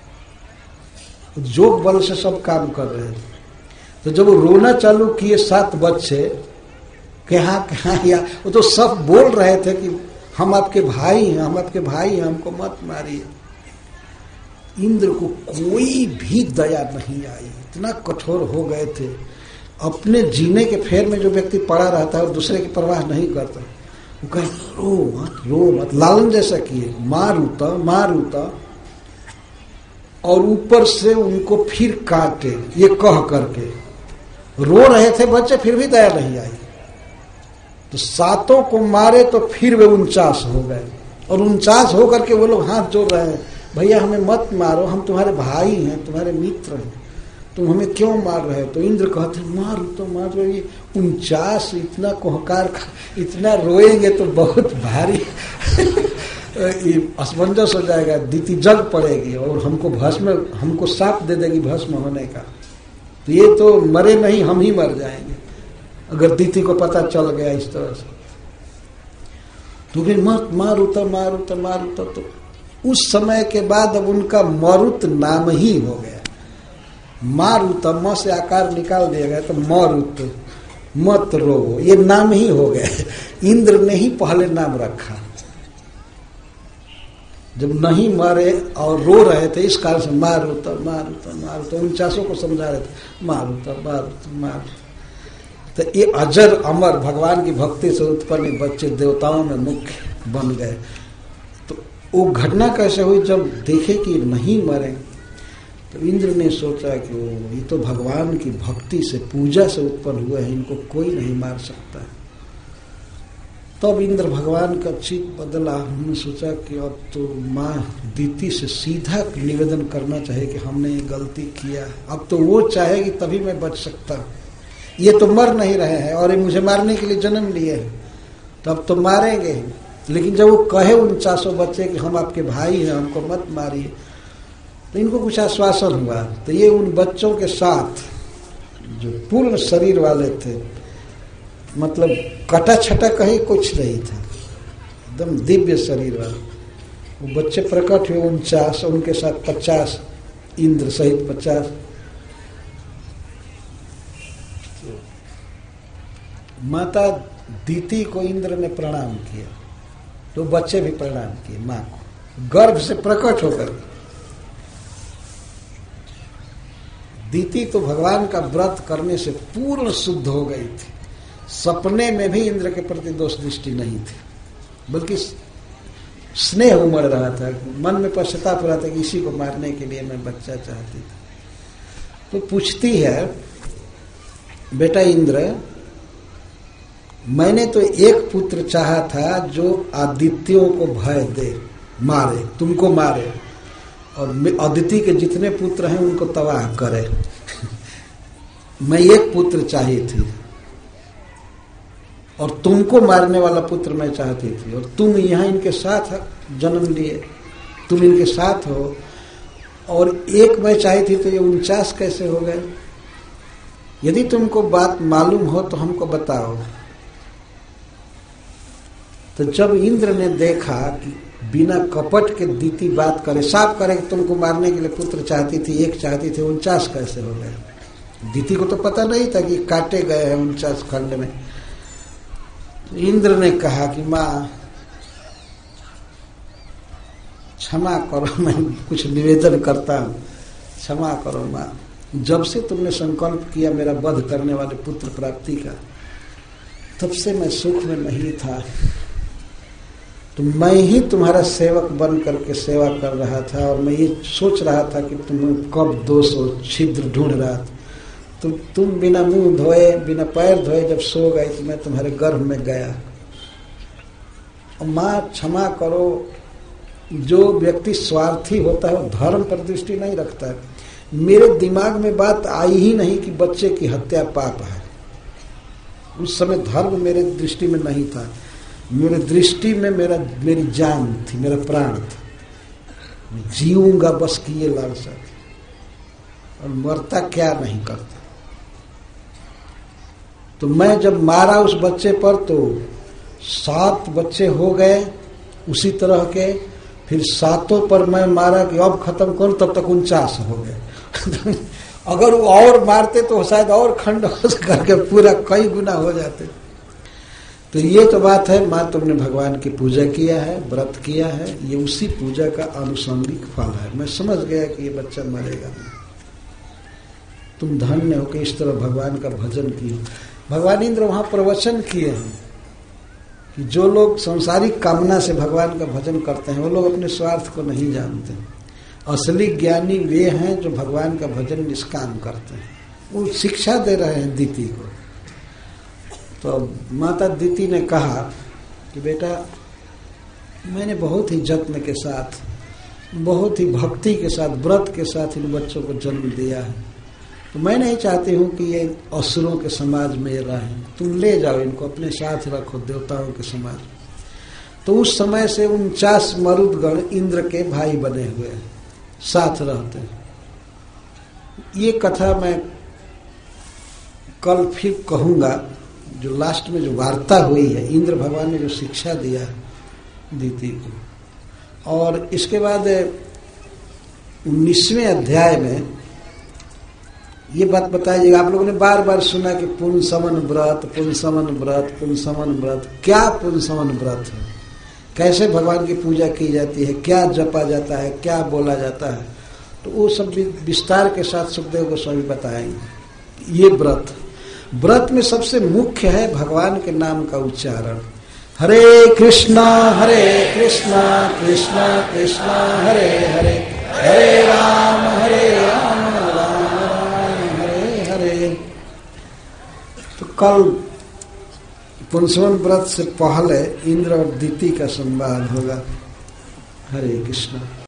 जोग बल से सब काम कर रहे थे। तो जब वो रोना चालू किए सात बच्चे, कहाँ कहाँ या वो तो सब बोल रहे थे कि हम आपके भाई हैं, हम आपके भाई हैं, हमको मत मारिए। इंद्र को कोई भी दया नहीं आई, इतना कठोर हो गए थे। अपने जीने के फेर में जो व्यक्ति पड़ा रहता है और दूसरे की परवाह नहीं करता, वो कहे रो मत रो मत, लालन जैसा किए, मारूता मारूता, और ऊपर से उनको फिर काटे, ये कह करके रो रहे थे बच्चे, फिर भी दया नहीं आई। तो सातों को मारे तो फिर वे उनचास हो गए, और उनचास होकर के वो लोग हाथ जोड़ रहे हैं, भैया हमें मत मारो, हम तुम्हारे भाई हैं, तुम्हारे मित्र हैं, तुम हमें क्यों मार रहे हो? तो इंद्र कहते मारो तो मारो। ये उनचास इतना कोहकार, इतना रोएंगे तो बहुत भारी असमंजस हो जाएगा, दीति जग पड़ेगी और हमको भस्म, हमको साप दे देगी भस्म होने का। तो ये तो मरे नहीं, हम ही मर जाएंगे अगर दीति को पता चल गया इस तरह से। तो फिर मत मारुत मारुत मारुत। तो उस समय के बाद अब उनका मरुत नाम ही हो गया। मारुत, म से आकार निकाल दिया गया तो मरुत, मत रो, ये नाम ही हो गया। इंद्र ने ही पहले नाम रखा, जब नहीं मरे और रो रहे थे इस कारण से मारुत मारुत मारुत। उनचासों को समझा रहे थे मारुत मारुत मारुत। तो ये अजर अमर भगवान की भक्ति से उत्पन्न बच्चे देवताओं में मुख्य बन गए। तो वो घटना कैसे हुई? जब देखे कि नहीं मरे तो इंद्र ने सोचा कि वो ये तो भगवान की भक्ति से, पूजा से उत्पन्न हुए हैं, इनको कोई नहीं मार सकता। तब तो इंद्र भगवान का चित बदला। हमने सोचा कि अब तो माँ दीति से सीधा निवेदन करना चाहिए कि हमने ये गलती किया, अब तो वो चाहेगी तभी मैं बच सकता। ये तो मर नहीं रहे हैं और ये मुझे मारने के लिए जन्म लिए हैं, तब तो मारेंगे। लेकिन जब वो कहे उनचासों बच्चे कि हम आपके भाई हैं, हमको मत मारिए, तो इनको कुछ आश्वासन हुआ। तो ये उन बच्चों के साथ जो पूर्ण शरीर वाले थे, मतलब कटा छटा कहीं कुछ नहीं था, एकदम दिव्य शरीर वाले वो बच्चे प्रकट हुए उनचास, उनके साथ पचास, इंद्र सहित पचास। माता दीति को इंद्र ने प्रणाम किया, तो बच्चे भी प्रणाम किए माँ को, गर्भ से प्रकट होकर। दीति तो भगवान का व्रत करने से पूर्ण शुद्ध हो गई थी। सपने में भी इंद्र के प्रति दोष दृष्टि नहीं थी, बल्कि स्नेह उमड़ रहा था, मन में पश्चाताप हो रहा था कि इसी को मारने के लिए मैं बच्चा चाहती थी। तो पूछती है, बेटा इंद्र, मैंने तो एक पुत्र चाहा था जो आदित्यों को भय दे, मारे, तुमको मारे, और अदिति के जितने पुत्र हैं उनको तबाह करे। मैं एक पुत्र चाहिए थी और तुमको मारने वाला पुत्र मैं चाहती थी, और तुम यहाँ इनके साथ जन्म लिए, तुम इनके साथ हो, और एक मैं चाही थी तो ये उनचास कैसे हो गए? यदि तुमको बात मालूम हो तो हमको बताओ। तो जब इंद्र ने देखा कि बिना कपट के दीति बात करे, साफ करे कि तुमको मारने के लिए पुत्र चाहती थी, एक चाहती थी, उनचास कैसे हो गए? दीति को तो पता नहीं था कि काटे गए हैं उनचास खंड में। इंद्र ने कहा कि माँ क्षमा करो, मैं कुछ निवेदन करता हूँ, क्षमा करो माँ। जब से तुमने संकल्प किया मेरा वध करने वाले पुत्र प्राप्ति का, तब से मैं सुख में नहीं था। तो मैं ही तुम्हारा सेवक बन करके सेवा कर रहा था, और मैं ये सोच रहा था कि तुम कब दोष और छिद्र ढूंढ रहा था। तो तुम बिना मुंह धोए, बिना पैर धोए जब सो गई तो मैं तुम्हारे गर्भ में गया। और माँ क्षमा करो, जो व्यक्ति स्वार्थी होता है वो धर्म पर दृष्टि नहीं रखता है। मेरे दिमाग में बात आई ही नहीं कि बच्चे की हत्या पाप है। उस समय धर्म मेरे दृष्टि में नहीं था। मेरे दृष्टि में मेरा मेरी जान थी, मेरा प्राण था, मैं जीऊंगा बस की ये लालसा थी, और मरता क्या नहीं करता। तो मैं जब मारा उस बच्चे पर तो सात बच्चे हो गए उसी तरह के, फिर सातों पर मैं मारा कि अब खत्म करूं, तब तक उनचास हो गए। अगर वो और मारते तो शायद और खंड करके पूरा कई गुना हो जाते। तो ये तो बात है, माँ तुमने भगवान की पूजा किया है, व्रत किया है, ये उसी पूजा का आनुषंगिक फल है। मैं समझ गया कि ये बच्चा मरेगा नहीं, तुम धन्य हो कि इस तरह भगवान का भजन किए। भगवान इंद्र वहां प्रवचन किए हैं कि जो लोग सांसारिक कामना से भगवान का भजन करते हैं वो लोग अपने स्वार्थ को नहीं जानते। असली ज्ञानी वे हैं जो भगवान का भजन निष्काम करते हैं। वो शिक्षा दे रहे हैं दीति को। तो माता दीति ने कहा कि बेटा मैंने बहुत ही जत्न के साथ, बहुत ही भक्ति के साथ, व्रत के साथ इन बच्चों को जन्म दिया है, तो मैं नहीं चाहती हूँ कि ये असुरों के समाज में ये रहें, तुम ले जाओ इनको अपने साथ रखो देवताओं के समाज। तो उस समय से उनचास मरुदगण इंद्र के भाई बने हुए हैं, साथ रहते हैं। ये कथा मैं कल फिर कहूँगा, जो लास्ट में जो वार्ता हुई है, इंद्र भगवान ने जो शिक्षा दिया है दीति को। और इसके बाद उन्नीसवें अध्याय में ये बात बताइएगा। आप लोगों ने बार बार सुना कि पुंसवन व्रत, पुंसवन व्रत, पुंसवन व्रत। क्या पुंसवन व्रत है, कैसे भगवान की पूजा की जाती है, क्या जपा जाता है, क्या बोला जाता है, तो वो सब विस्तार के साथ सुखदेव गोस्वामी बताएंगे। ये व्रत, व्रत में सबसे मुख्य है भगवान के नाम का उच्चारण। हरे कृष्णा हरे कृष्णा कृष्णा कृष्णा हरे हरे, हरे राम हरे राम राम राम हरे हरे। तो कल पुंसवन व्रत से पहले इंद्र और दीति का संवाद होगा। हरे कृष्णा।